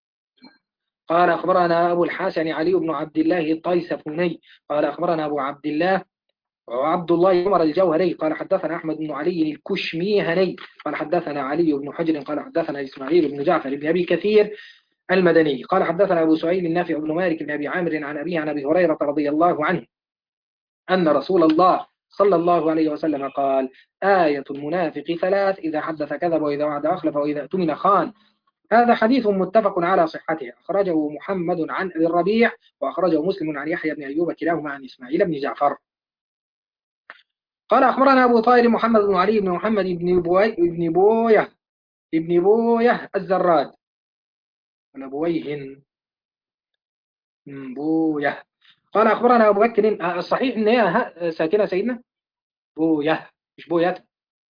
قال أخبرنا أبو الحسن علي بن عبد الله الطيسفوني قال أخبرنا أبو عبد الله وعبد الله عمر الجوهري قال حدثنا أحمد بن علي الكشميهني قال حدثنا علي بن حجر قال حدثنا إسماعيل بن جعفر بن أبي كثير المدني قال حدثنا أبو سعيد النافع بن مالك بن أبي عامر عن أبيه عن أبي هريرة رضي الله عنه أن رسول الله صلى الله عليه وسلم قال آية المنافق ثلاث إذا حدث كذب وإذا وعد أخلف وإذا اؤتمن خان. هذا حديث متفق على صحته أخرجه محمد عن أبي الربيع وأخرجه مسلم عن يحيى بن أيوب كلاهما عن إسماعيل بن جعفر. قال أخبرنا أبو طاهر محمد بن علي بن محمد بن بوي بن بويه ابن بويه الزراد ولا بويه بويه قال أخبرنا أبو بكر الصحيح إن هي ساكنة سيدنا بويه مش بويات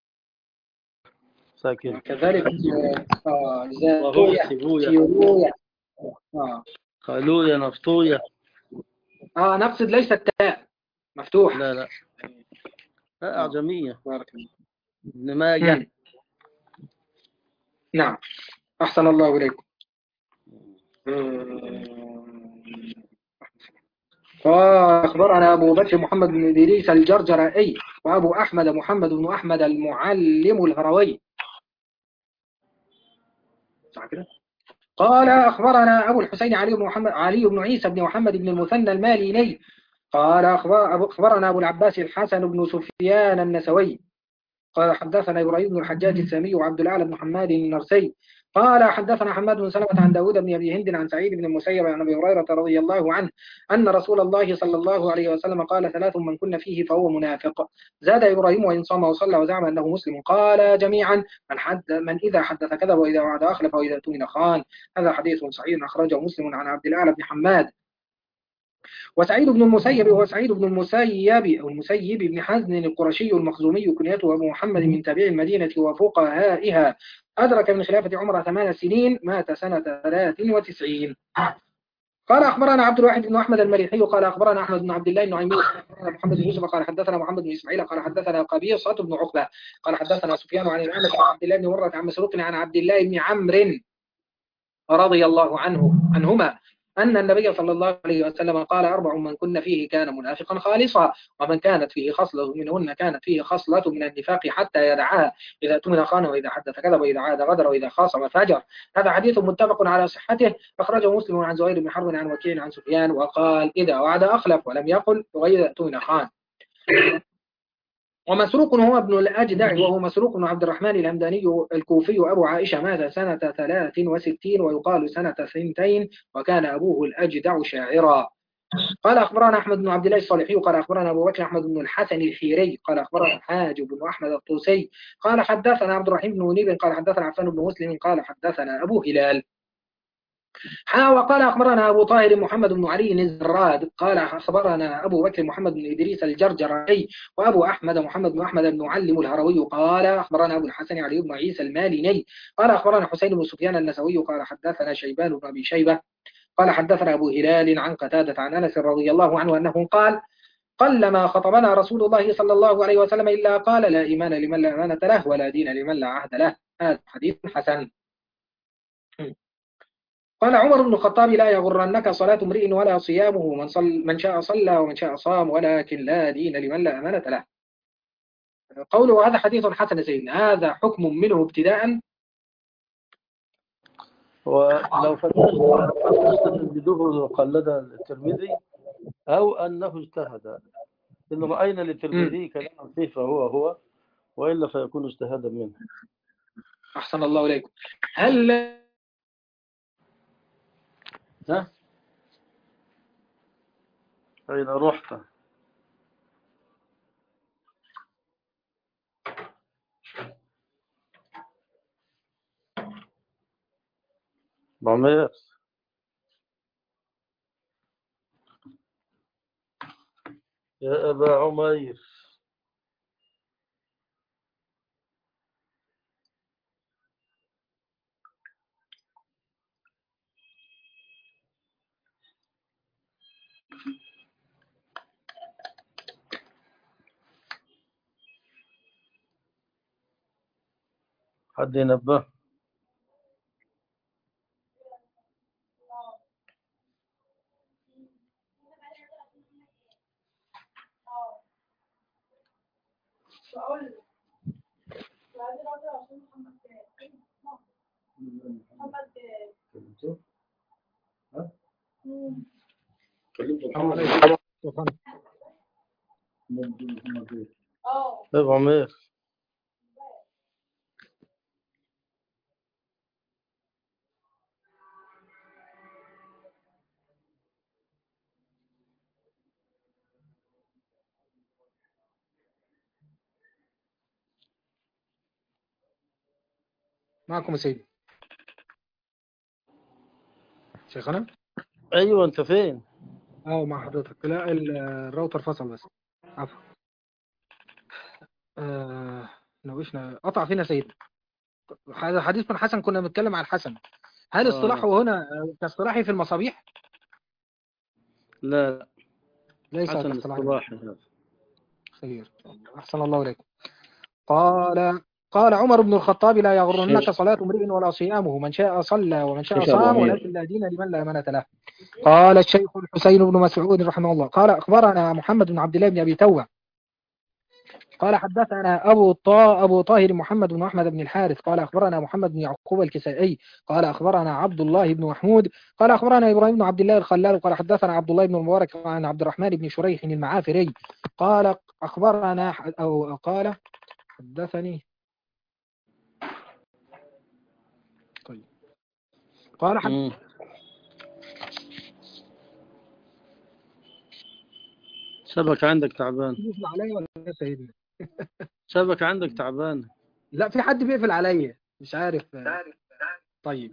ساكن كذلك آه زاتوية تيروية آه خلوية نفطوية آه نقصد ليس التاء مفتوح لا لا أعجمية. بارك الله. ابن ماجه. نعم أحسن الله إليكم. فأخبرنا أبو بكر محمد بن إدريس الجرجرائي وأبو أحمد محمد بن أحمد المعلم الهروي. صح كده؟ قال أخبرنا أبو الحسين علي بن محمد علي بن عيسى بن محمد بن المثنى الماليني قال أخبرنا أبو العباس الحسن بن سفيان النسوي قال حدثنا إبراهيم بن الحجاج السامي وعبد الأعلى بن حماد النرسي قال حدثنا حماد بن سلمة عن داود بن أبي هند عن سعيد بن المسيب عن أبي هريرة رضي الله عنه أن رسول الله صلى الله عليه وسلم قال ثلاث من كن فيه فهو منافق. زاد إبراهيم وإن صام وصلى وزعم أنه مسلم. قال جميعا من, حد من إذا حدث كذب وإذا وعد أخلف وإذا اؤتمن خان. هذا حديث صحيح أخرجه مسلم عن عبد الأعلى بن حماد. وسعيد بن المسيب هو سعيد بن المسيب أو المسيب بن حزن القرشي المخزومي كنيته أبو محمد من تابعي المدينة وفقهائها أدرك من خلافة عمر ثمان سنين مات سنة ثلاث وتسعين. قال أخبرنا عبد الواحد بن أحمد المريحي قال أخبرنا أحمد بن عبد الله بن عمير قال محمد بن يوسف قال حدثنا محمد بن إسماعيل قال حدثنا قبيصة بن عقبة قال حدثنا سفيان عن الأعمش عن عبد الله بن مرة عن مسروق عن عبد الله بن عمرو رضي الله عنه عنهما أن النبي صلى الله عليه وسلم قال أربع من كن فيه كان منافقا خالصا ومن كانت فيه خصلة منهن كانت فيه خصلة من النفاق حتى يدعها إذا اؤتمن خان وإذا حدث كذب وإذا عاد غدر وإذا خاصم فجر. هذا حديث متفق على صحته أخرجه مسلم عن زهير بن حرب عن وكيع عن سفيان وقال إذا وعد أخلف ولم يقل وإذا اؤتمن خان. ومسروق هو ابن الأجدع وهو مسروق بن عبد الرحمن الهمداني الكوفي أبو عائشة مات سنة ثلاث وستين ويقال سنة ثنتين وكان أبوه الأجدع شاعرا. قال أخبرنا أحمد بن عبد الله الصالحي قال أخبرنا أبو بكر أحمد بن الحسن الحيري قال أخبرنا حاج بن أحمد الطوسي قال حدثنا عبد الرحيم بن منيب قال حدثنا عفان بن مسلم قال حدثنا أبو هلال. ها وقال أخبرنا أبو طاهر محمد بن علي الزراد قال أخبرنا أبو بكر محمد بن إدريس الجرجري وأبو أحمد محمد بن أحمد بن معلم الهروي قال أخبرنا أبو الحسن علي بن عيسى الماليني قال أخبرنا حسين بن سفيان النسوي قال حدثنا شيبان بن أبي شيبة قال حدثنا أبو هلال عن قتادة عن أنس رضي الله عنه أنه قال قلما خطبنا رسول الله صلى الله عليه وسلم إلا قال لا إيمان لمن لا أمانة له ولا دين لمن لا عهد له. هذا حديث حسن. قال عمر بن الخطاب لا يغرنك صلاة امرئ ولا صيامه من, صل من شاء صلى ومن شاء صام ولكن لا دين لمن لا أمانة له. قوله هذا حديث حسن سيدنا هذا حكم منه ابتداء. ولو فتحت بدوه قلد الترمذي أو أنه اجتهد إن رأينا للترمذي كلام فيه فهو هو وإلا فيكون اجتهادا منه. أحسن الله إليكم. هل ها أين رحت؟ عمير يا أبا عمير حد ينبه؟ طيب عمير معكم سيدي شيخنا؟ أيوة أنت فين؟ اه مع حضرتك. لا الراوتر فصل بس عفوا. آه نوشنا قطع فينا سيدنا. هذا حديث من حسن كنا بنتكلم عن الحسن. هل آه. اصطلاحه هنا كاصطلاحي في المصابيح؟ لا ليس حسن كاصطلاحي. اصطلاحي هذا. خير. أحسن الله إليكم. قال قال عمر بن الخطاب: لا يغرنك صلاة امرئ ولا صيامه، من شاء صلى ومن شاء شيخ أبو صام، عمير. ولكن لا دين لمن لا أمانة له. قال الشيخ الحسين بن مسعود رحمه الله: قال أخبرنا محمد بن عبد الله بن أبي توة قال حدثنا أبو طا أبو طاهر محمد بن أحمد بن الحارث قال أخبرنا محمد بن يعقوب الكسائي قال أخبرنا عبد الله بن محمود قال أخبرنا إبراهيم بن عبد الله الخلال قال حدثنا عبد الله بن المبارك عن عبد الرحمن بن شريح المعافري قال أخبرنا أو قال حدثني طيب قال حد... مم. شبكة عندك تعبان. يقفل عليا ولا يا سيدنا؟ شبكة عندك تعبان. لا، في حد بيقفل عليا مش عارف. طيب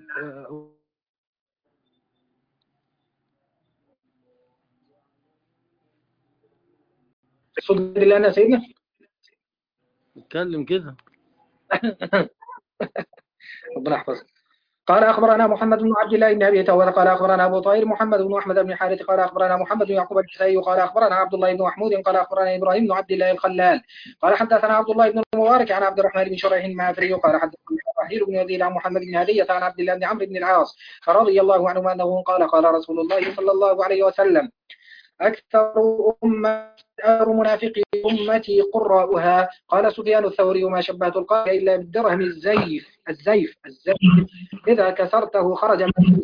الصوت اللي انا يا سيدنا اتكلم كده. ربنا يحفظك. قال أخبرنا محمد بن عبد الله بن أبي توبة قال أخبرنا أبو طاهر محمد بن أحمد بن حارث قال أخبرنا محمد بن يعقوب الكسائي قال أخبرنا عبد الله بن محمود قال أخبرنا إبراهيم بن عبد الله الخلال قال حدثنا عبد الله بن المبارك عن عبد الرحمن بن شريح المعافري قال حدثنا إسرائيل بن يزيد عن محمد بن هدية عن عبد الله بن عمرو بن العاص رضي الله عنهما أنه قال قال رسول الله صلى الله عليه وسلم: أكثر أمة منافقي أمتي قراؤها. قال سفيان الثوري: وما شبهت القارئ إلا بالدرهم الزيف الزيف الزيف إذا كسرته خرج من.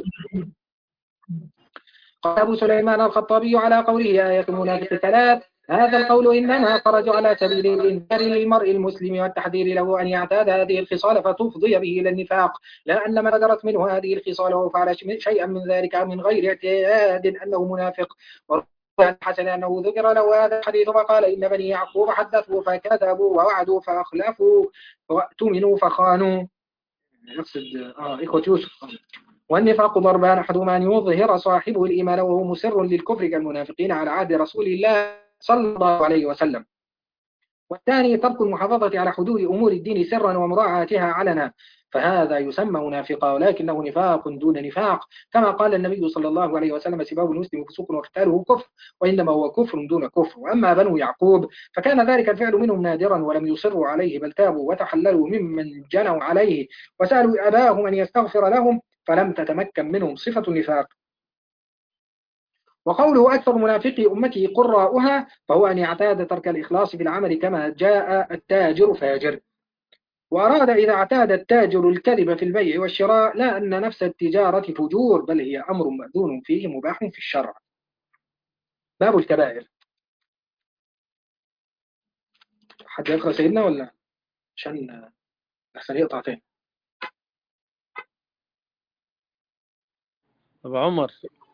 قال أبو سليمان الخطابي على قوله آية المنافق ثلاث: هذا القول إنما خرج على سبيل الإنذار للمرء المسلم والتحذير له أن يعتاد هذه الخصال فتفضي به إلى النفاق، لا أن من بدرت منه هذه الخصال وفعل شيئا من ذلك من غير اعتياد أنه منافق. عن حسن أنه ذكر له هذا الحديث فقال: إن بني يعقوب حدثوا فكذبوا ووعدوا فأخلفوا وأتمنوا فخانوا. يقصد آه إخوة يوسف. والنفاق ضربان: أحدهما أن يظهر صاحبه الإيمان وهو مسر للكفر كالمنافقين على عهد رسول الله صلى الله عليه وسلم، والثاني ترك المحافظة على حدود أمور الدين سرا ومراعاتها علنا، فهذا يسمى منافقا ولكنه نفاق دون نفاق، كما قال النبي صلى الله عليه وسلم: سباب المسلم فسوق وقتاله كفر، وإنما هو كفر دون كفر. وأما بنو يعقوب فكان ذلك الفعل منهم نادرا ولم يصروا عليه، بل تابوا وتحللوا ممن جنوا عليه وسألوا أباهم أن يستغفر لهم فلم تتمكن منهم صفة النفاق. وقوله أكثر منافقي أمتي قراؤها فهو أن يعتاد ترك الإخلاص في العمل كما جاء التاجر فاجر، وأراد إذا اعتاد التاجر الكذب في البيع والشراء لا أن نفس التجارة فجور، بل هي أمر مأذون فيه مباح في الشرع. باب الكبائر. حد يقرأ سيدنا ولا عشان أحسن يقطع تاني؟ أبو عمر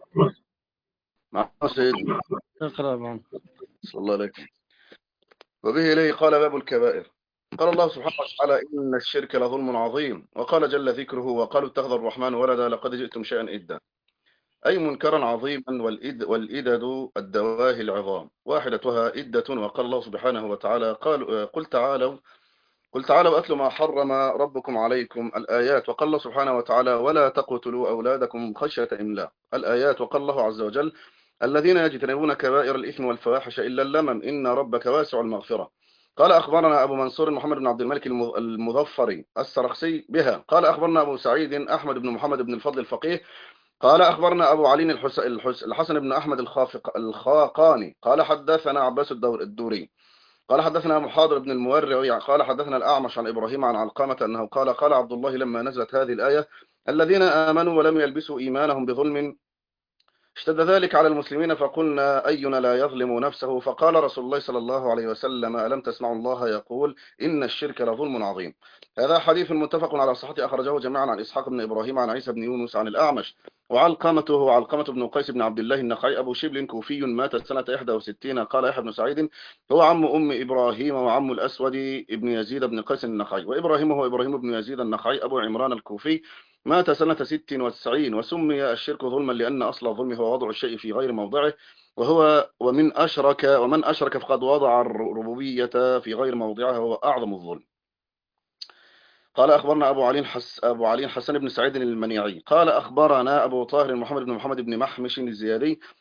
مع سيدنا اقرأ أبو عمر. صلى الله عليه وسلم. وبه إليه قال: باب الكبائر. قال الله سبحانه وتعالى: إن الشرك لظلم عظيم. وقال جل ذكره: وقالوا اتخذ الرحمن ولدا لقد جئتم شيئا إدا، أي منكرا عظيما. والإد والإدد الدواهي العظام واحدتها إدة. وقال الله سبحانه وتعالى: قال قل تعالوا قل تعالوا أتل ما حرم ربكم عليكم الآيات. وقال الله سبحانه وتعالى: ولا تقتلوا أولادكم خشية إملاق الآيات. وقال الله عز وجل: الذين يجتنبون كبائر الإثم والفواحش إلا اللمم إن ربك واسع المغفرة. قال أخبرنا أبو منصور محمد بن عبد الملك المظفري السرخسي بها. قال أخبرنا أبو سعيد أحمد بن محمد بن الفضل الفقيه قال أخبرنا أبو علي الحس... الحس... الحسن بن أحمد الخافق الخاقاني قال حدثنا عباس الدور... الدوري قال حدثنا محاضر بن المورع قال حدثنا الأعمش عن إبراهيم عن علقمة أنه قال قال عبد الله لما نزلت هذه الآية: الذين آمنوا ولم يلبسوا إيمانهم بظلم اشتد ذلك على المسلمين فقلنا أينا لا يظلم نفسه. فقال رسول الله صلى الله عليه وسلم: ألم تسمعوا الله يقول: إن الشرك لظلم عظيم. هذا حديث متفق على صحته، أخرجه جميعا عن إسحاق بن إبراهيم عن عيسى بن يونس عن الأعمش. وعلقمته هو علقمة بن قيس بن عبد الله النخعي أبو شبل كوفي مات سنة إحدى وستين. قال يحيى بن سعيد: هو عم أم إبراهيم وعم الأسود بن يزيد بن قيس النخعي. وإبراهيم هو إبراهيم بن يزيد النخعي أبو عمران الكوفي مات سنة ست وتسعين. وسمي الشرك ظلما لأن أصل الظلم هو وضع الشيء في غير موضعه، وهو ومن أشرك ومن أشرك فقد وضع الربوبية في غير موضعها وهو أعظم الظلم. قال أخبرنا أبو علي حس أبو علي حسن بن سعيد المنيعي قال أخبرنا أبو طاهر محمد بن محمد بن محمش الزيادي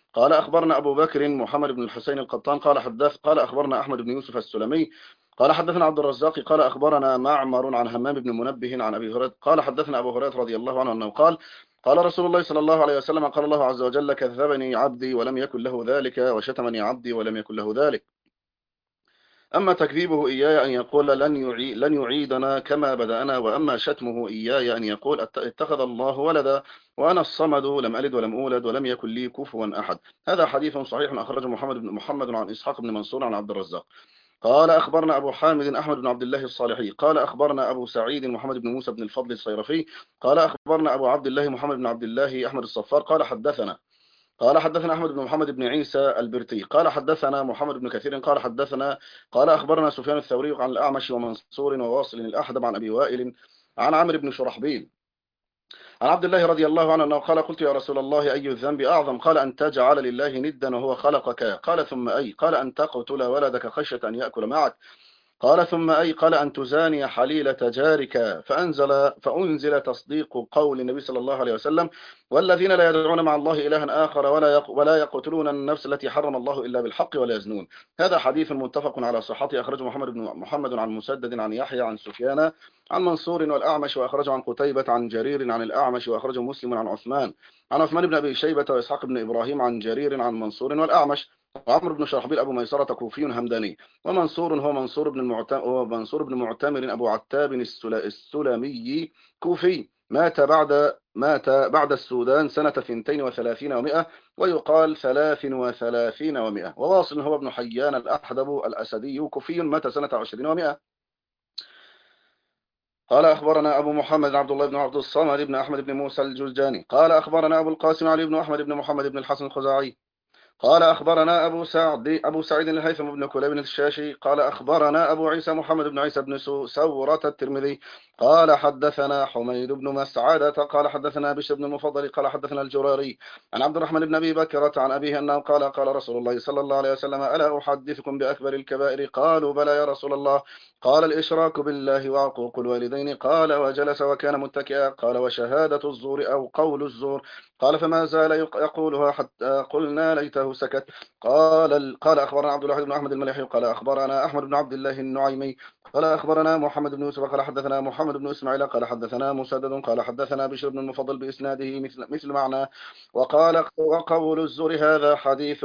قال أخبرنا أبو بكر محمد بن الحسين القطان قال حدث قال أخبرنا أحمد بن يوسف السلمي قال حدثنا عبد الرزاق قال أخبرنا معمر عن همام بن منبه عن أبي هريرة قال حدثنا أبو هريرة رضي الله عنه أنه قال قال رسول الله صلى الله عليه وسلم قال الله عز وجل كذبني عبدي ولم يكن له ذلك وشتمني عبدي ولم يكن له ذلك. أما تكذيبه إياي أن يقول لن يعي لن يعيدنا كما بدأنا، وأما شتمه إياي أن يقول اتخذ الله ولدا وأنا الصمد لم ألد ولم أولد ولم يكن لي كفوا أحد. هذا حديث صحيح أخرجه محمد بن محمد عن إسحاق بن منصور عن عبد الرزاق. قال أخبرنا أبو حامد أحمد بن عبد الله الصالحي قال أخبرنا أبو سعيد محمد بن موسى بن الفضل الصيرفي قال أخبرنا أبو عبد الله محمد بن عبد الله أحمد الصفار قال حدثنا قال حدثنا أحمد بن محمد بن عيسى البرتي قال حدثنا محمد بن كثير قال حدثنا قال أخبرنا سفيان الثوري عن الأعمش ومنصور وواصل الأحدب عن أبي وائل عن عمرو بن شرحبيل عن عبد الله رضي الله عنه أنه قال قلت يا رسول الله أي الذنب أعظم؟ قال أن تجعل لله ندا وهو خلقك. قال ثم أي؟ قال أن تقتل ولدك خشية أن يأكل معك. قال ثم أي؟ قال أن تزاني حليلة جارك. فأنزل فأنزل تصديق قول النبي صلى الله عليه وسلم والذين لا يدعون مع الله إلها آخر ولا ولا يقتلون النفس التي حرم الله إلا بالحق ولا يزنون. هذا حديث متفق على صحته أخرجه محمد بن محمد عن مسدد عن يحيى عن سفيان عن منصور والأعمش وأخرجه عن قتيبة عن جرير عن الأعمش وأخرجه مسلم عن عثمان عن عثمان بن أبي شيبة وإسحاق بن إبراهيم عن جرير عن منصور والأعمش. وعمرو بن شرحبيل أبو ميسرة كوفي همداني. ومنصور هو منصور بن المعتمر هو منصور بن معتمر أبو عتاب السلمي كوفي مات بعد مات بعد السودان سنة اثنتين وثلاثين ومئة ويقال ثلاث وثلاثين ومئة. وواصل هو ابن حيان الأحدب الأسدي كوفي مات سنة عشرين ومئة. قال أخبرنا أبو محمد عبد الله بن عبد الصمد بن أحمد بن موسى الجرجاني قال أخبرنا أبو القاسم علي بن أحمد بن محمد بن الحسن الخزاعي قال أخبرنا أبو سعد أبو سعيد الهيثم بن كليب الشاشي قال أخبرنا أبو عيسى محمد بن عيسى بن سورة الترمذي قال حدثنا حميد بن مسعدة قال حدثنا بشر بن المفضل قال حدثنا الجراري عن عبد الرحمن بن أبي بكرة عن أبيه أنه قال قال رسول الله صلى الله عليه وسلم ألا أحدثكم بأكبر الكبائر؟ قالوا بلى يا رسول الله. قال الإشراك بالله وعقوق الوالدين. قال وجلس وكان متكئا. قال وشهادة الزور أو قول الزور. قال فما زال يقولها حتى قلنا ليته سكت. قال قال أخبرنا عبد الواحد بن أحمد المليحي قال أخبرنا أحمد بن عبد الله النعيمي قال أخبرنا محمد بن يوسف قال حدثنا محمد بن إسماعيل قال حدثنا مسدد قال حدثنا بشر بن المفضل بإسناده مثل مثل معناه. وقال وقول الزور هذا حديث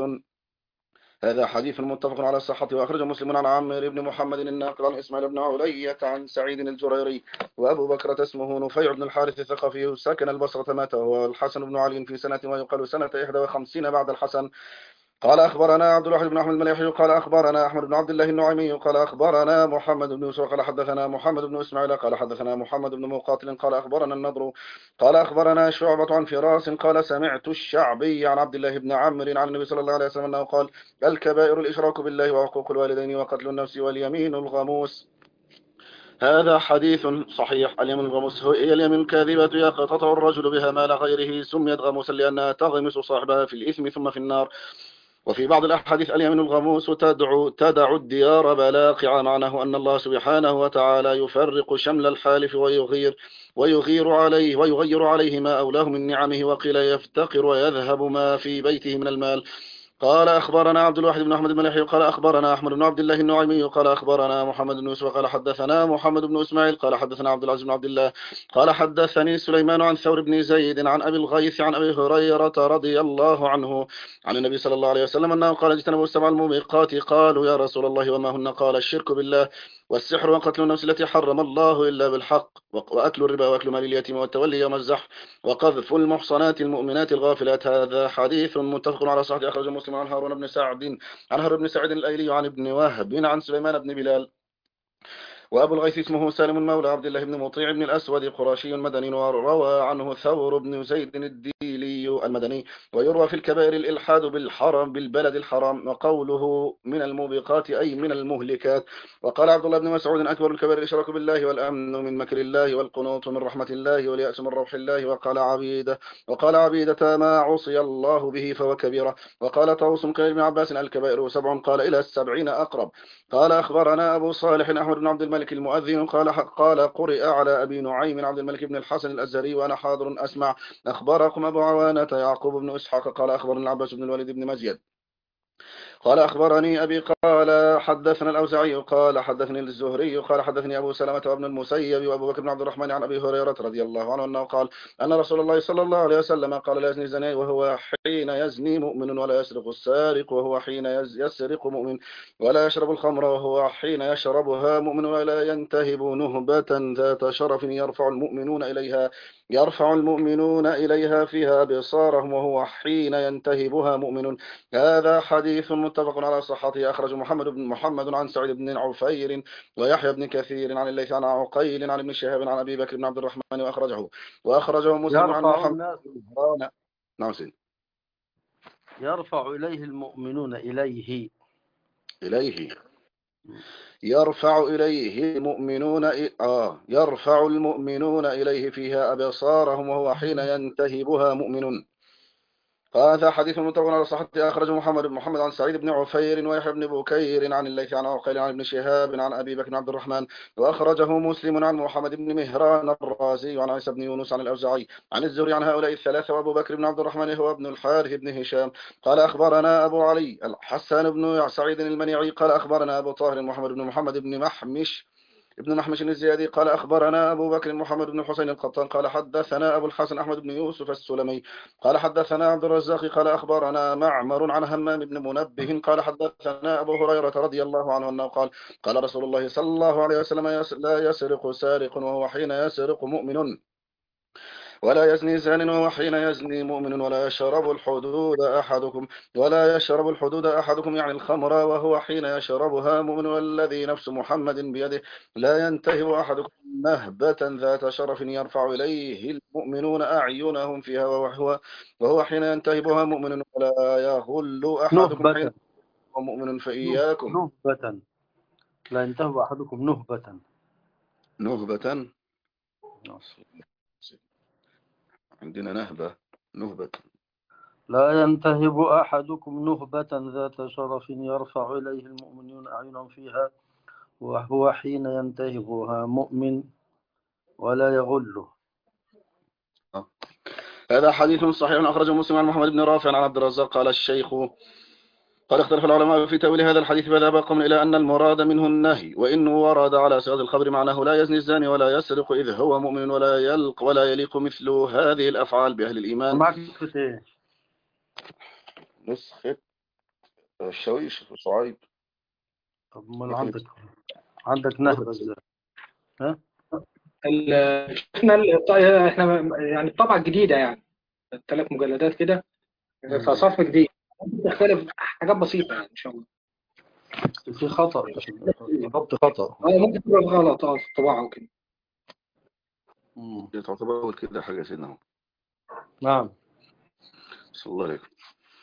هذا حديث متفق على الصحة. وأخرج مسلم عن عمرو بن محمد الناقد عن إسماعيل بن علية عن سعيد الجريري. وأبو بكرة اسمه نفيع بن الحارث الثقفي سكن البصرة مات وهو الحسن بن علي في سنة ويقال سنة إحدى وخمسين بعد الحسن. قال أخبرنا عبد الواحد بن أحمد المليحي قال أخبرنا أحمد بن عبد الله النعيمي قال أخبرنا محمد بن يوسف قال حدثنا محمد بن إسماعيل قال حدثنا محمد بن مقاتل قال أخبرنا النضر قال أخبرنا شعبة عن فراس قال سمعت الشعبي عن عبد الله بن عمرو عن النبي صلى الله عليه وسلم أنه قال الكبائر الإشراك بالله وعقوق الوالدين وقتل النفس واليمين الغموس. هذا حديث صحيح. اليمين الغموس هي اليمين الكاذبة يقتطع الرجل بها مال غيره سميت غموسا لأنها تغمس صاحبها في الإثم ثم في النار. وفي بعض الأحاديث اليمين الغموس تدعو تدع الديار بلاقع معناه أن الله سبحانه وتعالى يفرق شمل الحالف ويغير ويغير عليه ويغير عليه ما أولاه من نعمه. وقيل يفتقر ويذهب ما في بيته من المال. قال أخبرنا عبد الواحد بن أحمد المليحي قال أخبرنا أحمد بن عبد الله النعيمي قال أخبرنا محمد بن يوسف قال حدثنا محمد بن إسماعيل قال حدثنا عبد العزيز بن عبد الله قال حدثني سليمان عن ثور بن زيد عن أبي الغيث عن أبي هريرة رضي الله عنه عن النبي صلى الله عليه وسلم أنه قال اجتنبوا السبع الموبقات. قالوا يا رسول الله وما هن؟ قال الشرك بالله والسحر وقتل النفس التي حرم الله إلا بالحق وأكل الربا وأكل مال اليتيم والتولي يوم الزحف وقذف المحصنات المؤمنات الغافلات. هذا حديث متفق على صحته. أخرج مسلم عن هارون بن سعد عن هارون بن سعد الأيلي عن ابن وهب عن سليمان بن بلال. وأبو الغيث اسمه سالم مولى عبد الله بن مطيع بن الأسود قرشي مدني وروى عنه ثور بن زيد الديلي المدني. ويروى في الكبائر الإلحاد بالحرم بالبلد الحرام وقوله من الموبقات أي من المهلكات. وقال عبد الله بن مسعود أكبر الكبائر الإشراك بالله والأمن من مكر الله والقنوط من رحمة الله واليأس من روح الله. وقال عبيدة وقال عبيدة ما عصي الله به فهو كبيرة. وقال طاووس قيل بن عباس الكبائر سبع قال إلى السبعين أقرب. قال أخبرنا أبو صالح أحمد بن عبد الملك مالك المؤذن قال قال قرئ على أبي نعيم عبد الملك بن الحسن الأزهري وأنا حاضر أسمع. أخبركم أبو عوانة يعقوب بن إسحاق قال أخبرني العباس بن الوليد بن مزيد قال أخبرني أبي قال حدثنا الأوزاعي قال حدثني الزهري قال حدثني أبو سلمة وابن المسيب وأبو بكر بن عبد الرحمن عن أبي هريرة رضي الله عنه أنه قال أن رسول الله صلى الله عليه وسلم قال لا يزني الزاني وهو حين يزني مؤمن ولا يسرق السارق وهو حين يسرق مؤمن ولا يشرب الخمر وهو حين يشربها مؤمن ولا ينتهب نهبة ذات شرف يرفع المؤمنون إليها يرفع المؤمنون إليها فيها أبصارهم وهو حين ينتهبها مؤمن. هذا حديث متفق على صحته. أخرج محمد بن محمد عن سعيد بن عفير ويحيى بن كثير عن الليث عن عقيل عن ابن شهاب عن أبي بكر بن عبد الرحمن وأخرجه وأخرجه مسلم عن يرفع محمد الناس بن نعم سيدي يرفع إليه المؤمنون إليه إليه يرفع إليه المؤمنون آه يرفع المؤمنون إليه فيها أبصارهم وهو حين ينتهبها مؤمن. هذا حديث متفق على صحته. أخرجه محمد بن محمد عن سعيد بن عفير ويحيى بن بكير عن الليث عن عقيل عن ابن شهاب عن أبي بكر بن عبد الرحمن وأخرجه مسلم عن محمد بن مهران الرازي وعن عيسى بن يونس عن الأوزاعي عن الزهري عن هؤلاء الثلاثة. وأبو بكر بن عبد الرحمن هو ابن الحارث بن هشام قال أخبرنا أبو علي الحسن بن سعيد المنيعي قال أخبرنا أبو طاهر محمد بن محمد بن محمش ابن محمش الزيادي قال أخبرنا أبو بكر محمد بن حسين القطان قال حدثنا أبو الحسن أحمد بن يوسف السلمي قال حدثنا عبد الرزاق قال أخبرنا معمر عن همام بن منبه قال حدثنا أبو هريرة رضي الله عنه أنه قال قال رسول الله صلى الله عليه وسلم لا يسرق سارق وهو حين يسرق مؤمن ولا يزني زان وهو حين يزني مؤمن ولا يشرب الحدود أحدكم ولا يشرب الحدود أحدكم يعني الخمر وهو حين يشربها مؤمن والذي نفس محمد بيده لا ينتهب أحدكم نهبة ذات شرف يرفع إليه المؤمنون أعينهم فيها وهو وهو حين ينتهبها مؤمن ولا يغل أحدكم حين نهبة هو مؤمن فإياكم نهبة لا ينتهب أحدكم نهبة نهبة عندنا نهبة نهبة لا ينتهب أحدكم نهبة ذات شرف يرفع إليه المؤمنون أعينهم فيها وهو حين ينتهبها مؤمن ولا يغله. هذا حديث صحيح أخرجه مسلم عن محمد بن رافع عن عبد الرزاق قال الشيخ قال اختلف العلماء في تأويل هذا الحديث فذهب قوم إلى أن المراد منه النهي وإن ورد على صيغة الخبر معناه لا يزني الزاني ولا يسرق إذ هو مؤمن ولا يلق ولا يليق مثل هذه الأفعال بأهل الإيمان. معك نسخة إيه؟ نسخة الشويش صعيب. طب ما عندك عندك نهبة ازاي؟ ها؟ احنا احنا يعني الطبعة الجديدة يعني ثلاث مجلدات كده فصف جديد تختلف حاجات بسيطة يعني إن شاء الله. في خطأ ضبط خطأ اه ممكن تبقى غلط اه في الطباعة وكده. دي تعتبر أول كده حاجة سيدنا. نعم. صلى الله عليكم.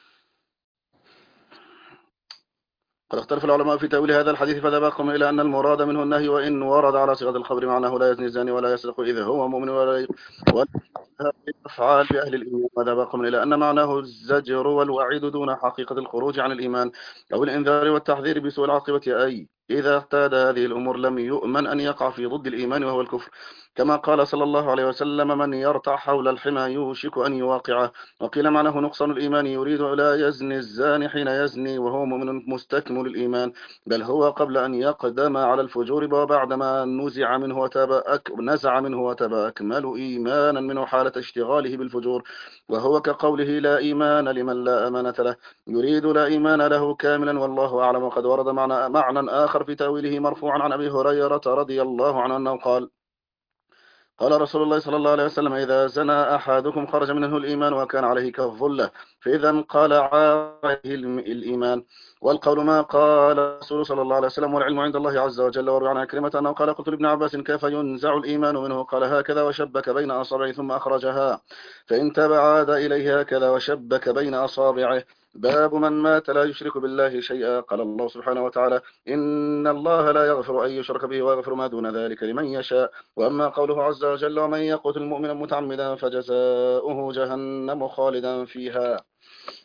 قد اختلف العلماء في تأويل هذا الحديث فذهب قوم إلى أن المراد منه النهي وإن ورد على صيغة الخبر معناه لا يزني الزاني ولا يسرق إذا هو مؤمن ولا أفعال بأهل الإيمان. وذهب قوم إلى أن معناه الزجر والوعيد دون حقيقة الخروج عن الإيمان أو الإنذار والتحذير بسوء العاقبة أي إذا اعتاد هذه الأمور لم يؤمن أن يقع في ضد الإيمان وهو الكفر كما قال صلى الله عليه وسلم من يرتع حول الحمى يوشك أن يواقعه. وقيل معناه نقصان الإيمان يريد لا يزني الزاني حين يزني وهو مؤمن مستكمل الإيمان بل هو قبل أن يقدم على الفجور وبعدما نزع منه وتاب أك... نزع منه وتاب أكمل إيمانا منه حالة اشتغاله بالفجور وهو كقوله لا إيمان لمن لا أمانة له يريد لا إيمان له كاملا والله أعلم. وقد ورد معنى, معنى آخر في تأويله مرفوعا عن أبي هريرة رضي الله عنه أنه قال قال رسول الله صلى الله عليه وسلم إذا زنى أحدكم خرج منه الإيمان وكان عليه كالظلة فإذا انقلع عليه الإيمان. والقول ما قال رسول صلى الله عليه وسلم والعلم عند الله عز وجل. وروي عن عكرمة أنه قال قلت لابن عباس كيف ينزع الإيمان منه قال هكذا وشبك بين أصابعه ثم أخرجها فإن تاب عاد إليه هكذا وشبك بين أصابعه. باب من مات لا يشرك بالله شيئا. قال الله سبحانه وتعالى إن الله لا يغفر أن يشرك به ويغفر ما دون ذلك لمن يشاء. وأما قوله عز وجل ومن يقتل المؤمن متعمدا فجزاؤه جهنم خالدا فيها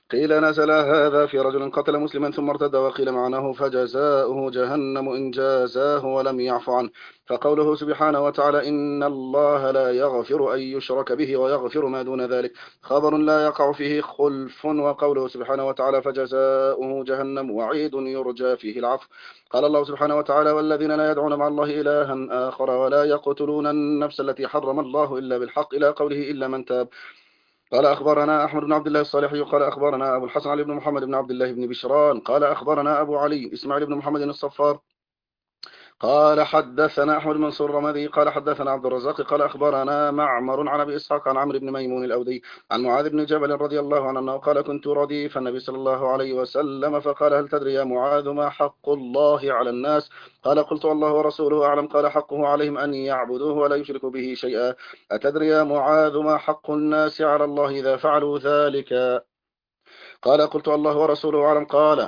قيل نزل هذا في رجل قتل مسلما ثم ارتد، وقيل معناه فجزاؤه جهنم إن جازاه ولم يعف عنه. فقوله سبحانه وتعالى إن الله لا يغفر أن يشرك به ويغفر ما دون ذلك خبر لا يقع فيه خلف. وقوله سبحانه وتعالى فجزاؤه جهنم وعيد يرجى فيه العفو. قال الله سبحانه وتعالى والذين لا يدعون مع الله إلها آخر ولا يقتلون النفس التي حرم الله إلا بالحق إلى قوله إلا من تاب. قال أخبرنا أحمد بن عبد الله الصالحي قال أخبرنا أبو الحسن علي بن محمد بن عبد الله بن بشران قال أخبرنا أبو علي إسماعيل بن محمد الصفار قال حدثنا أحمد بن منصور الرمادي قال حدثنا عبد الرزاق قال أخبرنا معمر عن أبي إسحاق عن عمرو بن ميمون الأودي عن معاذ بن جبل رضي الله عنه أنه قال كنت رديف النبي صلى الله عليه وسلم فقال هل تدري يا معاذ ما حق الله على الناس؟ قال قلت الله ورسوله أعلم. قال حقه عليهم أن يعبدوه ولا يشركوا به شيئا. أتدري يا معاذ ما حق الناس على الله إذا فعلوا ذلك؟ قال قلت الله ورسوله أعلم. قال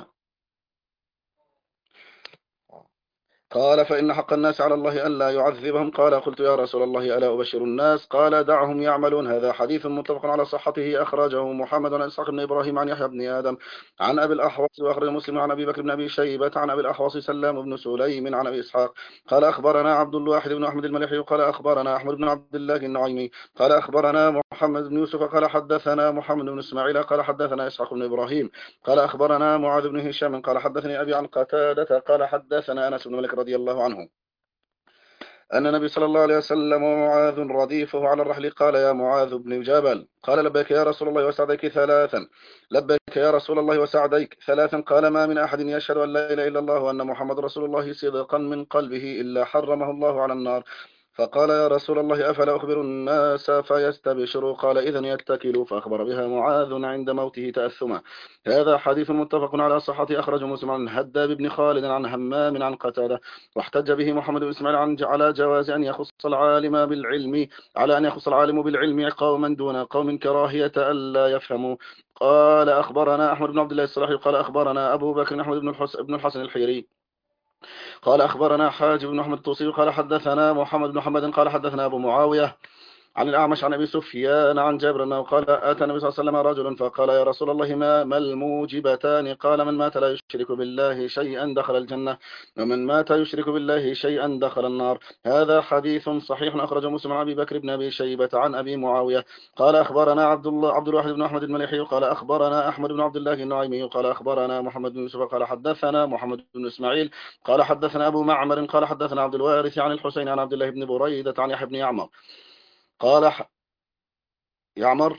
قال فإن حق الناس على الله أن لا يعذبهم. قال قلت يا رسول الله ألا أبشر الناس؟ قال دعهم يعملون. هذا حديث متفق على صحته أخرجه محمد عن إسحاق بن إبراهيم عن يحيى بن آدم عن أبي الأحوص وأخرج مسلم عن أبي بكر بن أبي شيبة عن أبي الأحوص سلام بن سليم عن أبي إسحاق قال أخبرنا عبد الواحد بن أحمد المليحي قال أخبرنا أحمد بن عبد الله النعيمي قال أخبرنا محمد بن يوسف قال حدثنا محمد بن إسماعيل قال حدثنا إسحاق بن إبراهيم قال أخبرنا معاذ بن هشام قال حدثني أبي عن قتادة قال حدثنا أنس بن مالك رضي الله عنه أن النبي صلى الله عليه وسلم ومعاذ رديفه على الرحل قال يا معاذ بن جبل قال لبيك يا رسول الله وسعديك ثلاثا لبيك يا رسول الله وسعديك ثلاثا قال ما من أحد يشهد أن لا إله إلا الله وأن محمد رسول الله صدقا من قلبه إلا حرمه الله على النار. فقال يا رسول الله أفلا أخبر الناس فيستبشروا؟ قال إذن يتكلوا. فأخبر بها معاذ عند موته تأثما. هذا حديث متفق على صحته أخرج مسلم عن هداب بن خالد عن همام عن قتادة واحتج به محمد بن إسماعيل عن على جواز أن يخص العالم بالعلم على أن يخص العالم بالعلم قوما دون قوم كراهية ألا يفهموا. قال أخبرنا أحمد بن عبد الله الصلاحي قال أخبرنا أبو بكر أحمد بن الحسن, بن الحسن الحيري قال أخبرنا حاج بن أحمد الطوسي قال حدثنا محمد بن محمد قال حدثنا أبو معاوية عن الأعمش عن أبي سفيان عن جابر أنه قال أتى النبي صلى الله عليه وسلم رجل فقال يا رسول الله ما, ما الموجبتان؟ قال من مات لا يشرك بالله شيئا دخل الجنة ومن مات يشرك بالله شيئا دخل النار. هذا حديث صحيح أخرجه مسلم عن أبي بكر بن أبي شيبة عن أبي معاوية قال أخبرنا عبد الله عبد الواحد بن أحمد المليحي قال أخبرنا أحمد بن عبد الله النعيمي قال أخبرنا محمد بن يوسف قال حدثنا محمد بن إسماعيل قال حدثنا أبو معمر قال حدثنا عبد الوارث عن الحسين عن عبد الله بن بريدة عن يحيى بن يعمر قال ح... يعمر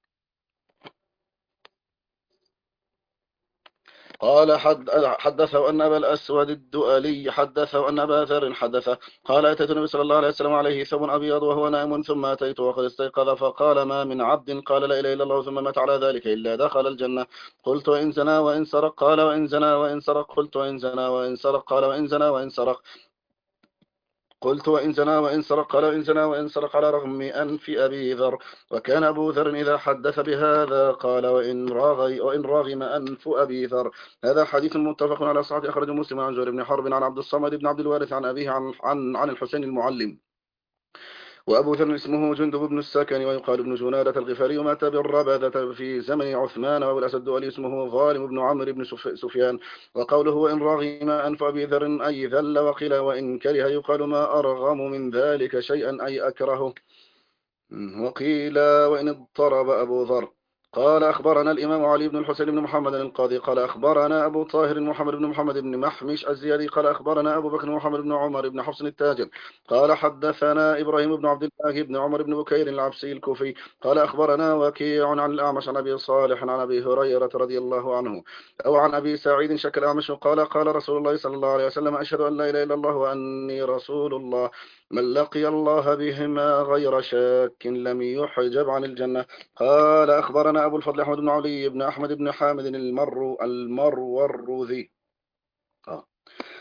قال حد حدثه أن أبا الأسود الدؤلي حدثه أن أبا ذر حدثه قال أتيت النبي صلى الله عليه وسلم عليه ثوب أبيض وهو نائم ثم أتيت وقد استيقظ فقال ما من عبد قال لا إله إلا الله ثم مات على ذلك إلا دخل الجنة. قلت وإن زنى وإن سرق؟ قال وإن زنى وإن سرق. قلت وإن زنى وإن سرق؟ قال وإن زنى وإن سرق. قلت وإن زنى وإن سرق؟ قال وإن زنى وإن سرق على رغم أنف أبي ذر. وكان أبو ذر إذا حدث بهذا قال وإن راغي وإن راغم أنف أبي ذر. هذا حديث متفق على صحته أخرجه مسلم عن زهير بن حرب عن عبد الصمد بن عبد الوارث عن أبيه عن عن, عن الحسين المعلم. وأبو ذر اسمه جندب بن السكن ويقال ابن جنادة الغفاري ومات بالربذة في زمن عثمان. وأبو الأسد الدؤلي اسمه ظالم بن عمرو بن سفيان. وقوله وإن رغم أنف أبي ذر أي ذل. وقيل وإن كره يقال ما أرغم من ذلك شيئا أي أكرهه. وقيل وإن اضطرب أبو ذر. قال أخبرنا الإمام علي بن الحسين بن محمد القاضي قال أخبرنا أبو طاهر محمد بن محمد بن محمش الزيادي قال أخبرنا أبو بكر محمد بن عمر بن حفص التاجر قال حدثنا إبراهيم بن عبد الله بن عمر بن بكير العبسي الكوفي قال أخبرنا وكيع عن الأعمش عن أبي صالح عن أبي هريرة رضي الله عنه أو عن أبي سعيد شك الأعمش قال قال رسول الله صلى الله عليه وسلم أشهد أن لا إله إلا الله وأني رسول الله من لقي الله بهما غير شاك لم يحجب عن الجنة. قال أخبرنا أبو الفضل أحمد بن علي بن أحمد بن حامد المر المروذي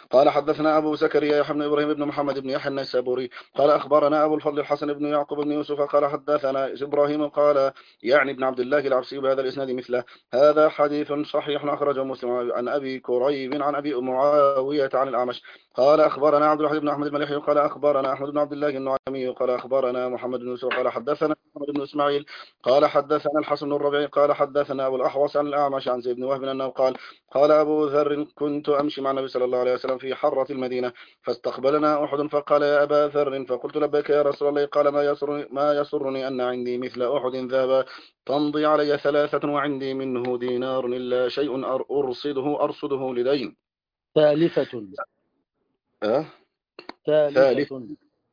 قال حدثنا أبو زكريا يحيى بن إبراهيم بن محمد بن يحيى النيسابوري قال أخبرنا أبو الفضل الحسن بن يعقوب بن يوسف قال حدثنا إبراهيم قال يعني ابن عبد الله العبسي بهذا الإسناد مثله. هذا حديث صحيح أخرجه مسلم عن أبي كريب عن أبي معاوية عن الأعمش قال أخبرنا عبد الواحد بن أحمد المليحي قال أخبرنا أحمد بن عبد الله النعيمي قال أخبرنا محمد بن يوسف قال حدثنا محمد بن إسماعيل قال حدثنا الحسن بن الربيعي قال حدثنا أبو الأحوص عن الأعمش عن زيد بن وهب أنه قال قال أبو ذر كنت أمشي مع النبي صلى الله عليه وسلم في حرة المدينة فاستقبلنا أحد فقال يا أبا ذر فقلت لبيك يا رسول الله قال ما يسرني, ما يسرني أن عندي مثل أحد ذهب تمضي علي ثلاثة وعندي منه دينار إلا شيء أرصده أرصده لدين. ثالثة أه؟ ثالثة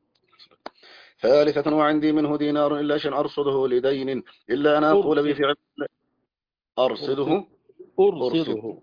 ثالثة وعندي منه دينار إلا شيء أرصده لدين إلا أنا أقول بي في عبد أرصده أرصده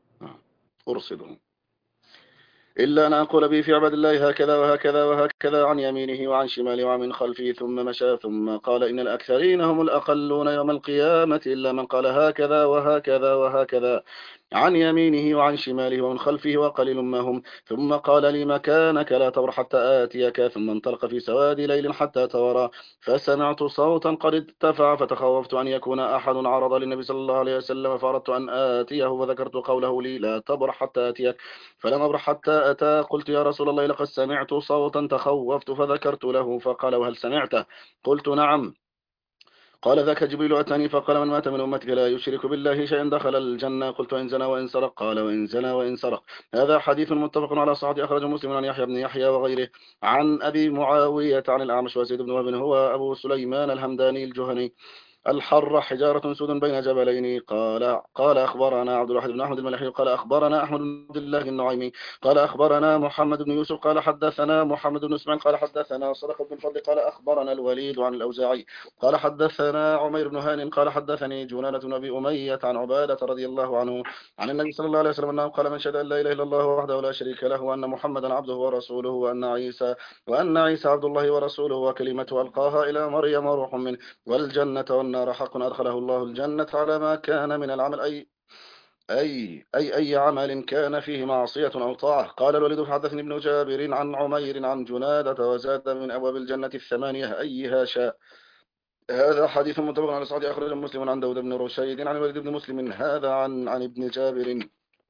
أرصده إلا أن أقول به في عبد الله هكذا وهكذا وهكذا عن يمينه وعن شماله ومن خلفه ثم مشى ثم قال إن الأكثرين هم الأقلون يوم القيامة إلا من قال هكذا وهكذا وهكذا عن يمينه وعن شماله ومن خلفه وقليل ما هم ثم قال لي مكانك لا تبر حتى آتيك ثم انطلق في سواد ليل حتى تورى فسمعت صوتا قد ارتفع فتخوفت أن يكون أحد عرض للنبي صلى الله عليه وسلم فأردت أن آتيه وذكرت قوله لي لا تبر حتى آتيك فلم أبر حتى أتى قلت يا رسول الله لقد سمعت صوتا تخوفت فذكرت له فقال وهل سمعته قلت نعم قال ذاك جبريل أتاني فقال من مات من أمتك لا يشرك بالله شيئا دخل الجنة قلت وإن زنى وإن سرق قال وإن زنى وإن سرق. هذا حديث متفق على صحته أخرجه مسلم عن يحيى بن يحيى وغيره عن أبي معاوية عن الأعمش وزيد بن وهب هو أبو سليمان الهمداني الجهني الحرة حجارة سود بين جبلين قال قال أخبرنا عبد الواحد بن أحمد المليحي قال أخبرنا أحمد بن عبد الله النعيمي قال أخبرنا محمد بن يوسف قال حدثنا محمد بن اسماعيل قال حدثنا صدق بن فضل قال أخبرنا الوليد عن الأوزاعي قال حدثنا عمير بن هان قال حدثني جنانة بن أبي أمية عن عبادة رضي الله عنه عن النبي صلى الله عليه وسلم أنه قال من شهد أن لا إله إلا الله وحده لا شريك له وأن محمدا عبده ورسوله وأن عيسى وأن عيسى عبد الله ورسوله وكلمته ألقاها إلى مريم روح منه والجنة والنار حق أدخله الله الجنة على ما كان من العمل أي أي أي أي عمل كان فيه معصية أو طاعة. قال الوليد حدثني ابن جابر عن عمير عن جنادة وزاد من أبواب الجنة الثمانية أيها شاء. هذا حديث متفق على صحيح أخرجه مسلم عن داود بن رشيد عن الوليد بن مسلم هذا عن عن ابن جابر.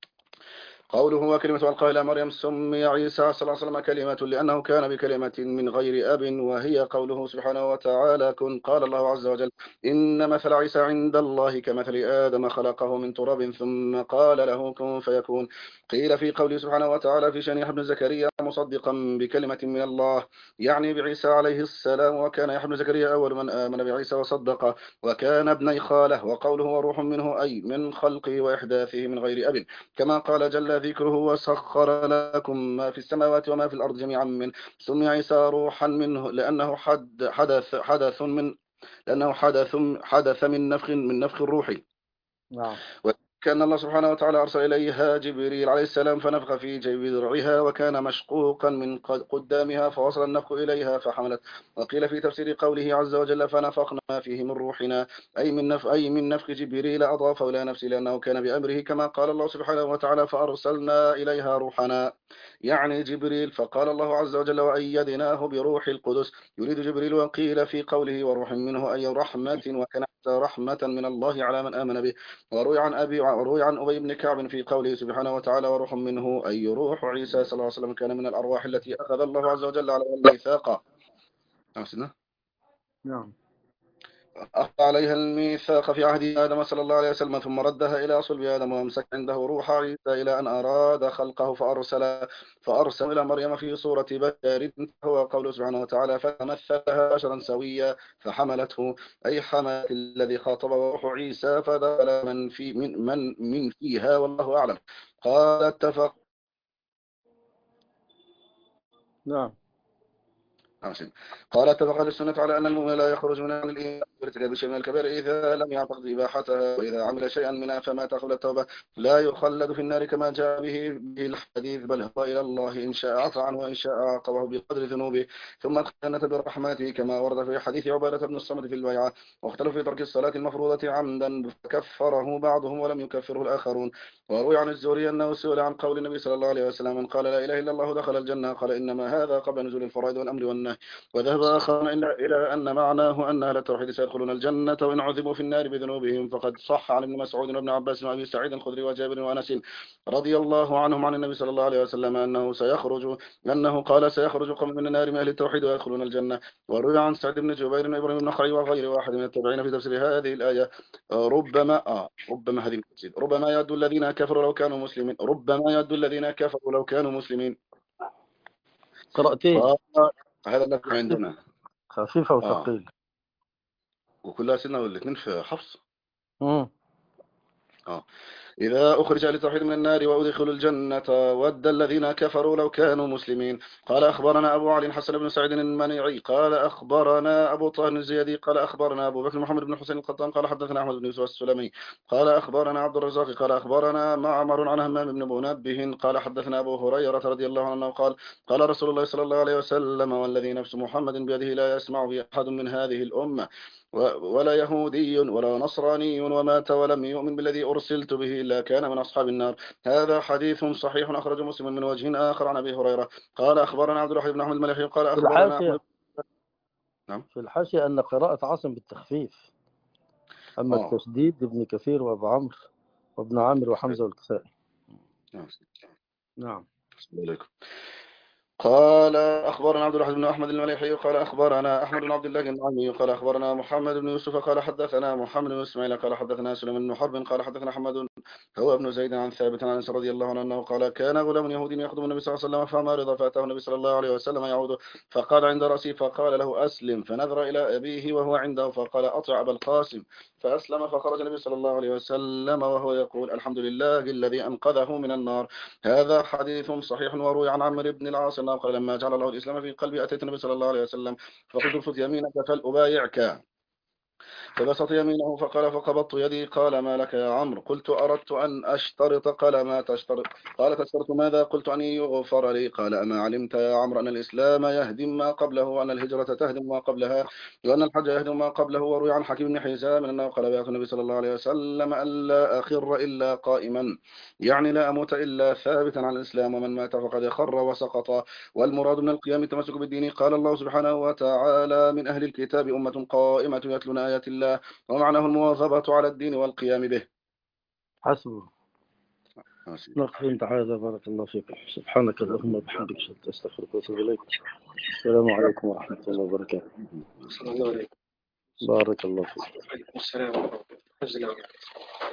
قوله وكلمة ألقى إلى مريم سمي عيسى صلى الله عليه وسلم كلمة لأنه كان بكلمة من غير أب وهي قوله سبحانه وتعالى كن. قال الله عز وجل إن مثل عيسى عند الله كمثل آدم خلقه من تراب ثم قال له كن فيكون. قيل في قوله سبحانه وتعالى في شأن يحيى بن زكريا مصدقا بكلمة من الله يعني بعيسى عليه السلام وكان يحيى بن زكريا أول من آمن بعيسى وصدق وكان ابني خاله. وقوله وروح منه أي من خلقه وإحداثه من غير أب كما قال جل ذكره وسخر لكم ما في السماوات وما في الأرض جميعا منه. سمي عيسى روحا منه لأنه حد حدث حدث من لأنه حدث حدث من نفخ من نفخ الروح. نعم. كان الله سبحانه وتعالى أرسل إليها جبريل عليه السلام فنفخ في جيب ذرعها وكان مشقوقا من قدامها فوصل النفخ إليها فحملت. وقيل في تفسير قوله عز وجل فنفخنا فيه من روحنا أي من نفخ أي من نفخ جبريل أضافه إلى نفسه لأنه كان بأمره كما قال الله سبحانه وتعالى فأرسلنا إليها روحنا يعني جبريل. فقال الله عز وجل وأيدناه بروح القدس يريد جبريل. وقيل في قوله وروح منه أي رحمة وكان رحمة من الله على من آمن به. وروي عن أبي وروي عن أبي بن كعب في قوله سبحانه وتعالى وروح منه أي روح عيسى صلى الله عليه وسلم كان من الأرواح التي أخذ الله عز وجل على الميثاق نعم أخذ عليها الميثاق في عهد آدم صلى الله عليه وسلم ثم ردها إلى صلب آدم وامسك عنده روح عيسى إلى أن أراد خلقه فأرسل فأرسل إلى مريم في صورة بشر هو قوله سبحانه وتعالى فتمثلها بشرا سويا فحملته أي حملت الذي خاطب روح عيسى فدخل من في من من من فيها والله أعلم. قال اتفق نعم قال اتفق أهل السنة على أن المؤمن لا يخرج من الإيمان بارتكاب شيء من الكبائر إذا لم يعتقد إباحتها، وإذا عمل شيئا منها فمات قبل التوبة لا يخلد في النار كما جاء به الحديث، بل هو إلى الله إن شاء عفى عنه وإن شاء عاقبه بقدر ذنوبه، ثم ادخل الجنة برحمته كما ورد في حديث عبادة بن الصمت في البيعة. واختلفوا في ترك الصلاة المفروضة عمدا فكفره بعضهم ولم يكفره الآخرون. وروي عن الزهري أنه سئل عن قول النبي صلى الله عليه وسلم من قال لا إله إلا الله دخل الجنة، قال إنما هذا قبل نزول الفرائض والأمر والنهي. وذهب آخر إلى أن معناه أن أهل التوحيد سيدخلون الجنة وإن عذبوا في النار بذنوبهم، فقد صح عن ابن مسعود وابن عباس وأبي سعيد الخدري وجابر وأنس رضي الله عنهم عن النبي صلى الله عليه وسلم أنه سيخرج أنه قال سيخرج قوم من النار من أهل التوحيد ويدخلون الجنة. وروي عن سعد بن جبير وإبراهيم بن خليل وغير واحد من التابعين في تفسير هذه الآية ربما آه ربما هذه ربما يد الذين كفروا لو كانوا مسلمين ربما يد الذين كفروا لو كانوا مسلمين. قراءتين هذا الذي عندنا خفيفة وثقيلة آه. وكلها سنة والاثنين في حفص. امم آه. إذا أخرج أهل التوحيد من النار وأدخلوا الجنة ود الذين كفروا لو كانوا مسلمين. قال أخبرنا أبو علي حسن بن سعيد المنيعي قال أخبرنا أبو طاهر الزيادي قال أخبرنا أبو بكر محمد بن حسين القطان قال حدثنا أحمد بن يوسف السلمي قال أخبرنا عبد الرزاق قال أخبرنا معمر عن همام بن منبه قال حدثنا أبو هريرة رضي الله عنه قال قال رسول الله صلى الله عليه وسلم والذي نفس محمد بيده لا يسمع به أحد من هذه الأمة ولا يهودي ولا نصراني ومات ولم يؤمن بالذي أرسلت به إلا كان من أصحاب النار. هذا حديث صحيح أخرج مسلم من وجه آخر عن أبي هريرة قال أخبرنا عبد الرحيم بن أحمد المليحي قال أخبرنا أحمد. نعم في الحاشية أن قراءة عاصم بالتخفيف، أما آه. التشديد ابن كثير وأبو عمرو وابن عامر وحمزة والكسائي. نعم. عليكم. قال أخبرنا عبد الواحد بن أحمد المليحي قال أخبرنا أحمد بن عبد الله النعمي قال أخبرنا محمد بن يوسف قال حدثنا محمد بن إسماعيل قال حدثنا سليمان بن حرب قال حدثنا حماد هو ابن زيد عن ثابت عن أنس رضي الله عنه أنه قال كان غلام يهودي يخدم النبي صلى الله عليه وسلم فمرض فأتاه النبي صلى الله عليه وسلم يعود فقال عند رأسه فقال له أسلم فنظر إلى أبيه وهو عنده فقال أطع أبا القاسم فأسلم فخرج النبي صلى الله عليه وسلم وهو يقول الحمد لله الذي أنقذه من النار. هذا حديث صحيح وروي عن عمرو بن العاص أنه قال لما جعل الله الإسلام في قلبي أتيت النبي صلى الله عليه وسلم فقلت ارفض يمينك فلأبايعك فبسط يمينه فقال فقبضت يدي قال ما لك يا عمرو قلت أردت أن أشترط قال ما تشترط قال تشترط ماذا قلت أن يغفر لي قال أما علمت يا عمرو أن الإسلام يهدم ما قبله وأن الهجرة تهدم ما قبلها وأن الحج يهدم ما قبله. وروي عن حكيم بن حزام أنه قال بيعت النبي صلى الله عليه وسلم ألا أخر إلا قائما يعني لا أموت إلا ثابتا عن الإسلام ومن مات فقد خر وسقط والمراد من القيام التمسك بالدين. قال الله سبحانه وتعالى من أهل الكتاب أمة قائمة يتلون آيات الله ومعناه المواظبة على الدين والقيام به. حسبه. نقف عند هذا. بارك الله فيكم. سبحانك اللهم وبحمدك أستغفرك وأتوب إليك. السلام عليكم ورحمة الله وبركاته. السلام عليكم. بارك الله فيك. السلام عليكم.